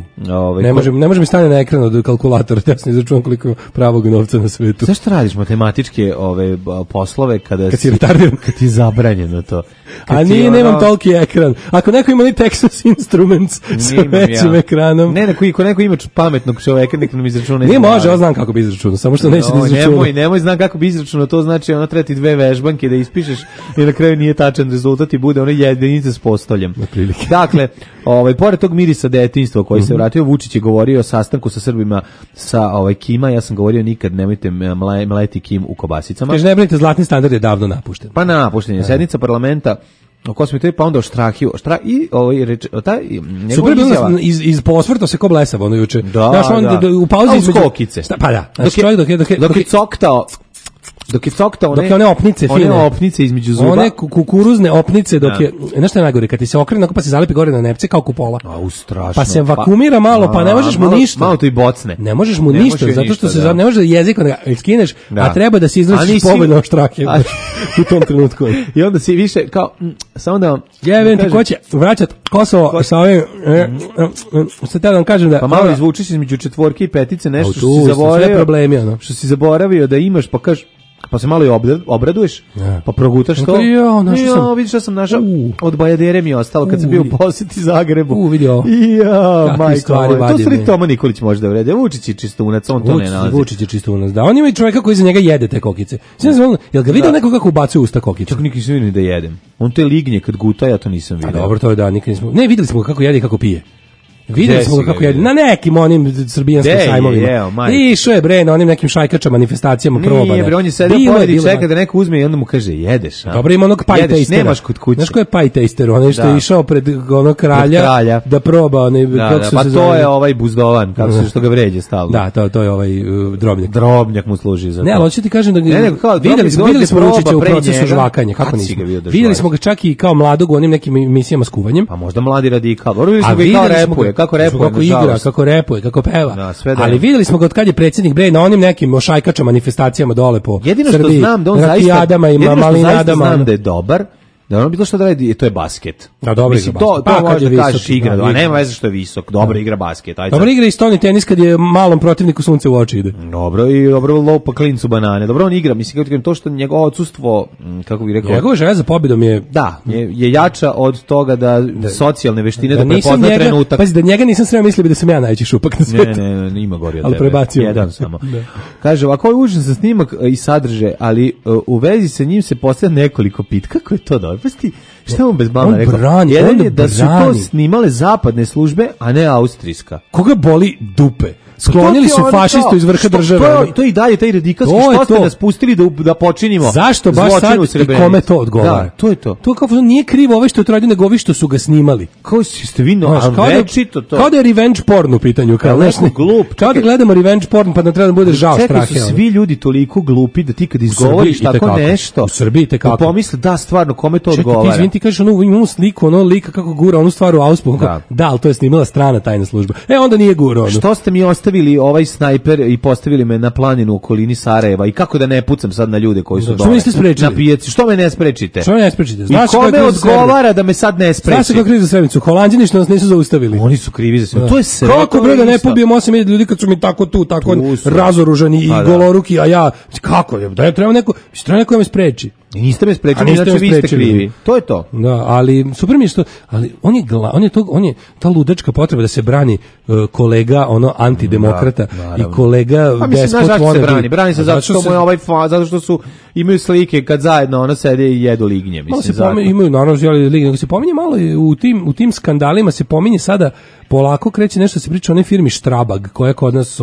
Ne može mi stane na ekran od kalkulatora, ja sam izračunao koliko pravog novca na svetu. Zašto radiš matematičke poslove kada si retardiran? Kad ti je zabranjeno to? A nije, nemam toliki ekran. Ako neko ima Texas Instruments sa većim ekranom... Ne, ako neko ima pametnog čoveka, nek nam izračuna. Nije može, ja znam kako bi izračunao, samo što neće da izračunao. Nemoj, znam kako bi izračunao, to znači ona treba ti 2 vežbanke da ispišeš i na kraju nije tačan rezultat i bude ono jedinica s postoljem. Dakle, pored tog mirisa detinjstva koji se vratio, Vučić je govorio o sastanku sa Srbima sa Kima, ja sam govorio nikad nemojte mleti Kim u kobasicama. Kaže, ne brinite, zlatni standard je davno napušten. Pa napušten je. Sednica parlamenta ko smo to pa onda Štrahiju. I super bilo iz posvrto se ko blesavo ono juče. Da, u pauzi između kokice. Pa da. Dok je coktao one opnice fine. One opnice između zuba. One kukuruzne opnice dok je, znaš šta je najgore, kad ti se okrene, pa se zalepi gore na nepce kao kupola. Strašno. Pa se vakumira malo, pa ne možeš mu ništa. Malo to i bocne. Ne možeš mu ništa, zato što se ne može da jezikom da skineš, a treba da se iznosi pobedno Štrahije u tom trenutku. I onda si više kao, samo da vam... Jevim ti ko će vraćat Kosovo sa ovim... Sad da vam kažem da... Pa malo izvučiš između četvorke i petice nešto što si zaboravio da imaš, pa kažeš, pa se malo i obraduješ, pa progutaš to. Vidiš šta sam našao, od Bajadere mi je ostalo kad sam bio u posjeti Zagrebu. Vidio. To stvari Toma Nikolić može da vrede. Vučić je čistunac, on to ne nalazi. Vučić je čistunac, da. On ima i čovjeka koji za njega jede te kokice. Jel ga vidio neko kako ubacuje usta kokice? Čak nikad nisam vidio da jedem. On te lignje kad guta, ja to nisam vidio. A dobro, to je da, nikad nismo. Ne, videli smo kako jede i kako pije. Videli smo kako jede na nekim onim srbijanskim sajmovima. Išao je bre na onim nekim šajkača manifestacijama probane. Nije bre, on je sedio pored i čeka da neko uzme i onda mu kaže jedeš. Dobro, ima onog pie tastera. Nemaš kod kuće. Znaš ko je pie taster? On je što je išao pred onog kralja da proba. Pa to je ovaj buzdovan, kako se što ga vređe stalno. Da, to je ovaj drobnjak. Drobnjak mu služi za to. Ne, ali hoću ti kažem da videli smo Vučića u procesu žvakanja. Kako nismo? Videli smo ga čak i kao mladog u onim nekim emisijama s kuvanjem. Pa možda mladi radikal. Videli smo ga i kao repuje, kako repuje. Kako repuje, kako peva. Ali videli smo ga od kad je predsjednik bre na onim nekim šajkača manifestacijama dole po Srbiji. Jedino što znam da on zaista znam da je dobar, da ono bilo što da radi, to je basket. Da, dobro igra basket. To može da kažeš igra, a nema veze što je visok, dobro igra basket. Dobro igra i stoni tenis kad je malom protivniku sunce u oči ide. Dobro lopa klincu banane. Dobro on igra, mislim kako to što njegovo odsustvo, kako bih rekao. Njegova želja za pobedom je je jača od toga da socijalne veštine da prepozna trenutak. Pazi, da njega nisam sreo mislio da sam ja najveći šupak na svetu. Ne, ima gori od tebe. Ali prebacio jedan samo. Kaže, ovako je užasan snimak i sadržaj, ali u vezi sa njim se postavlja nekoliko pit. Kako je to dobro? Šta on bez blama rekao? Jedan je da su to snimale zapadne službe, a ne austrijska. Koga boli dupe? Sklonili su fašistu iz vrha države. To i dalje taj radikalski, što ste nas pustili da počinimo. Zašto baš sad i kome to odgovara? Da, to je to. To kao nije krivo ove što je to radio, nego ovi što su ga snimali. Kao ste vi večito to. Kao da je revenge porn u pitanju. Kao da gledamo revenge porn pa da treba da bude žao Strahe. Čekaj, su svi ljudi toliko glupi da ti kad izgovoriš tako nešto. U Srbiji te kako. Pomisle da stvarno kome to odgovara. Čekaj, ti kažeš imamo sliku, lika kako gura onu stvar u auspuhu. Da, ali to je snimala strana tajna služba. Onda nije gura ono. Što ste mi ostavili ovaj snajper i postavili me na planinu u okolini Sarajeva i kako da ne pucam sad na ljude koji su dole na pijaci? Što me ne sprečite? I kome odgovara da me sad ne spreči? Znaš se kao krivi za Srebrenicu? Holanđani što nas nisu zaustavili. Oni su krivi za sve. To je sve. Kako bre da ne pobijem 8.000 ljudi kad su mi tako razoružani i goloruki, a ja kako je? Da treba neko da me spreči. I niste me sprečili, znači vi ste krivi. To je to. Da, ali super mi je što, ali on je ta ludačka potreba da se brani kolega antidemokrata i kolega despot. Brani se zato što mu je zato što su imaju slike kad zajedno sede i jedu lignje, mislim. Imaju naravno lignje, se pominje malo u tim skandalima se pominje sada polako kreće nešto se priča o onoj firmi Strabag koja kod nas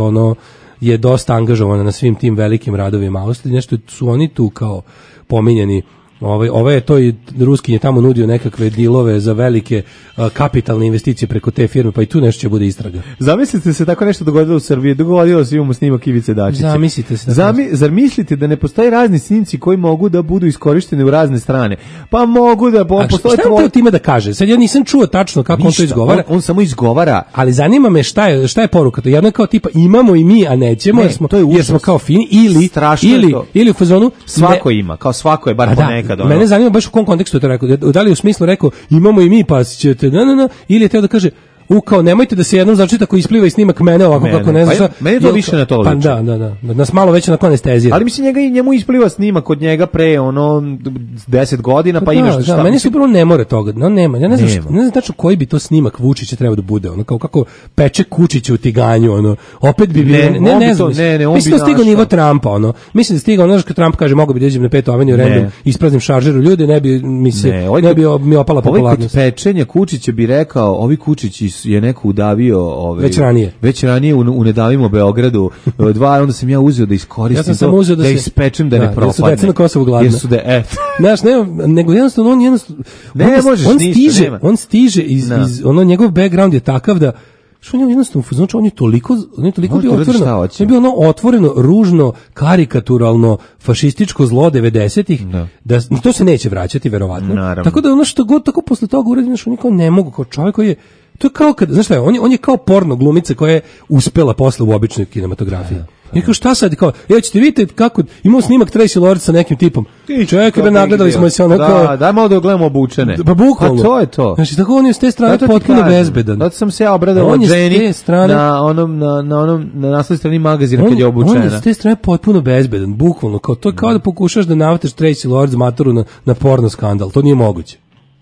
je dosta angažovana na svim tim velikim radovima Austrije, nešto su oni tu kao pominjeni Ovaj je to i Ruskin je tamo nudio nekakve dilove za velike kapitalne investicije preko te firme, pa i tu nešto će bude istraga. Zamislite se tako nešto dogodilo u Srbiji, dogodilo se, imamo snimak Ivice Dačića. Zamislite se. Zar mislite da ne postoje razni snimci koji mogu da budu iskorišteni u razne strane? Pa mogu da postoje. Šta on time da kaže? Sad ja nisam čuo tačno kako on to izgovara. On samo izgovara. Ali zanima me šta je poruka. To jedno je kao tipa imamo i mi, a nećemo, jer smo kao fini, ili u fazonu svako ima, kao svako je bar ponekad. Mene zanima baš u kom kontekstu je to rekao. Da li u smislu rekao imamo i mi, pa ćete ili je teo da kaže kao nemojte da se jednom začita ako ispliva i snimak mene ovako kako ne znam. Meni to više na to liči. Pa da. Nas malo već na anestezija. Ali mislim njemu ispliva snimak od njega pre 10 godina, pa imaš šta. Meni se upravo ne more toga. No nema. Ja ne znam tačno koji bi to snimak Vučića trebao da bude. Kao kako peče kučiće u tiganju, opet bi bilo ne znam. Mislim da stigao nivo Trumpa, Mislim da stigao kad Trump kaže mogu bi da idem na 5. aveniju random, ispraznim šaržeru ljudi, ne bi mi opala popularnost. Ovaj pečenja Kučića bi rekao, ovi Kučići je neko udavio već ranije u Ne davimo Beogradu 2, onda sam ja uzeo da iskoristim da ispečem da ne propadne. Jesu deca na Kosovu gladna. Znaš, nego jednostavno on stiže iz njegov background je takav da što on jednostavno, znači on je toliko bio otvoreno, je bio otvoreno, ružno, karikaturalno, fašističko zlo 90-ih, da to se neće vraćati verovatno. Tako da ono što god tako posle toga uradi, znači oni kao ne mogu, kao čovjek koji je, to je kao kad, znaš šta je, on je kao porno glumica koja je uspela posle u običnoj kinematografiji. I kao šta sad, kao, ćete vidjeti kako, imao snimak Tracy Lords sa nekim tipom. Čekaj, nagledali smo se ono kao... Da, daj malo da gledamo obučene. Pa bukvalno. Pa to je to. Znači, tako on je s te strane potpuno bezbedan. Zato sam se ja obradao od ženi na naslovnoj strani magazina kad je obučena. On je s te strane potpuno bezbedan, bukvalno. To je kao da pokušaš da navataš Tracy Lords maturu na porno skandal. To nije moguće.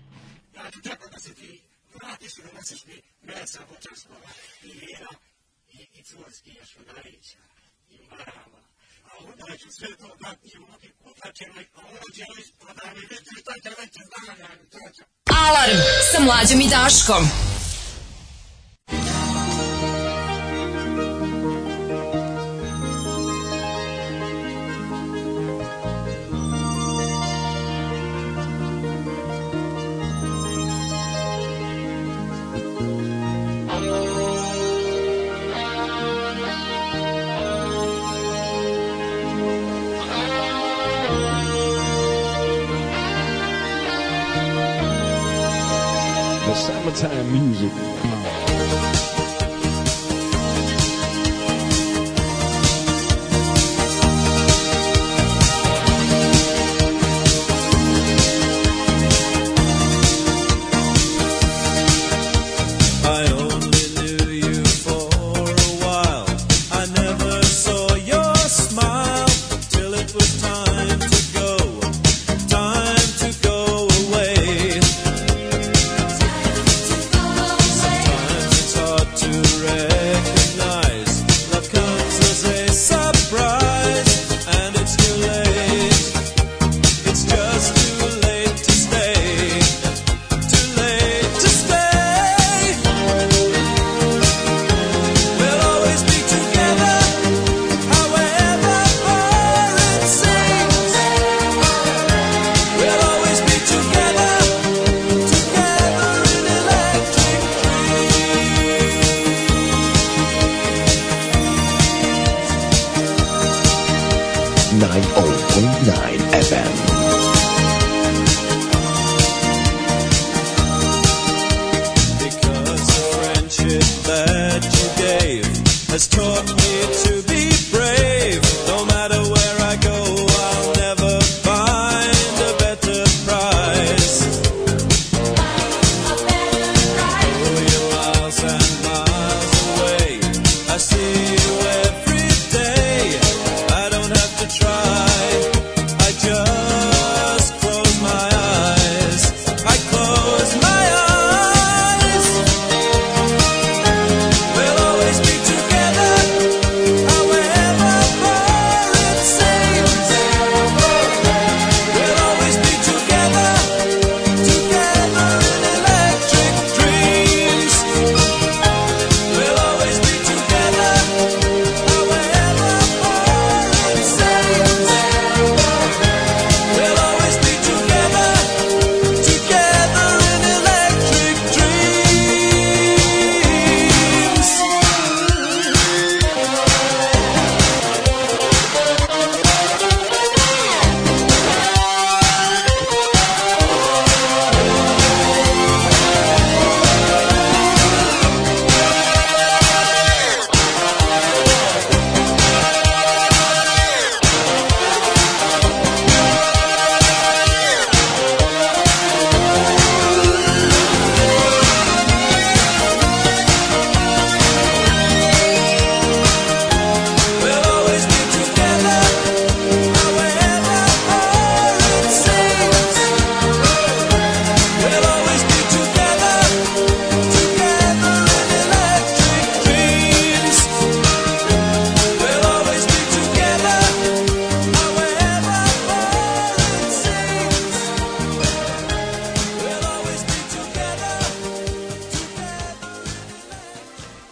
Alarm sa Mlađom i Daškom. Summertime music.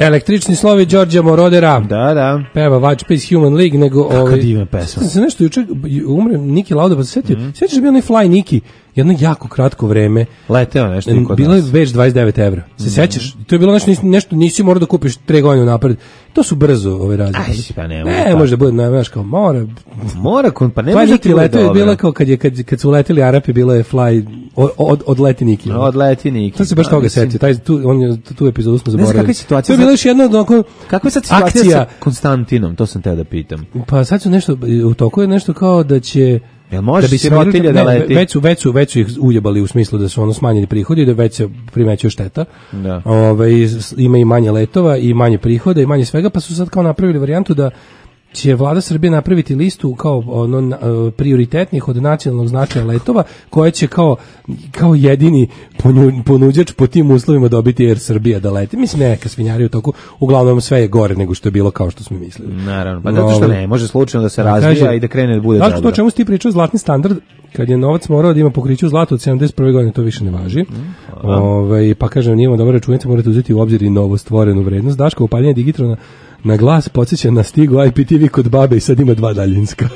Električni slovi Đorđa Morodera. Da. Peva Watch Peace Human League, nego... Kako divna pesma. Se nešto juče umre Niki Lauda, pa se setio. Sjećaš bio onaj Fly Niki? Jedno jako kratko vreme. Leteo nešto i kod nas. Bilo je već 29 €. Se sećaš? To je bilo nešto nisi morao da kupiš 3 godine napred. To su brzo ove razlike. Pa ne može da bude, znaš, kao mora, pa ne može ti leteo je bilo kao kad su leteli Arapi, bilo je Fly od leti Niki. Od leti Niki. To se baš toga setio. Tu epizodu smo zaboravili. Kakva je situacija? To je bilo još jedno kakva je sad situacija sa Konstantinom, to sam teo da pitam. Pa sad su nešto, u toku je nešto kao da će... Jel može sirotilja da leti? Već su ih ujebali u smislu da su smanjeni prihodi i da već se primećuje šteta. Da. Ima i manje letova i manje prihoda i manje svega, pa su sad kao napravili varijantu da će vlada Srbije napraviti listu kao prioritetnih od nacionalnog značaja letova koje će kao jedini ponuđač po tim uslovima dobiti Air Srbija da leti. Mislim, neka svinjarija u toku, uglavnom sve je gore nego što je bilo kao što smo mislili. Naravno, pa zato što ne, može slučajno da se razvija i da krene da bude dobro. To čemu si ti pričao, zlatni standard, kad je novac morao da ima pokriće u zlatu od 71. godine, to više ne važi. Pa kažem, nije vam dobra računica, morate uzeti u obzir i novo stvorenu vrednost. Daško upaljenje digitrona na glas podsjeća na stigu IPTV kod babe i sad ima 2 daljinska.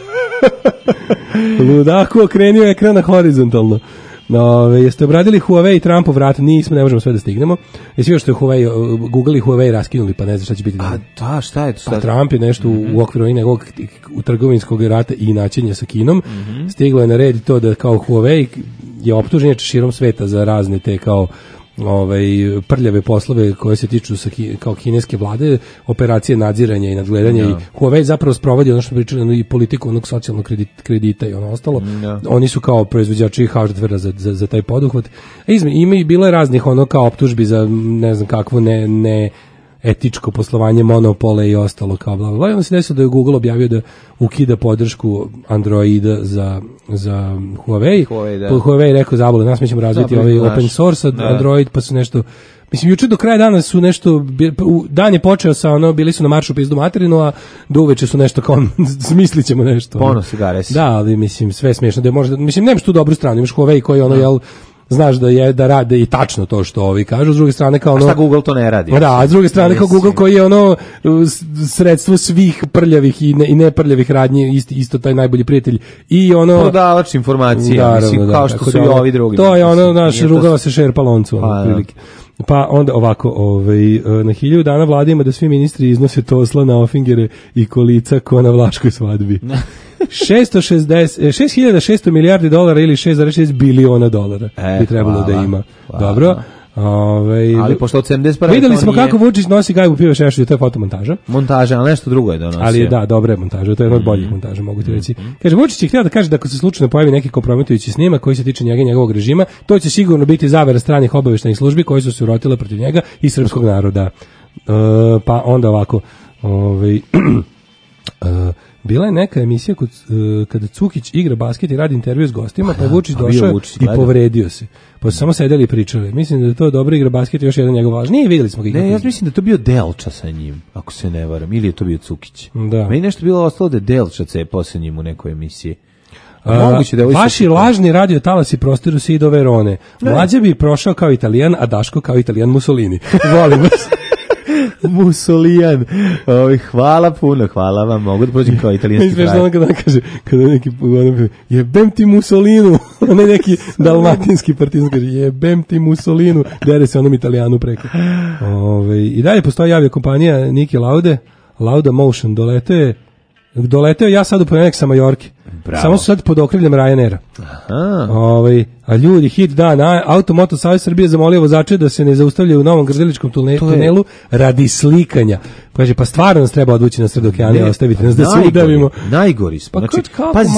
Ludako okrenio ekran na horizontalno. Jeste obradili Huawei i Trumpov rat? Nismo, ne možemo sve da stignemo. Jesi još što je Huawei, Google i Huawei raskinuli, pa ne znam šta će biti. Da, šta je to sad? Pa Trump je nešto u okviru njegovog trgovinskog rata i načinja sa Kinom. Stiglo je na red to da kao Huawei je optužen širom sveta za razne te kao prljave poslove koje se tiču kao kineske vlade, operacije nadziranja i nadgledanja i Huawei zapravo sprovodi ono što pričali i politiku onog socijalnog kredita i ono ostalo. Oni su kao proizvođači hardvera za taj poduhvat. Ima i bilo je raznih ono kao optužbi za ne znam kakvo ne etičko poslovanje, monopole i ostalo kao bla bla. I onda se desilo da je Google objavio da ukida podršku Androida za Huawei. Huawei je rekao zabole nas, mi ćemo razviti open source Android, pa su nešto... Mislim, juče do kraja dana su nešto... Dan je počeo sa bili su na maršu pizdu materinu, a do uveče su nešto kao smislit ćemo nešto. Ponos igare si. Da, ali mislim, sve smiješno. Mislim, nemaš tu dobru stranu, imaš Huawei koji jel... Znaš da rade i tačno to što ovi kažu, s druge strane kao a šta Google to ne radi? Da, a s druge strane kao Google koji je sredstvo svih prljavih i neprljavih radnji, isto taj najbolji prijatelj i prodavač informacija, mislim, kao što su i ovi drugi. To je naš rugava se šerpa loncu, otprilike. Pa onda ovako, na 1000 dana vlada ima da svi ministri iznose tosla na ofingere i kolica ko na vlaškoj svadbi. 6.600 milijardi dolara ili 6,6 biliona dolara bi trebalo da ima. Dobro. Ali pošto od 71. Videli smo kako Vučić nosi gajbu piva šešelju, to je fotomontaža. Montaža, ali nešto drugo je donosio. Ali da, dobra je montaža, to je jedna od boljih montaža, mogu ti reći. Kaže, Vučić je htio da kaže da ako se slučajno pojavi neki kompromitujući snimak koji se tiče njega i njegovog režima, to će sigurno biti zavera stranih obaveštajnih službi koji su se urotile protiv njega i srpskog naroda. Pa onda ovako, bila je neka emisija kada Cukić igra basket i radi intervju s gostima, pa je Vučić došao i povredio se. Pa su samo sedeli i pričali. Mislim da je to dobro igra basket i još jedan njegov važan. Nije, vidjeli smo ga. Ne, ja mislim da je to bio Delča sa njim, ako se ne varam. Ili je to bio Cukić. Da. Meni nešto bilo ostalo da je Delča cepao sa njim u nekoj emisiji. Vaši lažni radio talasi prostiru se i do Verone. Mlađa bi prošao kao Italijan, a Daško kao Italijan Mussolini. Volim vas. Musolijan. Hvala puno, hvala vam. Mogu da prođem kao italijanski kraj. Sve što kaže, kada neki jebem ti Mussolinu, ne neki dalmatinski partizan kaže jebem ti Mussolinu, dere se onom Italijanu preko. I dalje postoji avio kompanija Niki Laude, Lauda Motion, doleteo ja sad u ponedeljak sa Majorke. Bravo. Samo su sad pod okriljem Ryanaira. A ljudi, hit dan, Automoto Savez Srbije zamolio vozače da se ne zaustavljaju u Novom Grdeličkom tunelu radi slikanja. Kaže, pa stvarno nas treba odvući na sred okeana i ostaviti nas da se udavimo. Najgori smo. Znači,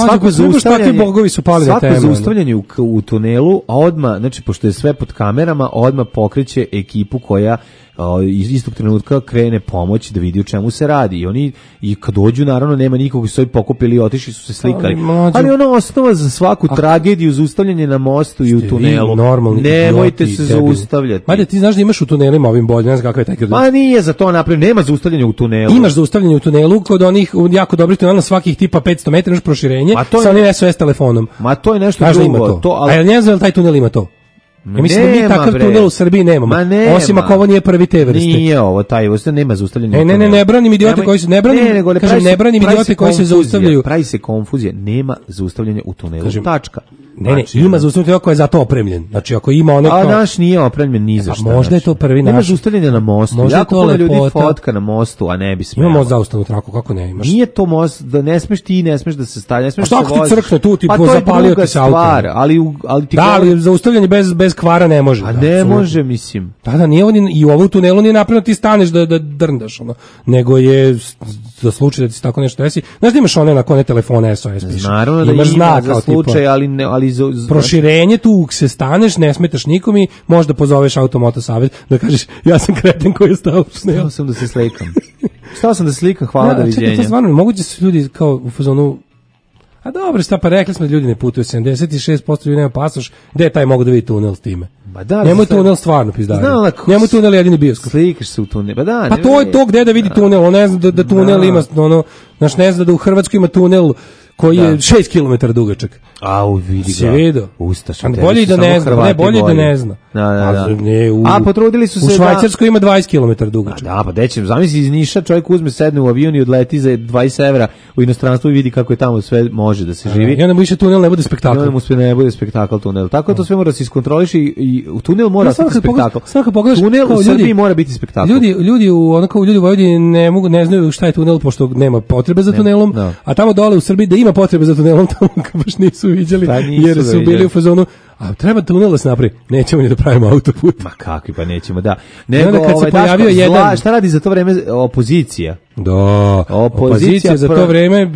svako zaustavljanje u tunelu, a odmah, znači, pošto je sve pod kamerama, odmah pokreće ekipu koja iz istog trenutka krene pomoć da vidi o čemu se radi. I oni, i kad dođu, naravno, nema nikog, su se pokupili i otišli su se slikali. Ali ono osnova za svaku tragediju, zaustavljanje na mostu i u tunelu. Nemojte se zaustavljati. Ajde, ti znaš da imaš u tunelima ovim boljim, ne znam kakav je taj kredit. Ma nije za to napravljeno, nema zaustavljanja u tunelu. Imaš zaustavljanje u tunelu, kod onih jako dobrih tunela svakih tipa 500 metara, imaš proširenje sa onim SOS telefonom. Ma to je nešto znaš drugo. Da ima to. A ja ne znam da li taj tunel ima to. Ja mislim da mi takav tunel u Srbiji nemamo. Osim ako ovo nije prvi te vrste. Nije ovo, taj vrste nema zaustavljanja. Ne branim idiote koji se ne branim idiote koji se zaustavljaju. Pravi se konfuzija, nema zaustavljanja u tunelu. Tačka. Ne, ima zaustavljanje koji je za to opremljen. Znači ako ima ono a naš nije opremljen ni za šta. Možda je to prvi naš. Nema zaustavljanja na mostu. Jako puno ljudi fotka na mostu, a ne bi smelo. Imamo zaustavnu traku, kako ne imaš? Nije to most, da ne smeš ti, ne smeš da se stavlja, ne smeš da se voziš. A šta ti crkne tu, ti zapalio ti se auto. Ali ti ali zaustavljanje bez kvara ne može. A ne može, mislim. Da, nije on i u ovom tunelu nije napravljeno ti staneš da drndaš, ono. Nego je za slučaj da ti tako nešto desi. Znaš da imaš one na kone telefone SOS piše. Naravno da ima za slučaj, ali proširenje tu se staneš, ne smetaš nikom i možda pozoveš Automoto Savez da kažeš ja sam kreten koji je stao. Stao sam da se slikam. Stao sam da slikam, hvala, doviđenja. Čekaj, to stvarno, moguće su ljudi kao u fazonu, a dobro, šta pa rekli smo da ljudi ne putuju, 76% ljudi nema pasoš, gde je taj mogu da vidi tunel s time? Njemu je tunel stvarno pizdari. Njemu je tunel jedini bioskop. Slikaš se u tunel. Pa to je to gde da vidi tunel, on ne zna da tunel ima, ono, znaš, ne zna da u Hrvatskoj ima tunel koji je 6 km dugačak. Au, vidi ga. Si vidio? Ustaša. Bolje da ne zna, ne bolje da ne zna. A potrudili su se u Švajcarskoj ima 20 km dugačak. Da, pa dećem, zamisli iz Niša čovjek uzme, sedne u avion i odleti za 20 evra u inostranstvo i vidi kako je tamo sve može da se živi. I onda mu više tunel ne bude spektakl. I onda mu sve ne bude spektakl tunel. Tako to sve mora se iskontroliši i u tunel mora biti spektakl. Tunel u Srbiji mora biti spektakl. Ljudi u Vojvodini ne znaju šta je tunel pošto nema potrebe za tunelom, a tamo dole u Srbiji da ima potrebe za tunelom, tamo baš nisu viđali, jer su bili u fazonu, a treba tunel da se napravi, nećemo ni da pravimo autoput. Ma kakvi, pa nećemo, da. Nego, kad se pojavio jedan... Šta radi za to vreme opozicija? Da, opozicija za to vreme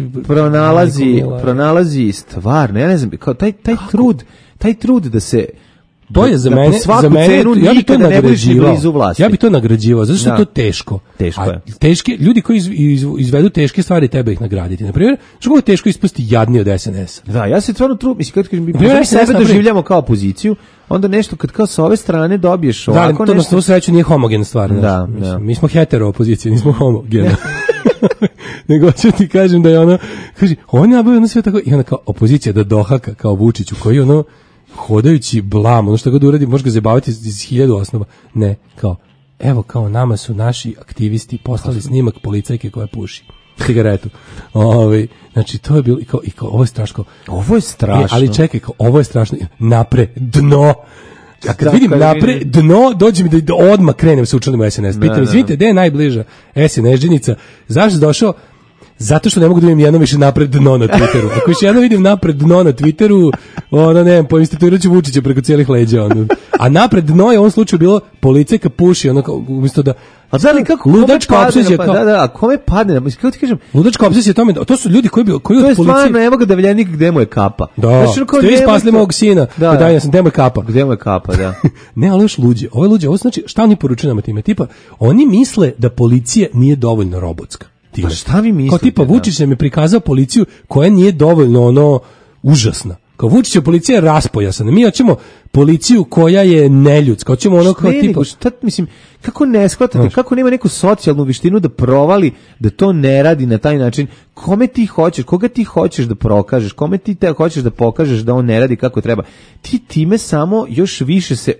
pronalazi stvarno, ja ne znam, kao taj trud da se to je za mene, ja bi to nagrađivao. Ja bi to nagrađivao, zato što je to teško. Teško. Ljudi koji izvedu teške stvari, treba ih nagraditi. Na primjer, što je teško ispasti jadniji od SNS-a. Da, ja se stvarno trudim, mislim, kad mi sebe doživljamo kao opoziciju, onda nešto kad kao sa ove strane dobiješ ovako nešto. Da, to na sreću nije homogena stvar. Da. Mi smo hetero opozicija, nismo homogena. Nego ću ti kažem da je ono, kaže, on je nabavio sve tako, i onda kao opozicija da dohaka kao Vučiću, koji ono, hodajući blam, ono što god uradi, može ga zabaviti iz 1000 osnova. Ne, kao, evo kao nama su naši aktivisti poslali snimak policajke koja puši cigaretu. Znači, to je bilo, i kao ovo je strašno. Ovo je strašno. Ali čekaj, kao, ovo je strašno. Napre, dno. A kad vidim napre, dno, dođe mi da odmah krenem se učlanim u SNS. Pitam, izvinite, gde je najbliža SNS-đenica? Zašto došao? Zato što ne mogu da vidim jedno više napred dno na Twitteru. Ako još jedno vidim napred dno na Twitteru, ono ne, poinstituirat ću Vučića preko cijelih leđa. Ono. A napred dno je u ovom slučaju bilo policajka puši, ono kao, umjesto da... A znači kako ludačka opsesija kao... Da, a kome padne? Mislim, kako ti kažem? Ludačka opsesija tome, to su ljudi koji od policije... To je stvarno, evo ga Davljenik, gde mu je kapa? Da, ste vi spasli mog sina, gde mu je kapa? Gde mu je kapa, da. Ne, ali još luđe, ovo znači, šta oni poručuju nama time? Tipa, oni misle da policija nije dovoljno robotska. Pa šta vi mislite? Kao tipa Vučić nam je prikazao policiju koja nije dovoljno ono užasna. Kao Vučićeva policija je raspojasana. Mi hoćemo policiju koja je neljudska. Hoćemo ono kao tipa... Šta, mislim, kako ne shvatate, kako nema neku socijalnu vištinu da provali da to ne radi na taj način? Kome ti hoćeš, koga ti hoćeš da prokažeš, kome ti te hoćeš da pokažeš da on ne radi kako treba? Ti time samo još više se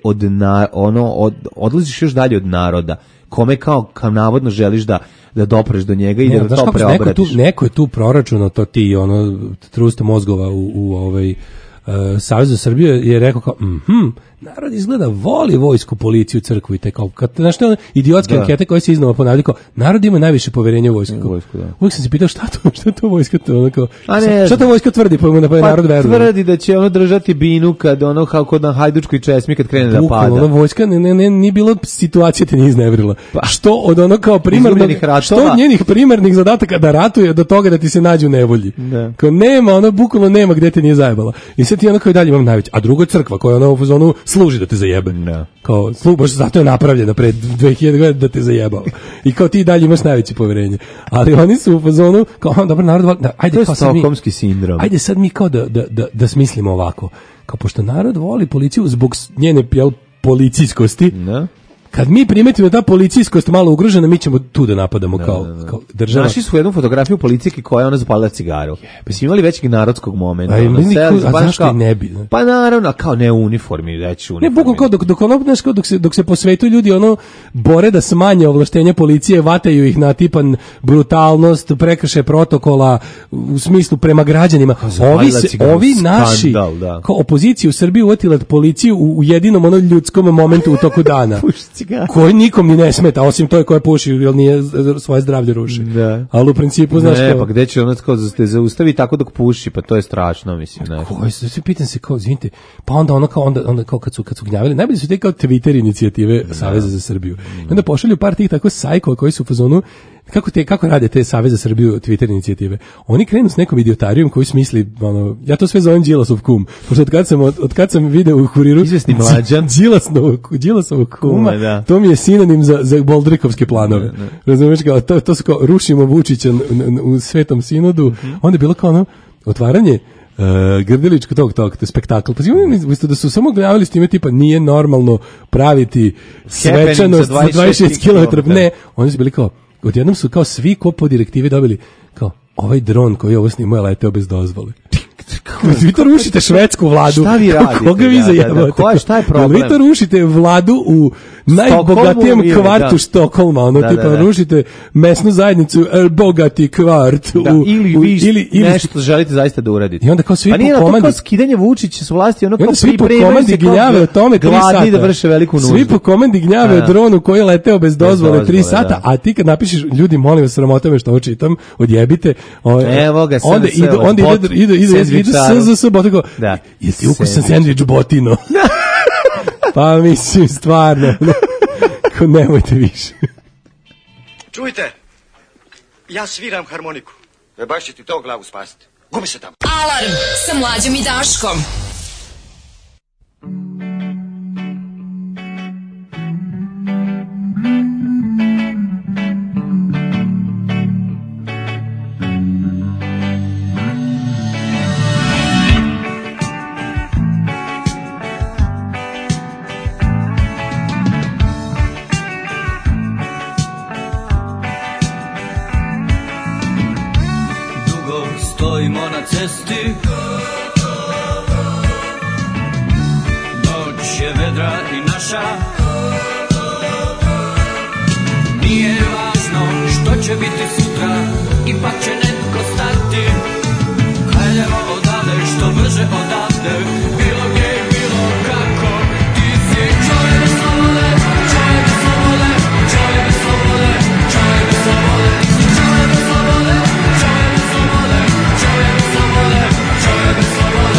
odlaziš još dalje od naroda. Kome kao navodno želiš da dopreš do njega i da to preobratiš. Neko je tu proračunao to ti trusta mozgova u Savez za Srbiju je rekao kao narod izgleda voli vojsku, policiju, crkvu i te kao, znaš te idiotske ankete koje se iznova ponavljaju kao, narod ima najviše poverenja u vojsku. Uvijek sam se pitao šta to vojska to, šta to vojska tvrdi pa narod veruje. Tvrdi da će ono držati binu kad ono kao kod na Hajdučkoj česmi kad krene da pada. Ono vojska nije bilo situacija te nije iznevrila. Što od ono kao primarnog, što od njenih primarnih zadataka da ratuje do toga da ti se nađe u nevolji. Kao nema, ono bukvalno nema gde te nije zajebala. I sad ti ono kao i dalje imam najveće. A drugo je crkva koja ono u zonu služi da te zajebe. Kao, baš zato je napravljena pre 2000 godina da te zajebao. I kao ti dalje imaš najveće poverenje. Ali oni su u fazonu, kao, dobro, narod, ajde, to je stokholmski sindrom. Ajde sad mi kao da smislimo ovako. Kao, pošto narod voli policiju zbog njene policijskosti, kad mi primetimo da ta policijskost malo ugrožena, mi ćemo tu da napadamo kao država. Našli su jednu fotografiju policijke koja je ona zapalila cigaru. Pa su imali većeg narodskog momenta. A zašto i ne bi? Ne? Pa naravno, kao ne u uniformi, reći uniformi. Ne, bukvalno kao dok se po svetu ljudi bore da smanje ovlaštenja policije, vataju ih na tipan brutalnost, prekrše protokola u smislu prema građanima. Ovi naši, kao opozicija u Srbiji uvatila policiju u jedinom ljudskom momentu u toku dana. Koji nikom ni ne smeta, osim toj koja puši, jer nije svoje zdravlje ruši. Da. Ali u principu, znaš kao... pa gde će ono kao da te zaustavi tako dok puši, pa to je strašno, mislim. Pitam se kao, izvinite, pa onda kao kad su gnjavili, najbolje su te kao Twitter inicijative Saveza za Srbiju. I onda pošalju par tih tako sajkova koji su u fazonu, kako rade te Savez za Srbiju Twitter inicijative? Oni krenu s nekom idiotarijom koji smisli, ja to sve zovem Đilasov kum, pošto od kad sam video u Kuriru izvesni Mlađan Đilasovog kuma, to mi je sinonim za boldrikovske planove. Razumeš, kao to su kao rušimo Vučića u Svetom sinodu, onda je bilo kao otvaranje Grdeličko tog spektakl. Pa umjesto da su samo gledali s time tipa nije normalno praviti svečanost za 26 km. Ne, oni su bili kao, odjednom su kao svi ko po direktivi dobili kao ovaj dron koji ovo snimao je leteo bez dozvole. Vi to rušite švedsku vladu. Šta vi radite? Koga vi zajebate? Šta je problem? Vi to rušite vladu u najbogatijem kvartu Štokholma, tipa rušite mesnu zajednicu bogati kvart. Ili nešto želite zaista da uradite. I onda kao svi po komandi... komandi... kao skidanje Vučića s vlasti, ono kao svi po komandi gnjave o tome 3 sata. Da vrše veliku nuždu. Svi po komandi gnjave o dronu koji je leteo bez dozvole 3 sata, a ti kad napišeš, ljudi, molim vas, sramota me što ovo čitam, odjebite. Evo ga, onda ide SZS botiko. Jesi ukusan sendvič botino? Pa mislim, stvarno. Ko nemojte više. Čujte, ja sviram harmoniku. Baš će ti to glavu spasiti. Gubi se tamo. Alarm sa Mlađom i Daškom. Stojimo na cesti, noć je vedra i naša. Nije važno što će biti sutra, ipak će netko stati. Hajdemo odavde, što brže odavde, bilo gdje i bilo kako. Ti si čovjek bez slobode, čovjek bez slobode, čovjek bez slobode, čovjek bez slobode. Ti si čovjek bez slobode, čovjek bez slobode, čovjek bez slobode, čovjek bez slobode.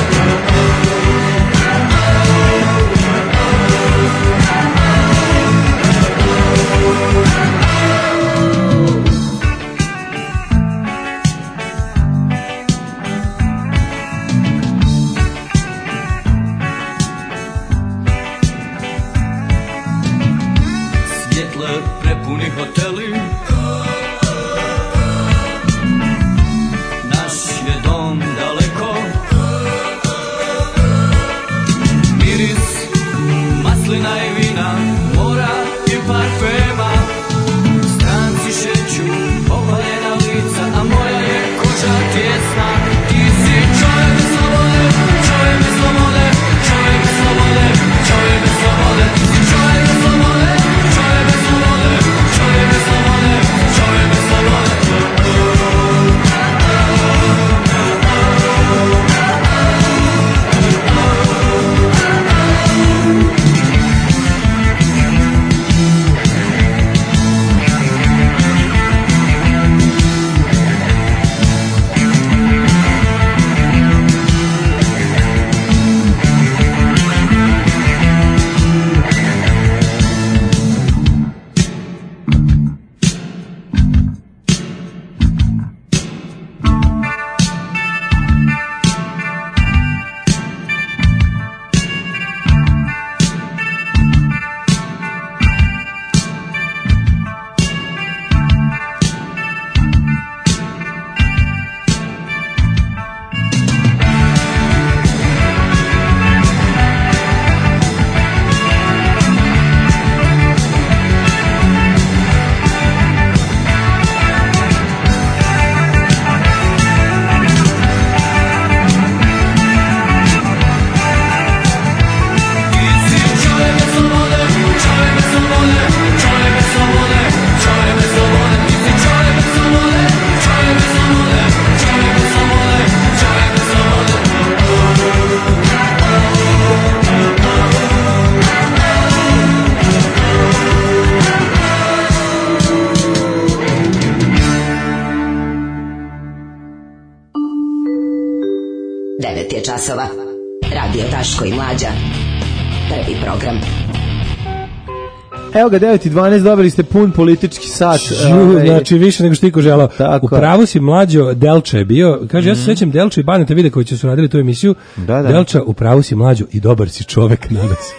časova. Radio Daško i Mlađa. Prvi program. Evo ga, 9:12, dobili ste pun politički sat. Znači, više nego što iko želao. U pravu si, Mlađo, Delča je bio. Kaže, ja se sećam Delča i Baneta Vidakovića su radili tu emisiju. Da. Delča, u pravu si, Mlađo, i dobar si čovek, nadam se.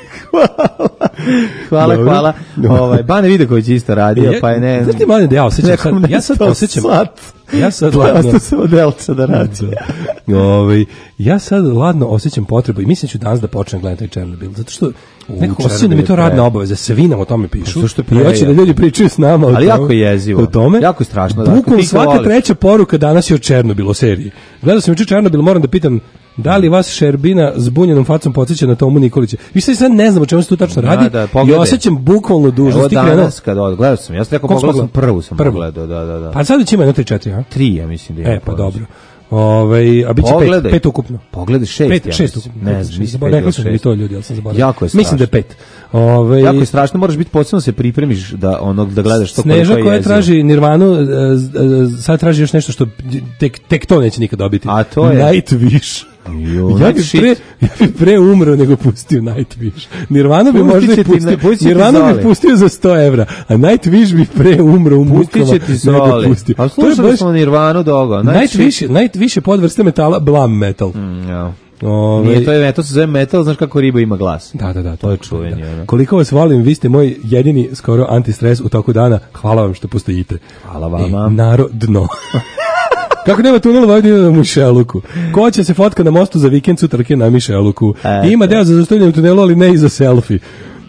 Hvala. Bane Vidaković isto radio, pa je ne... Znaš ti, Mladen, da ja osjećam sad... Ja sad ladno... Ostao sam od Delča da radi. Ja sad ladno osjećam potrebu i mislim ću danas da počnem gledati taj Černobil, zato što nekako osjećam da mi to radna obaveza, svi nam o tome pišu i hoće da ljudi pričaju s nama o tome. Ali jako je jezivo, o tome. Jako je strašno. Bukvalno svaka treća poruka danas je o Černobilu, o seriji. Gledao sam juče Černobil, moram da pitam da li vas Šerbina s bunjenom facom podsjeća na Tomu Nikolića. Vi sad ne znam o čemu se tu tačno radi i osjećam bukvalno dužnost. Evo danas kad gledao sam, ja sam rekao pogledao sam prvu sam pogledao, da. Pa sad već ima 1, 3, 4, a? 3, ja mislim da je. Pa dobro. A biće 5 ukupno. Pogledaj 6 ukupno. Ne znam, mislim rekao sam mi to ljudi, ali sam zaboravio. Jako je strašno. Mislim da je 5. Jako je strašno, moraš biti posebno se pripremiš da gledaš to koliko je Sneža koja traži Nirvanu, sad traži još nešto što tek to neće nikad dobiti. A to je Nightwish. Ja bi pre umro nego pustio Nightwish. Nirvanu bi možda i pustio. Nirvanu bi pustio za 100 evra, a Nightwish bi pre umro u mukama nego pustio. A slušali smo Nirvanu dogo. Nightwish je podvrste metala Blam metal. Nije to je metal, se zove metal, znaš kako riba ima glas. Da, to je čuveni. Koliko vas volim, vi ste moj jedini skoro antistres u toku dana. Hvala vam što postojite. Hvala vama. Naro dno. Kako nema tunela Vojvodina na Mišeluku? Ko će se fotka na mostu za vikend sutrake na Mišeluku? Ima deo za zaustavljanje u tunelu, ali ne i za selfie.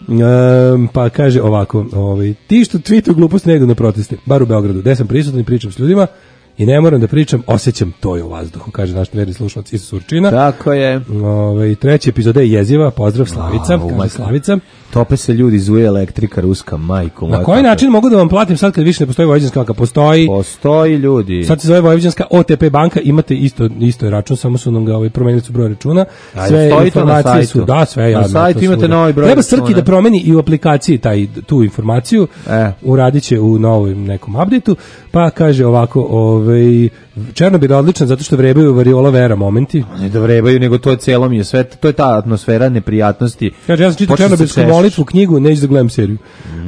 Pa kaže ovako, ti što tweetuju gluposti ne idu na proteste, bar u Beogradu, gde sam prisutan i pričam s ljudima i ne moram da pričam, osjećam to je u vazduhu, kaže naš verni slušalac iz Surčina. Tako je. Treća epizoda je jeziva, pozdrav Slavica, kaže Slavica. Tope se ljudi, zuje elektrika, ruska, majko. Na koji način mogu da vam platim sad kad više ne postoji Vojvođanska banka? Postoji ljudi. Sad se zove Vojvođanska OTP banka, imate isto je račun, samo su nam ga promenili su broj računa. Sve informacije su, sve javno. Na sajtu imate novi broj. Treba Srki da promeni i u aplikaciji tu informaciju. Uradit će u novom nekom updateu, pa kaže ovako, Černobil je odličan zato što vrebaju variola vera momenti. Ne da vrebaju, nego to je celo mi je sve, to je ta atmosfera neprijatnosti. Kaže, ja sam čitao Černobilsku molitvu, knjigu, neću da gledam seriju.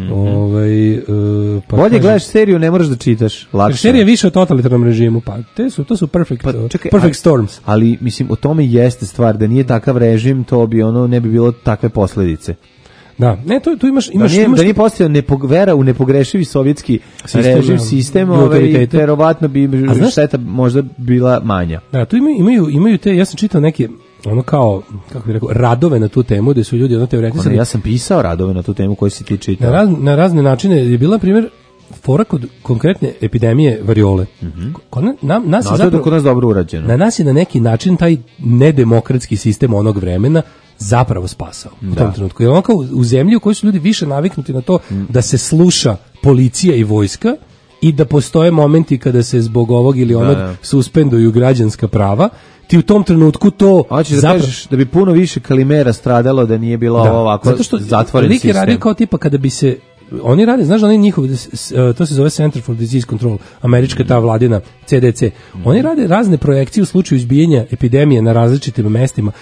Bolje gledaš seriju, ne moraš da čitaš. Serija je više o totalitarnom režimu, pa to su perfect storms. Ali, mislim, o tome jeste stvar, da nije takav režim, to bi ne bi bilo takve posledice. Da, ne, tu imaš da nije postao vera u nepogrešivi sovjetski sistem, verovatno bi šteta možda bila manja. Da, tu imaju te, ja sam čitao neke kao, kako bih rekao, radove na tu temu, gde su ljudi teoretisali. Ja sam pisao radove na tu temu koji si ti čitao. Na razne načine je bila, primjer, fora kod konkretne epidemije variole. Kod nas dobro urađeno. Na nas je na neki način taj nedemokratski sistem onog vremena zapravo spasao u tom trenutku. Jer kao u zemlji u kojoj su ljudi više naviknuti na to da se sluša policija i vojska i da postoje momenti kada se zbog ovog ili onog suspenduju građanska prava, ti u tom trenutku to da bi puno više Kalimera stradalo da nije bilo ovako zatvoren sistem. Zato što radio kao tipa kada bi se oni rade, znaš da oni njihov, to se zove Center for Disease Control, američka ta vladina CDC. Oni rade razne projekcije u slučaju izbijanja epidemije na različitim mestima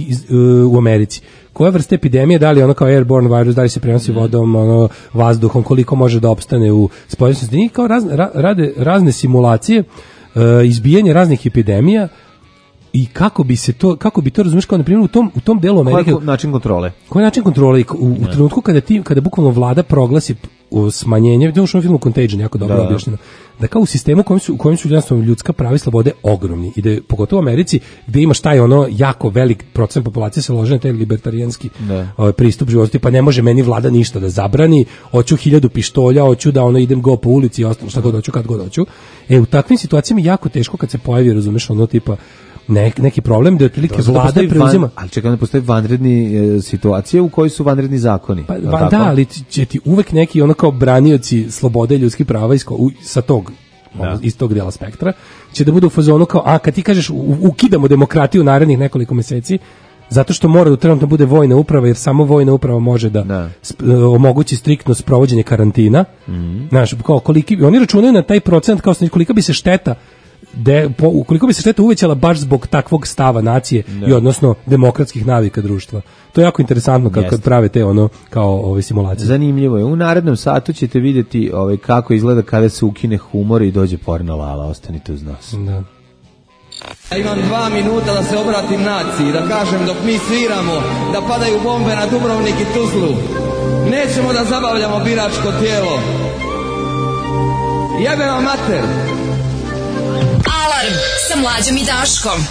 u Americi. Koje vrste epidemije, da li ono kao airborne virus, da li se prenosi vodom, vazduhom, koliko može da opstane u spoljenosti. Njih kao rade razne simulacije izbijanja raznih epidemija. I kako bi to razumiješ kao na primjer u tom delu Amerike. Koji način kontrole? Koji način kontrole? U trenutku kada bukvalno vlada proglasi smanjenje, vidimo što u filmu Contagion jako dobro objašnjeno, da kao u sistemu u kojem su jednostavno ljudska prava i slobode ogromni i da pogotovo u Americi gdje imaš taj jako velik procent populacije se lože na taj libertarijanski pristup životu, pa ne može meni vlada ništa da zabrani, hoću 1000 pištolja, hoću da idem go po ulici i ostalo šta god hoću, kad god hoću. U takvim situacijama je jako teško kad se pojavi, razumeš, tipa neki problem da otprilike vlada preuzima. Ali čekaj, ne postoji vanredni situacije u kojoj su vanredni zakoni. Ali će ti uvek neki kao branioci slobode i ljudskih prava sa tog iz tog dela spektra će da budu u fazonu kao, kad ti kažeš ukidamo demokratiju narednih nekoliko meseci, zato što mora da trenutno bude vojna uprava, jer samo vojna uprava može da omogući striktno sprovođenje karantina. Znaš, kao koliki, oni računaju na taj procent kao kolika bi se šteta ukoliko bi se šteta uvećala baš zbog takvog stava nacije i odnosno demokratskih navika društva. To je jako interesantno kad prave te kao simulacije. Zanimljivo je. U narednom satu ćete vidjeti kako izgleda kada se ukine humor i dođe porno lala. Ostanite uz nas. Da. Ja imam 2 minuta da se obratim naciji, da kažem dok mi sviramo, da padaju bombe na Dubrovnik i Tuzlu. Nećemo da zabavljamo biračko tijelo. Jebe vam mater! Alarm sa Mlađom i Daškom.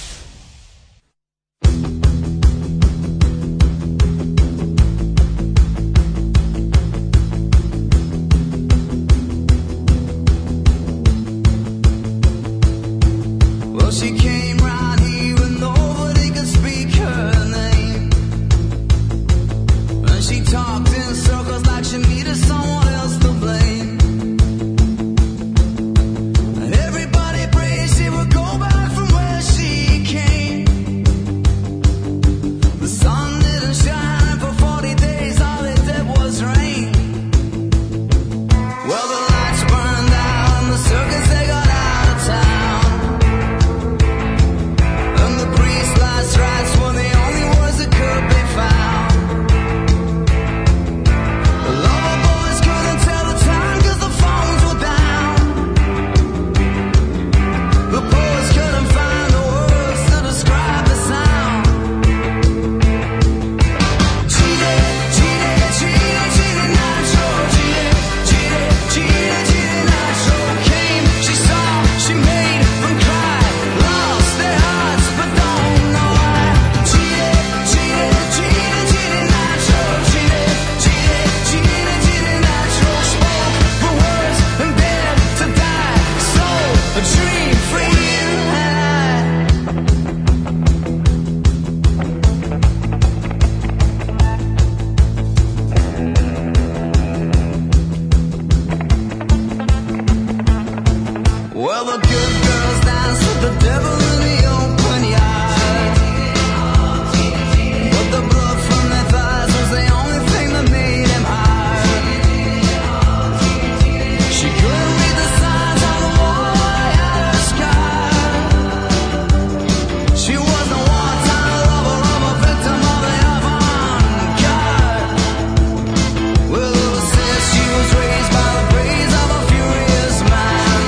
She came round here and nobody could speak her name. And she talked in circles like she needed someone else to blame. And everybody prayed she would go back from where she came. The sun didn't shine for 40 days, all it did was rain. Well, the lights burned out and the circus, they got out of town. Rights were the only words that could be found. The lover boys couldn't tell the time 'cause the phones were down. The poets couldn't find the words to describe the sound. Cheated, cheated, cheated, cheated, Nacho. Cheated, cheated, cheated, cheated, Nacho. Came, she saw, she made them cry, lost their hearts, but don't know. A dream for you and I. Well, the good girls dance with the devil in the open yard, but the blood from their thighs was the only thing that made him hard. She couldn't read the signs on the wall. She was the one-time lover of a victim of the avant-garde. Well, ever since she was raised by the praise of a furious man,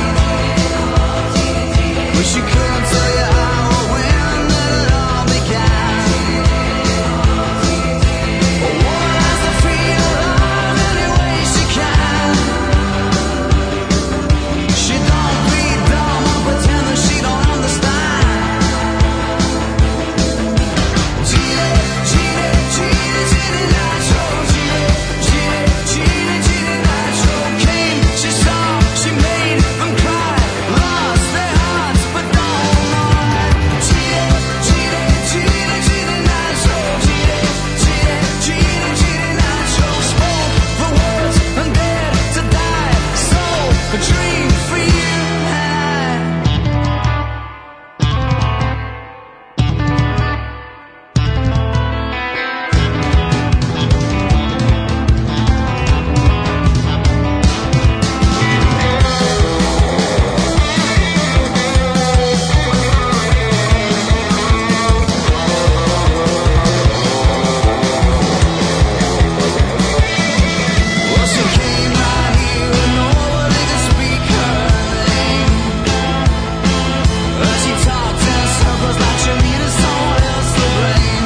but she couldn't tell you how or when that it all began. A woman has to feel alive any way she can. She don't be dumb or pretend that she don't understand. Dream for you and well, she came right here and nobody could speak her name. She talked in circles like she needed someone else to blame.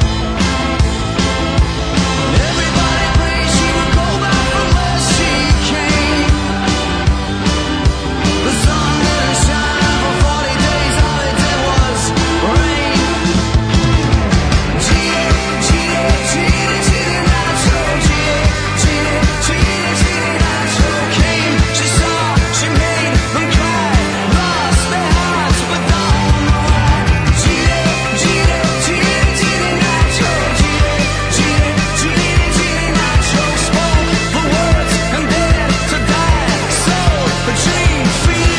Everybody prayed she would go back from where she came. The sun didn't shine for 40 days, all it did was rain. Cheated, cheated, cheated, cheated, Nacho. Cheated, cheated, cheated, cheated, Nacho. Came, she saw, she made them cry, lost their hearts, but don't know why. Cheated, cheated, cheated, cheated, Nacho. Cheated, cheated, cheated, cheated, Nacho. Spoke the words and dared to die. So, a dream for you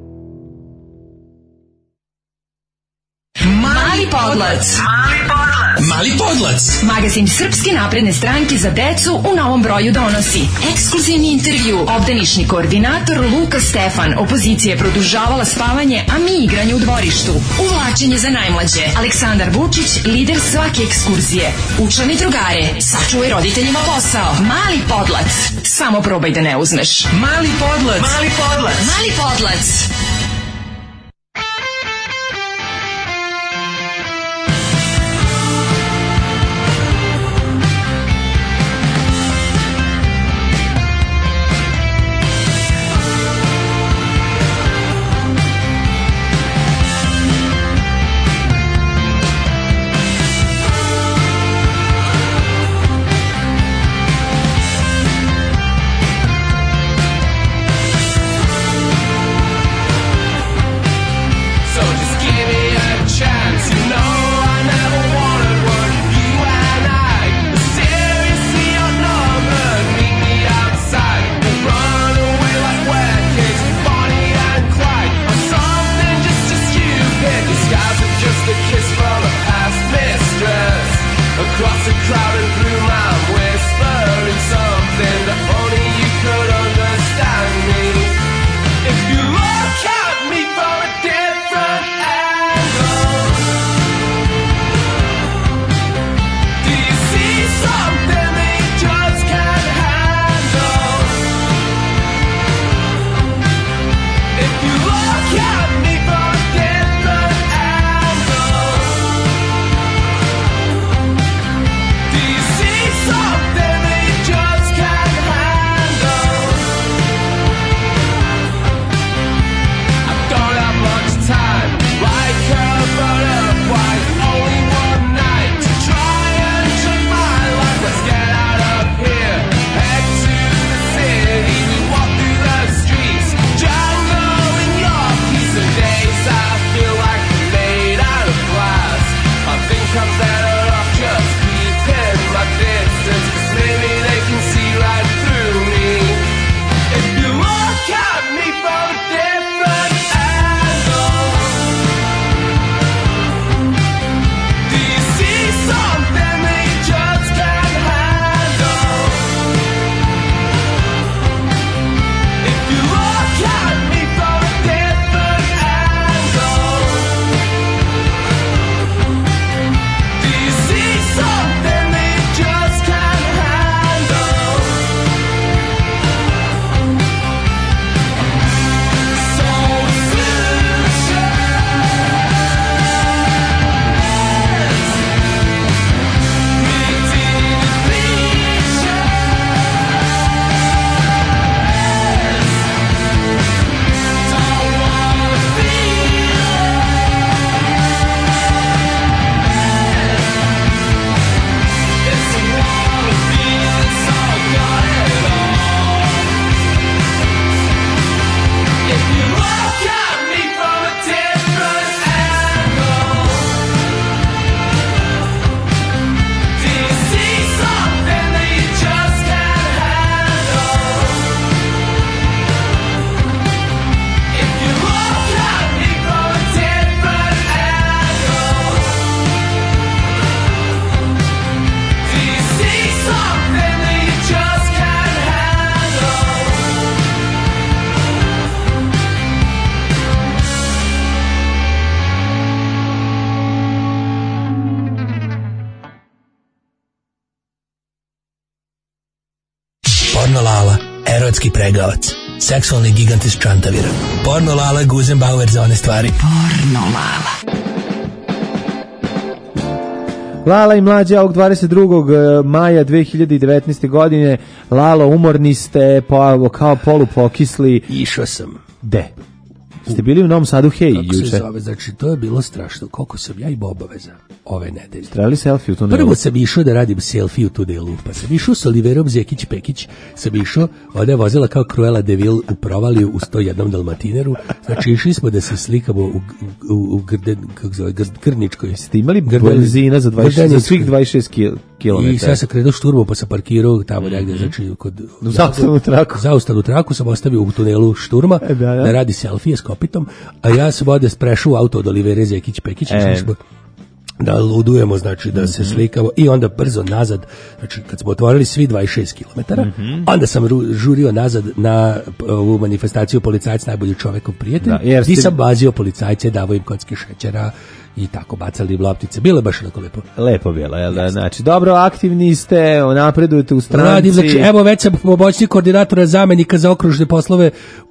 Mali Podlac. Mali Podlac. Magazin Srpske napredne stranke za decu u novom broju donosi ekskluzivni intervju. Obdanišni koordinator Luka Stefan. Opozicija je produžavala spavanje, a mi igranje u dvorištu. Uvlačenje za najmlađe. Aleksandar Vučić, lider svake ekskurzije. Učlani drugare. Sačuvaj roditeljima posao. Mali Podlac. Samo probaj da ne uzmeš. Mali Podlac. Mali Podlac. Mali Podlac. Porno Lala, erotski pregavac, seksualni gigant iz Čantavira. Porno Lala, Guzenbauer za one stvari. Porno Lala. Lala i mlađa ovog 22. maja 2019. godine. Lalo, umorni ste, kao polupokisli. Išao sam. De? Ste bili u Novom Sadu, hej, juče? Kako se zove, znači, to je bilo strašno. Koliko sam ja i obaveza ove nedelje. Trebali selfie u tunelu? Prvo sam išao da radim selfie u tunelu, pa sam išao sa Oliverom Zekić-Pekić, sam išao, ona je vozila kao Cruella de Vil u provaliju u 101 Dalmatineru, znači išli smo da se slikamo u Grničkoj. Ste imali benzina za svih 26 km? I sad sam krenuo šturmo, pa sam parkirao tamo negde, znači kod zaustavnu traku sam ostavio u tunelu šturma da radi selfije s kopitom, a ja sam ovdje sprešao auto od Olivere Zekić-Pekić, da ludujemo, znači da se slikamo i onda brzo nazad, znači kad smo otvorili svi 26 km, onda sam žurio nazad na ovu manifestaciju policajac najbolji čovekov prijatelj, gdje sam bazio policajce, davao im kocke šećera i tako bacali loptice. Bilo je baš onako lepo. Lepo bilo, jel da? Znači, dobro, aktivni ste, napredujete u stranci. Radim, znači, evo već sam pomoćnik koordinatora zamenika za okružne poslove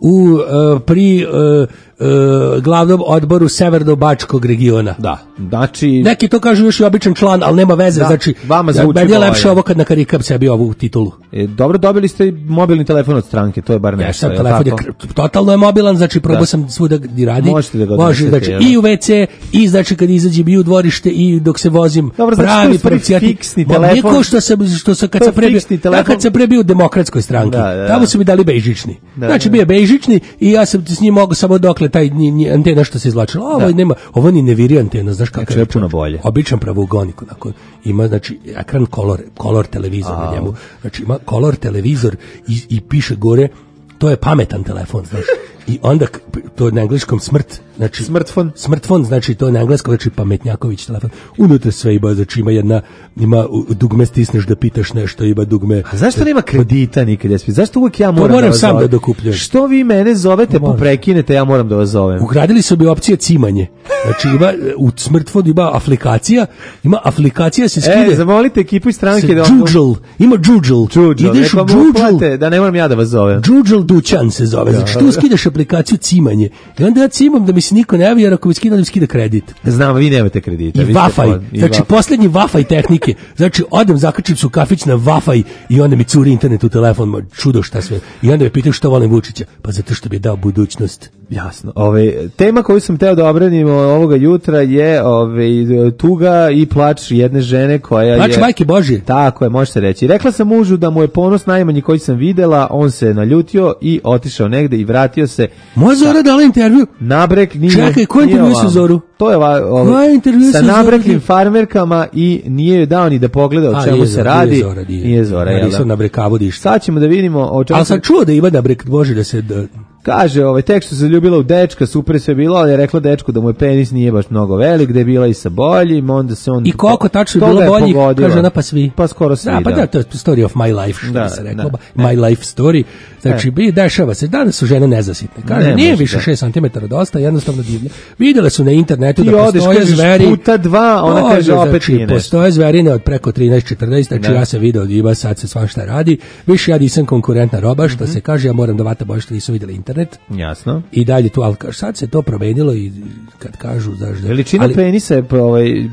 pri glavnom odboru Severno-Bačkog regiona. Da, znači... Neki to kažu još i običan član, ali nema veze, da, znači, vama zvuči meni je lepše ovo kad nakarikam sebi ovu titulu. Dobro, dobili ste mobilni telefon od stranke, to je bar nešto. Ja, telefon je totalno je mobilan, znači probao sam svuda gdje radi. Možete da ga može, znači, i u WC, i znači kad izađem i u dvorište, i dok se vozim. Dobro, pravi fiksni telefon. Nije ko što sam kad sam prebio u demokratskoj stranki. Tamo su mi dali bejžični. Znači bio je bejžični i ja sam s njim mogao samo dokle taj antena što se izvlačila. Ovo nema, ovo ni ne viri antena, znaš kako je puno bolje. Običan pravougonik, onako ima znači ekran color televizor na njemu. Znači ima color televizor i piše gore to je pametan telefon, znaš. I onda to je na engleskom smrt, znači smartphone, znači to je na engleskom, znači pametnjaković telefon. Unutra sve ima, znači ima dugme stisneš da pitaš nešto, ima dugme. A zašto nema kredita nikad? Zašto uvijek ja moram da vas sam da dokupljujem? Što vi mene zovete, poprekinete, ja moram da vas zovem. Ugradili su bi opcije cimanje. Znači ima u smartphone ima aplikacija se skide. Zamolite ekipu iz stranke da ima Džuđl. Ideš u Džuđl, da ne moram ja da vas zovem. Džuđl Dućan se zove. Znači tu skidaš aplikaciju cimanje. I onda ja cimam da mi se niko ne javi, jer ako mi skida, da mi skida kredit. Znam, vi nemate kredita. I Wi-Fi. Znači posljednji Wi-Fi tehnike. Znači odem, zakačim se u kafić na Wi-Fi i onda mi curi internet u telefon. Čudo šta sve. I onda me pitaju što volim Vučića. Pa zato što bi je dao budućnost. Jasno. Tema koju sam teo da obranim ovoga jutra je tuga i plač jedne žene koja plač majke Božje. Tako je, može se reći. Rekla sam mužu da mu je ponos najmanji koji sam videla, on se naljutio i otišao negde i vratio se. Moja Zora dala intervju? Nabrek nije. Čekaj, ko intervju sa Zoru? To je sa nabreklim farmerkama i nije joj dao ni da pogleda o čemu se radi. Nije Zora, jel da? Sad ćemo da vidimo o čemu. Ali sam čuo da ima nabrek Bože da se... Kaže, tek što se zaljubila u dečka, super sve bilo, ali je rekla dečku da mu je penis nije baš mnogo velik, da je bila i sa boljim, onda se on... I koliko tačno je bilo boljih, kaže ona, pa svi. Pa skoro svi, Pa da, to je story of my life, što bi se reklo, my life story. Znači, dešava se, danas su žene nezasitne. Kaže, nije više 6 cm dosta, jednostavno divlje. Vidjele su na internetu da postoje zveri... puta 2, ona kaže, opet nije nešto. Postoje zverine od preko 13-14, znači ja se video ima, sad se svašta radi. Više ja nisam konkurentna roba, što se kaže, ja moram da vata boje što nisu vidjeli internet. Jasno. I dalje tu, ali sad se to promenilo i kad kažu... Veličina penisa je globalni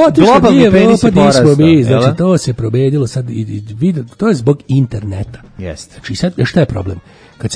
penis je porastao. Znači, to se promenilo sad i to je zbog interneta. Jeste. Znači, sad, šta je problem? Kad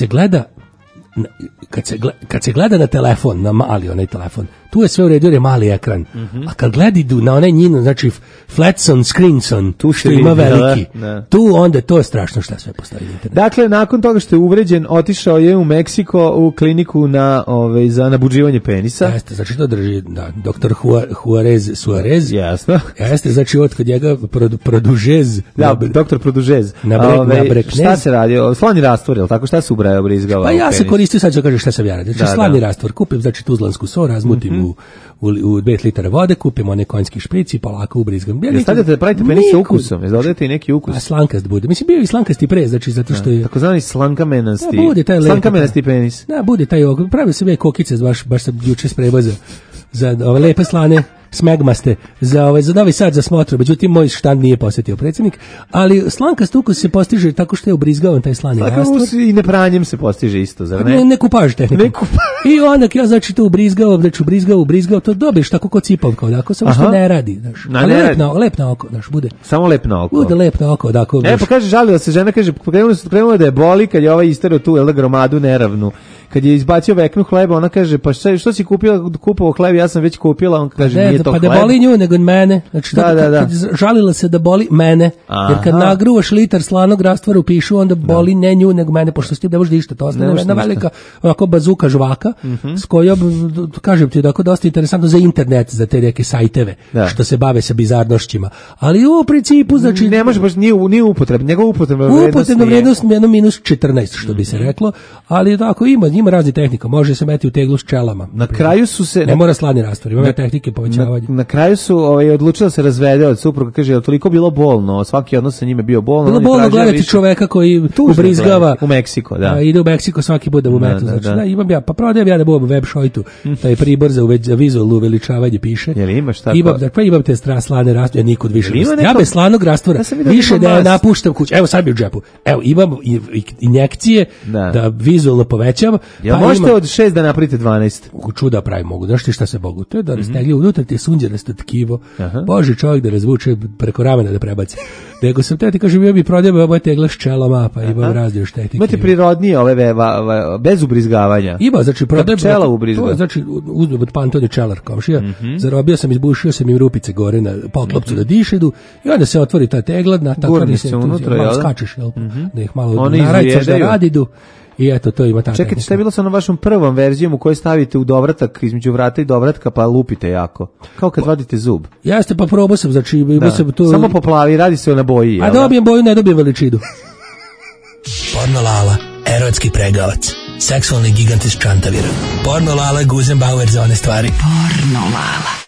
se gleda na telefon, na mali onaj telefon, tu je sve u redu jer je mali ekran. A kad gledi na onaj njinu, znači flatson, screenson, tu što ima veliki, tu onda to je strašno šta sve postoji na internetu. Dakle, nakon toga što je uvređen, otišao je u Meksiko u kliniku za nabuđivanje penisa. Jeste, znači to drži doktor Suarez. Jasno. Jeste, znači od kod njega Produžez. Doktor Produžez. Šta se radi? Slani rastvor, ili tako? Šta se ubraja obrizgava? Pa ja se koristio, sad ću kažem šta sam ja radio. Znači slani rastvor, kupim znači tuzlansku so, razmutim u 5 litara vode, kupim one konjski špric i polako ubrizgam. Stavljate da pravite penis sa ukusom, dodajete i neki ukus. A slankast bude. Mislim, bio i slankasti pre, znači zato što je... Takozvani slankamenasti. Slankamenasti penis. Da, bude taj ogl. Pravio sam je kokice, baš sam juče spremao za ove lepe slane smegmaste za Novi Sad za smotru, međutim moj štand nije posjetio predsjednik, ali slankast ukus se postiže tako što je ubrizgavan taj slani rastvor. I nepranjem se postiže isto, zar ne? Ne kupaž tehnikom. I onda ja znači to ubrizgao, to dobiješ tako kod cipavka, onako, samo što ne radi, znaš. Lep na oko, znaš, bude. Samo lep na oko. Bude lep na oko, dakle. Pa kaže, žalila se žena, kaže, krenula da je boli kad je ovaj isterao tu, gromadu neravnu. Kad je izbacio veknu hleba, ona kaže, pa što si kupovao hleb, ja sam već kupila, on kaže, nije to hleb. Pa da boli nju nego mene, znači kad žalila se da boli mene, jer kad nagruvaš litar slanog rastvora u pišu, onda boli ne nju nego mene, pošto s tim ne možeš ništa, to ostane jedna velika onako bazuka žvaka, s kojom, kažem ti, dakle, dosta interesantno za internet, za te neke sajteve, što se bave sa bizarnošćima, ali u principu, znači... Ne može baš, nije upotrebna, njegova upotrebna vrijednost jedno -14, što bi se reklo, ali tako ima Ima razni tehnika, može se meti u teglu s čelama. Na kraju su se... Ne mora sladni rastvor, ima tehnike povećavanja. Na kraju su odlučili da se razvede od supruga, kaže, je toliko bilo bolno, svaki odnos sa njime bio bolno. Bilo bolno gledati čoveka koji ubrizgava. U Meksiko, da. Ide u Meksiko svaki put da mu metu. Znači, da, imam ja, pa prodajem ja da budem web šojtu, taj pribor za vizualno uveličavanje piše. Jel imaš tako? Imam te slane rastvore, ja nikud više. Ja bez slanog rastvora više da napuštam kuću. Evo sad mi u džepu. Evo, imam injekcije da vizualno povećam. Ja možete od 6 da napravite 12? Čuda pravi mogu. Znaš ti šta se mogu? To je da rastegli unutra ti sunđerasto tkivo. Bože, čovjek da razvuče preko ramena da prebaci. Nego sam te ti kažem, ja bi prodajem ove tegla s čelama, pa imam razne štetike. Imate prirodnije ove bez ubrizgavanja. Ima, znači prodajem pčela ubrizga. Znači uzmem od Pantoni čelar komšija. Zarobio sam, izbušio sam im rupice gore na poklopcu da dišedu i onda se otvori ta tegla, na tako se unutra, malo skačeš, jel? Da ih malo narajcaš da radidu. I eto, to ima tako. Čekajte, šta je bilo sa onom vašom prvom verzijom u kojoj stavite u dovratak, između vrata i dovratka, pa lupite jako? Kao kad vadite zub. Jeste, pa probao sam, znači... Sam to... Samo poplavi, radi se na boji. A dobijem boju, ne dobijem veličinu. Porno Lala, erotski pregavac, seksualni gigant iz Čantavira. Porno Lala, Guzenbauer za one stvari. Porno Lala.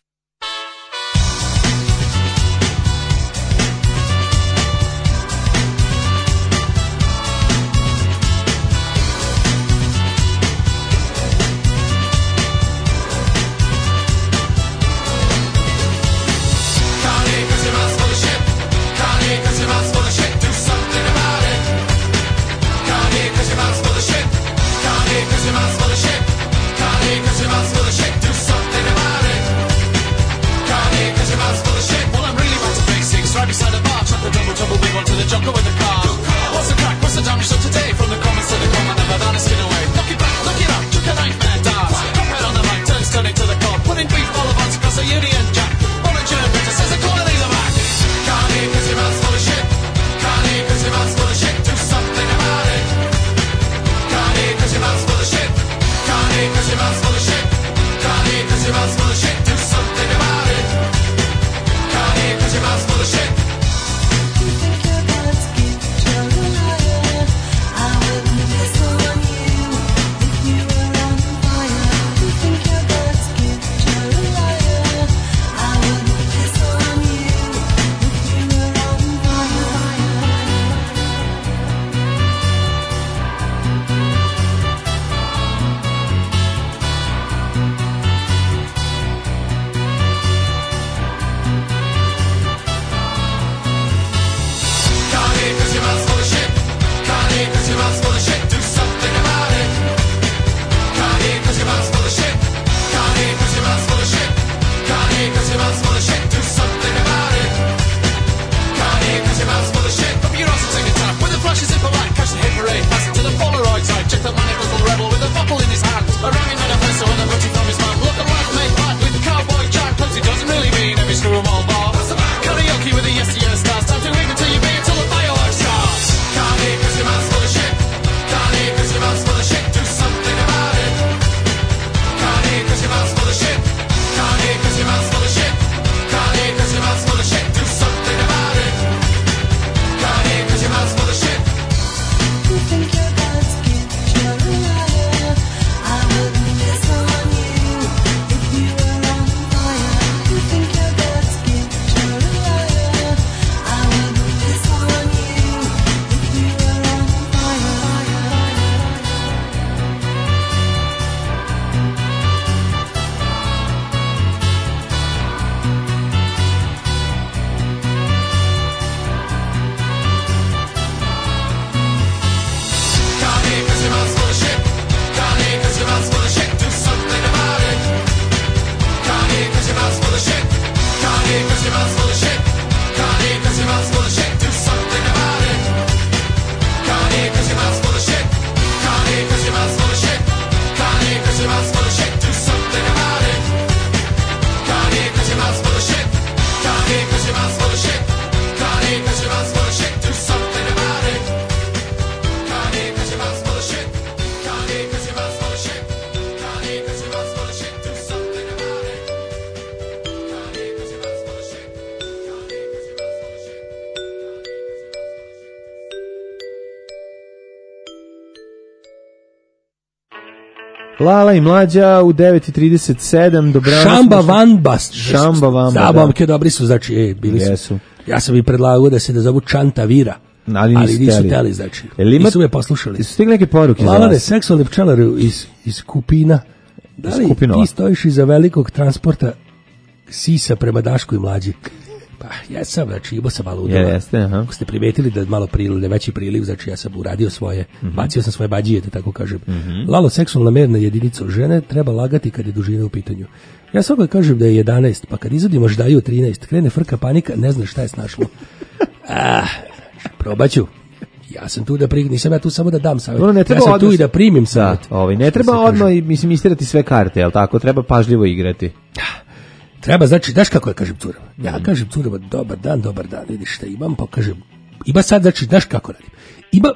Lala i Mlađa u 9:37. Dobrano. Šamba Van Bast. Šamba Van Bast. Da, momke dobri su, znači, bili su. Jesu. Ja sam i predlagao da se da zovu Čanta Vira. Ali nisu teli, znači. Nisu me poslušali. Su stigli neke poruke za vas? Lalane, seksualni pčelar iz Kupina. Da li ti stojiš iza velikog transporta sisa prema Dašku i Mlađi? Pa, ja sam, znači, imao sam malo udjela. Jeste, aha. Ako ste primetili da malo priliv, da veći priliv, znači ja sam uradio svoje, bacio sam svoje bađije, da tako kažem. Lalo, seksualna merna jedinica žene treba lagati kad je dužina u pitanju. Ja svakog kažem da je 11, pa kad izvodimo ždaju 13, krene frka panika, ne znaš šta je snašlo. Probaću. Ja sam tu da nisam ja tu samo da dam savjet. Ja sam tu i da primim savjet. Ne treba odmah, mislim, istirati sve karte, jel tako? Treba pažljivo igrati. Treba, znači, daš kako ja kažem curama? Ja kažem curama, dobar dan, vidiš šta imam, pa kažem, ima sad, znači, daš kako radim? Ima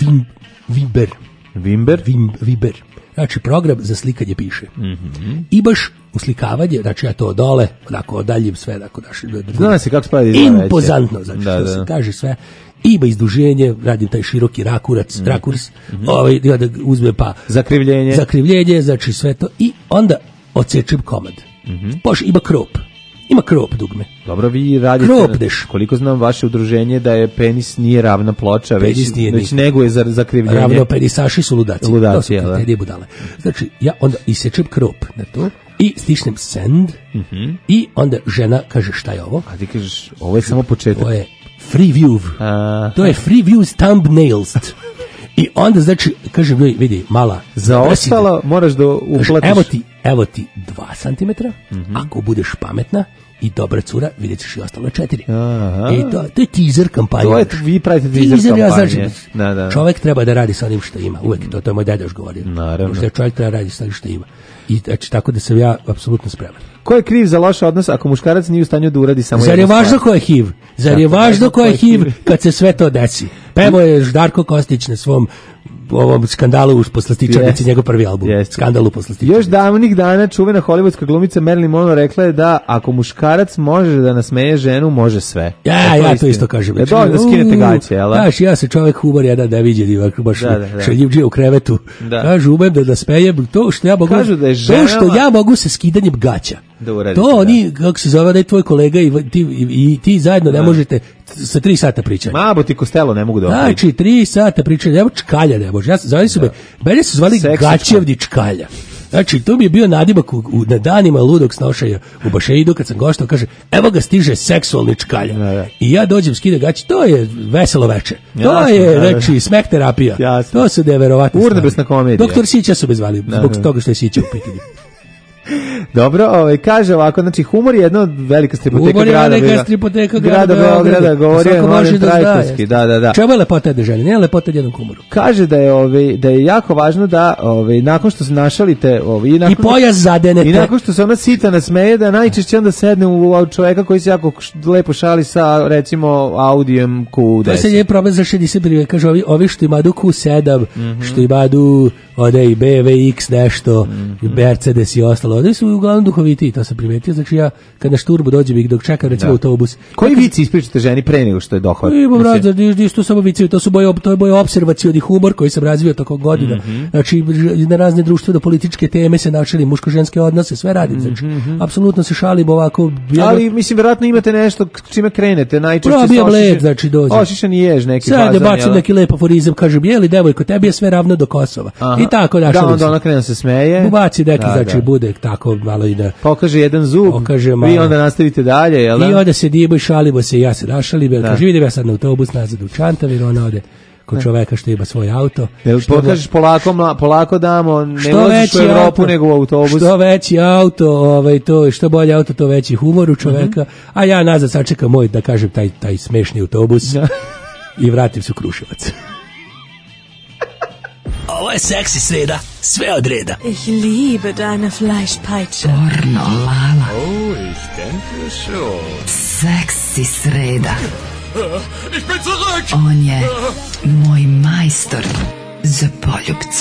Viber. Znači, program za slikanje piše. Imaš uslikavanje, znači ja to dole, onako odaljim sve, onako daš. Zna se kako spravi impozantno, znači, to se kaže sve. Ima izduženje, radim taj široki rakurs, da uzmem pa zakrivljenje, znači sve to, i onda odsečem komad. Bože, ima krop dugme. Dobro, vi radite, koliko znam vaše udruženje da je penis nije ravna ploča, već nego je za zakrivljenje. Ravno penisaši su ludaci. To su te budale. Znači, ja onda isečem krop na to i stisnem send i onda žena kaže šta je ovo? A ti kažeš, ovo je samo početak. To je free view. To je free view thumbnails. I onda, znači, kažem, vidi, mala. Za ostalo moraš da uplatiš. Evo ti 2 cm, ako budeš pametna i dobra cura, vidjet ćeš i ostalo 4. I to je teaser kampanja. Vi pravite teaser kampanje. Znači, čovjek treba da radi sa onim što ima. Uvek, to je moj deda još govorio. Naravno. Što čovjek treba raditi sa onim što ima. I znači, tako da sam ja apsolutno spreman. Ko je kriv za loš odnos ako muškarac nije u stanju da uradi samo jednu stvar? Zar je važno ko je HIV? Zar je važno ko je HIV kad se sve to desi? Pevo je Ždarko Kostić na svom ovom skandalu u Poslastičarnici, njegov prvi album. Skandal u Poslastičarnici. Još davnih dana čuvena hollywoodska glumica Marilyn Monroe rekla je da ako muškarac može da nasmeje ženu, može sve. Ja to isto kažem. Je dobro da skinete gaće, jel? Znaš, ja se čovek humor jedan da viđe, baš šaljivđije u krevetu. Kažu, umem da nasmejem, to što ja mogu sa skidanjem gaća. To oni, kako se zove, da je tvoj kolega i ti zajedno ne možete sa 3 sata pričati. Mabo ti Kostelo ne mogu da pričati. Znači, 3 sata pričati, evo čkalja ne može. Mene su zvali Gaćevdi čkalja. Znači, to mi je bio nadimak na danima ludog snošaja u Bašeidu, kad sam goštao, kaže, evo ga stiže seksualni čkalja. I ja dođem, skidam gaće, to je veselo veče. To je, znači, smeh terapija. To su neverovatne stvari. Urnebesna komedija. Doktor Sića su me zvali, zbog toga što je Sića u pitanju. Dobro, kaže ovako, znači humor je jedna velika stripoteka grada Beograda, govori je Mladen Trajkovski. Da. Čemu je lepota jedne žene? Nije lepota jednom humoru. Kaže da je jako važno da nakon što se našalite i pojas zadenete. I nakon što se ona sita nasmeje, da najčešće onda sedne u čoveka koji se jako lepo šali sa, recimo, Audijem Q10. To se je problem za 60 prije. Kaže, ovi što imadu Q7, što imadu i BVX nešto, Mercedes i ostalo. Oni su uglavnom duhoviti, to sam primetio. Znači ja, kad na šturbu dođem i dok čekam recimo autobus. Koji vici ispričate ženi pre nego što je dohvat? Imam to samo vici, to je moj observacioni humor koji sam razvio tako godina. Znači, na razne društveno-političke teme se načeli, muško-ženske odnose, sve radim. Znači, apsolutno se šalim ovako. Ali, mislim, vjerojatno imate nešto čime krenete, najčešće ošišan i jež neki fazan. Sad bacim neki lep aforizam, kažem, jeli devojko, tebi je sve ravno do Kosova. I tako da onda ona krene se smeje. Baci neki, znači, bude tako malo i da pokaže jedan zub, vi onda nastavite dalje, jel da? I onda sedimo i šalimo se, ja se našalim, kaže, vidim ja sad na autobus nazad u Čantavir, ona ode kod čoveka što ima svoj auto. Pokažeš polako damo, ne voziš u Evropu nego u autobus. Što veći auto, što bolje auto, to veći humor u čoveka, a ja nazad sačekam moj, da kažem, taj smešni autobus i vratim se u Kruševac. Ovo je seksi sreda, sve od reda. Ich liebe deine Fleischpeitsche. Pornolala. Oh, ich denke schon. Seksi sreda. Ich bin zurück! On je moj majstor za poljubce.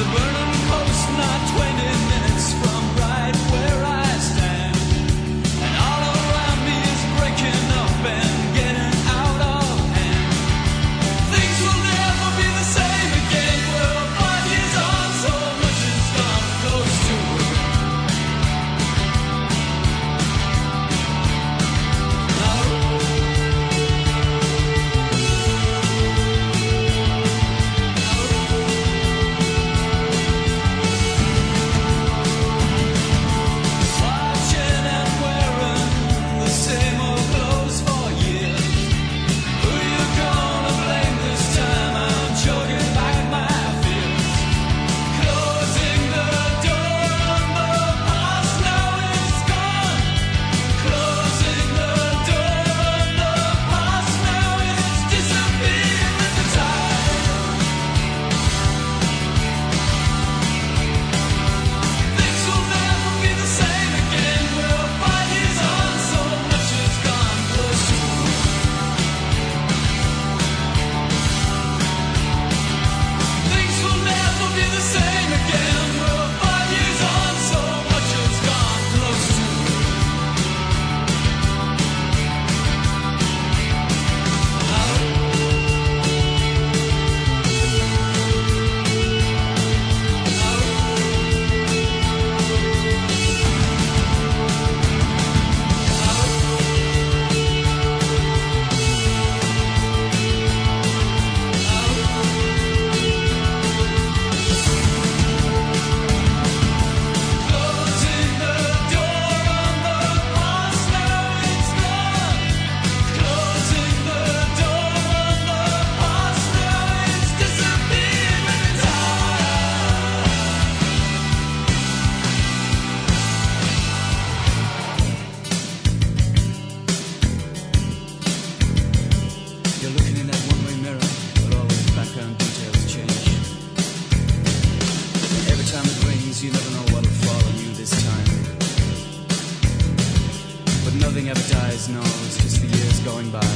Nothing ever dies, no, it's just the years going by.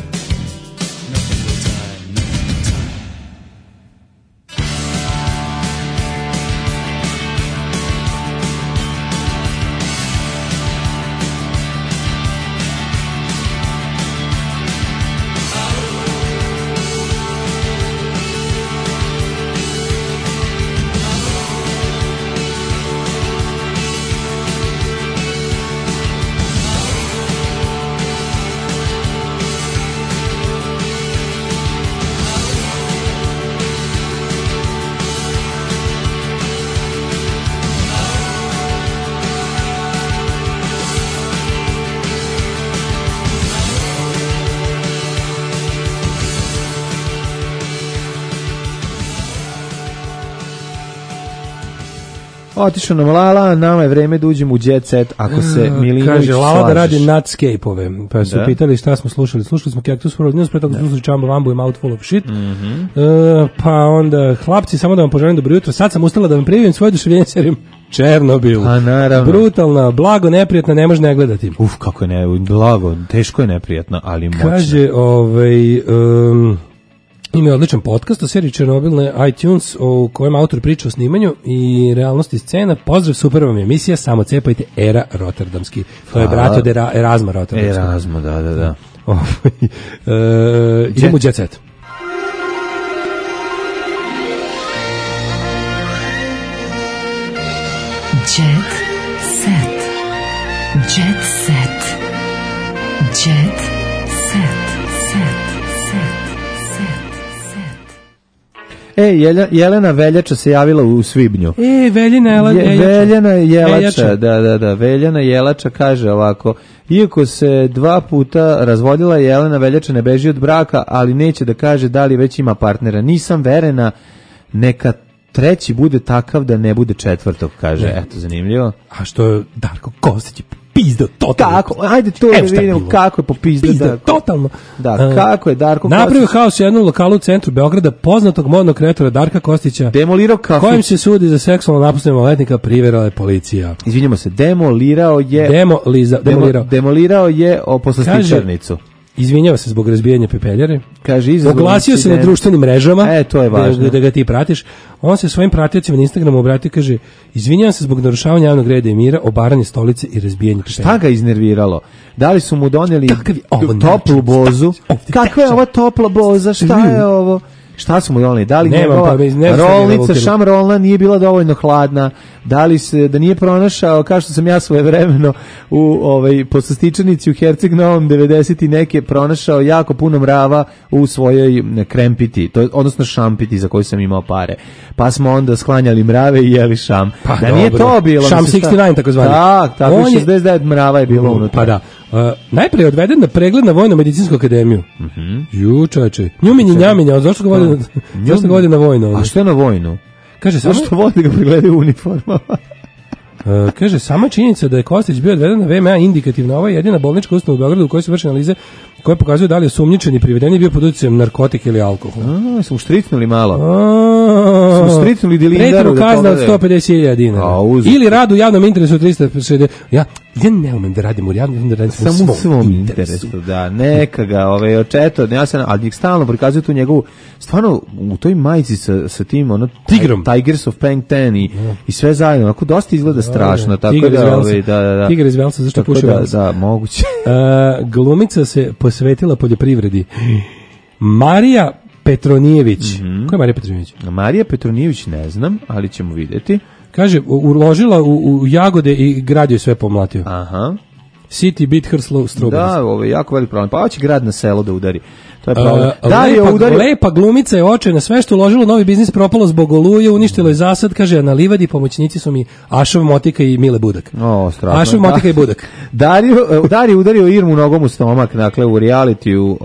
Nothing will die, nothing will die. Otišao nam Lala, nama je vreme da uđemo u Jet Set, ako se Milinović kaže, Lala slažeš. da radi Nutscape-ove, pa su pitali šta smo slušali. Slušali smo Cactus for News, pre toga slušali Chumble Wumble i Mouthful of Shit. Pa onda, hlapci, samo da vam poželim dobro jutro. Sad sam ustala da vam prijavim svoje oduševljenje serijom Černobil. Pa naravno. Brutalna, blago, neprijatna, ne može ne gledati. Kako je blago, teško je neprijatno, ali moćno. Kaže, ima odličan podcast o seriji Černobil na iTunes u kojem autor priča o snimanju i realnosti scena. Pozdrav, super vam emisija, samo cepajte Era Rotterdamski. To je brat od Erasma Rotterdamski. Erasmo, da. Idemo u Jet Set. Jet Set. Jet Set. Jet Set. Jelena Veljača se javila u svibnju. Veljana Jelača, da. Veljana Jelača kaže ovako: iako se 2 puta razvodila, Jelena Veljača ne beži od braka, ali neće da kaže da li već ima partnera. Nisam verena, neka treći bude takav da ne bude četvrtog, kaže. Eto, zanimljivo. A što je Darko Kostić pizdao totalno. Kako? Ajde to da vidimo kako je popizdao. Totalno. Da, kako je Darko Kostić napravio haos u jednom lokalu u centru Beograda, poznatog modnog kreatora Darka Kostića, demolirao kafić, kojim se sudi za seksualno napuštanje maloletnika, priverala je policija. Izvinjamo se, demolirao je poslastičarnicu. izvinjava se zbog razbijanja pepeljare. Kaže, oglasio se na društvenim mrežama. To je važno. Da ga ti pratiš. On se svojim pratiocima na Instagramu obratio, kaže, izvinjavam se zbog narušavanja javnog reda i mira, obaranje stolice i razbijanje pepeljare. Šta ga iznerviralo? Da li su mu doneli toplu bozu? Kakva je ova topla boza? Šta je ovo? Šta su mu doneli? Da li njegova rolnica šamrolna nije bila dovoljno hladna? Da li se da nije pronašao, kao što sam ja svojevremeno u poslastičanici u Herceg Novom 90 i neke pronašao jako puno mrava u svojoj krempiti, odnosno šampiti za koju sam imao pare. Pa smo onda sklanjali mrave i jeli šam. Pa, da nije to bilo. Šam 69 takozvani. Tako 69 mrava je bilo unutra. Pa da. Najprije je odveden na pregled na Vojno-medicinsku akademiju. Ju, čoveče. Njuminja, zašto ga vodi na vojnu? A što je na vojnu? Kaže, zašto vodi ga pregledaju u uniformama? Kaže, sama činjenica da je Kostić bio odveden na VMA indikativna. Ovo je jedina bolnička ustanova u Beogradu u kojoj se vrše analize koje pokazuju da li je osumnjičeni privedeni bio pod utjecajem narkotika ili alkohola. Smo štricnuli malo. Smo štricnuli dilindaru. Pretinu kazna od 150.000 dinara. Ili rad u javnom interesu 360. Ja ne umem da radim u javnom interesu. Samo u svom interesu. Da, neka ga očeto. Ali stalno prikazuju tu njegovu, stvarno u toj majici sa tim Tigrom. Tigers of Pengten i sve zajedno. Ako dosta izgleda strašno. Tiger iz Velsa, zašto puši Velsa? Da, moguće. Glumica se posvetila poljoprivredi. Marija Petronijević. Ko je Marija Petronijević? Marija Petronijević ne znam, ali ćemo vidjeti. Kaže, uložila u jagode i grad joj sve pomlatio. Aha. City beat her slow strawberries. Da, ovo je jako velik problem. Pa hoće grad na selo da udari. To je problem. Lepa glumica je očajna, sve što uložilo novi biznis propalo zbog oluje, uništilo je zasad, kaže, na livadi pomoćnici su mi Ašov Motika i Mile Budak. Strašno. Ašov Motika i Budak. Dario udario Irmu nogom u stomak, dakle u realitiju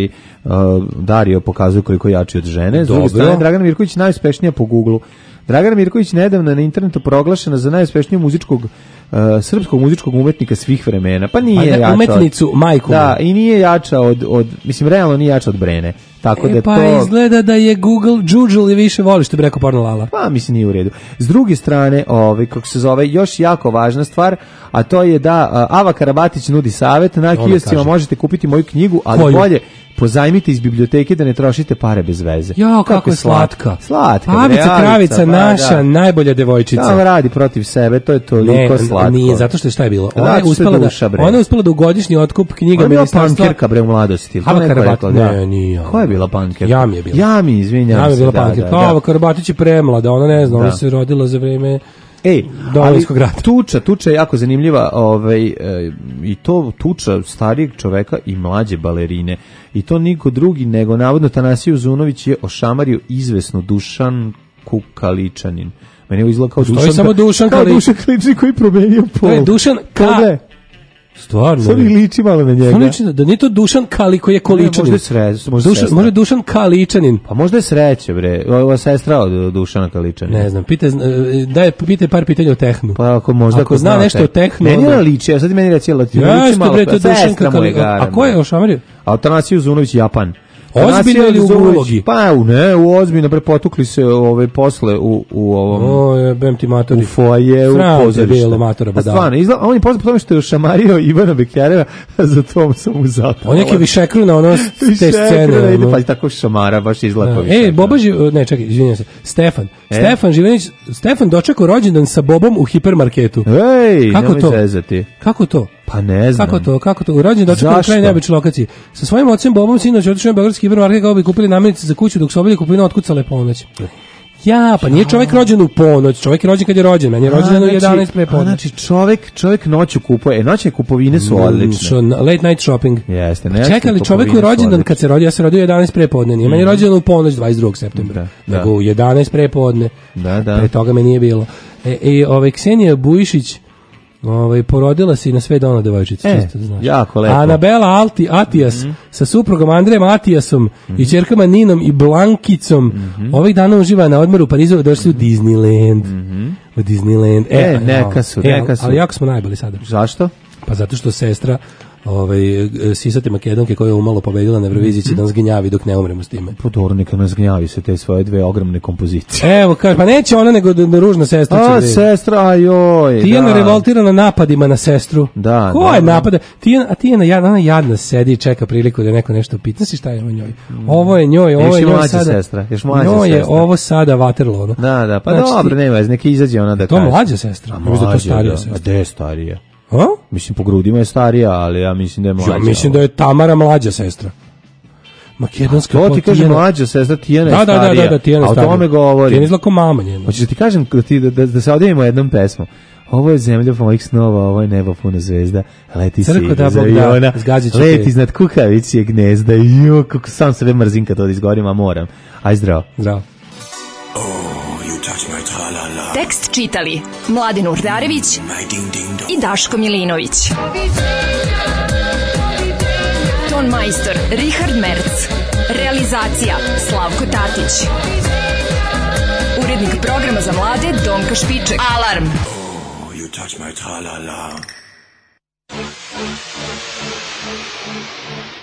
Dario pokazuje koliko je jači od žene. S druge strane, Dragana Mirković najuspešnija po Google-u. Dragana Mirković nedavno na internetu proglašena za najuspešnijeg srpskog muzičkog umetnika svih vremena. Pa nije jača umetnicu majku. Da, i nije jača od mislim realno nije jača od Brene. Tako da pa to izgleda da je Google džudžul i više voli, što bi rekao Porno Lala. Pa mislim nije u redu. S druge strane, kako se zove, još jako važna stvar, a to je da Ava Karabatić nudi savjet, na kioscima možete kupiti moju knjigu, ali bolje pozajmite iz biblioteke da ne trošite pare bez veze. Jo, kako je slatka. Slatka. Avica Kravica, naša najbolja devojčica. Da, radi protiv sebe, to je toliko slatko. Nije, zato što šta je bilo? Ona je uspela da u godišnji otkup knjiga ministarstva. Ona je pankirka bre u mladosti. Ava Karabatić, ne, nije. Koja je bila pankirka? Jami je bila. Jami, izvinjam se. Jami je bila pankirka. Ava Karabatić je premlada, ona ne zna, ona se rodila za vreme Domovinskog rata. Tuča je jako zanimljiva, i to tuča starijeg čoveka i mlađe balerine. I to niko drugi nego navodno Tanasiju Zunović je ošamario izvesnu Dušanku Kaličanin. Meni je izgleda kao Dušan Kaličanin koji promenio pol. To je Dušan Stvarno. Sad mi liči malo na njega. Da nije to Dušan Kali koji je Količanin. Možda Dušan Kaličanin. Pa možda je Sreće, bre. Ova sestra od Dušana Kaličanina. Ne znam, pitaj par pitanja o tehnu. Pa ako zna nešto o tehnu. Meni je liči, sad meni reći liči malo. Bre, to je Dušan Kaličanin. A ko je ošamario? Tanasiju Zunović, Japan. Ozbiljno ili u ulogi? Pa ne, u ozbiljno, prepotukli se posle u ovom... bem ti matori. U foaje, u pozorišta. A stvarno, on je poznat po tome što je ošamario Ivana Bekjereva, za to sam mu zapao. On je višekruna, ono, te scene. Pa i tako šamara, baš izlako. Bobaži, ne, čekaj, izvinjam se, Stefan Živanić, Stefan dočekao rođendan sa Bobom u hipermarketu. Nemoj zezati. Kako to? Pa ne znam. Kako to? Rođendan dočekao na kraju neobične lokacije. Sa svojim ocem Bobom sinoć otišao u beogradski hipermarket kako bi kupili namirnice za kuću, dok su obili kupovina otkucale ponoć. Pa nije čovjek rođen u ponoć, čovjek je rođen kad je rođen, meni je rođen u 11 pre ponoć. Znači čovjek noću kupuje, noćne kupovine su odlične. Late night shopping. Jeste, čekali čovjeku je rođendan kad se rodio, ja se rodio 11 pre podne, nije meni rođen u ponoć 22. septembra, nego u 11 pre podne. Pre toga me nije bilo. Ksenija Bujišić porodila se i na sve dona devojčice. Jako lepo. Anabela Atijas sa suprugom Andrejem Atijasom i ćerkama Ninom i Blankicom ovih dana uživa na odmoru u Parizu, došli u Disneyland. U Disneyland. Neka su. Ali jako smo najbolji sada. Zašto? Pa zato što sestra sisate Makedonke koja je umalo pobedila na Euroviziji će da nas gnjavi dok ne umremo s time. Pa dobro, neka nas gnjavi se te svoje dve ogromne kompozicije. Evo, kaže, pa neće ona nego da ružna sestra. A, sestra, joj. Tijana revoltirana napadima na sestru. Da. Ko je napada? Tijana, ona jadna sedi i čeka priliku da neko nešto pita. Si šta je o njoj? Ovo je njoj, ovo je njoj sada. Sestra, još mlađa njoj je sestra. ovo sada Waterloo. No? Da, pa znači, dobro, nema, neka izađe ona da to kaže. To mlađa sestra. Možda to starija sestra. A gde je starija? A? Mislim, po grudima je starija, ali ja mislim da je mlađa. Ja mislim da je Tamara mlađa sestra. Makedonska to ti kaže mlađa sestra, Tijana je starija. Da, Tijana je starija. A o tome govori. Tijana izlako mama njena. Hoćeš da ti kažem da se odjevimo jednom pesmom. Ovo je zemlja mojih snova, ovo je nebo puno zvezda. Leti si iz aviona, leti iznad kukavičje gnezda. Jo, kako sam sebe mrzim kad to izgovorim, a moram. Aj, zdravo. Zdravo. Tekst čitali Mladen Urdarević i Daško Milinović. Ton majstor Richard Merc. Realizacija Slavko Tatić. Urednik programa za mlade Donka Špiček. Alarm! Oh, you touch my tra-la-la.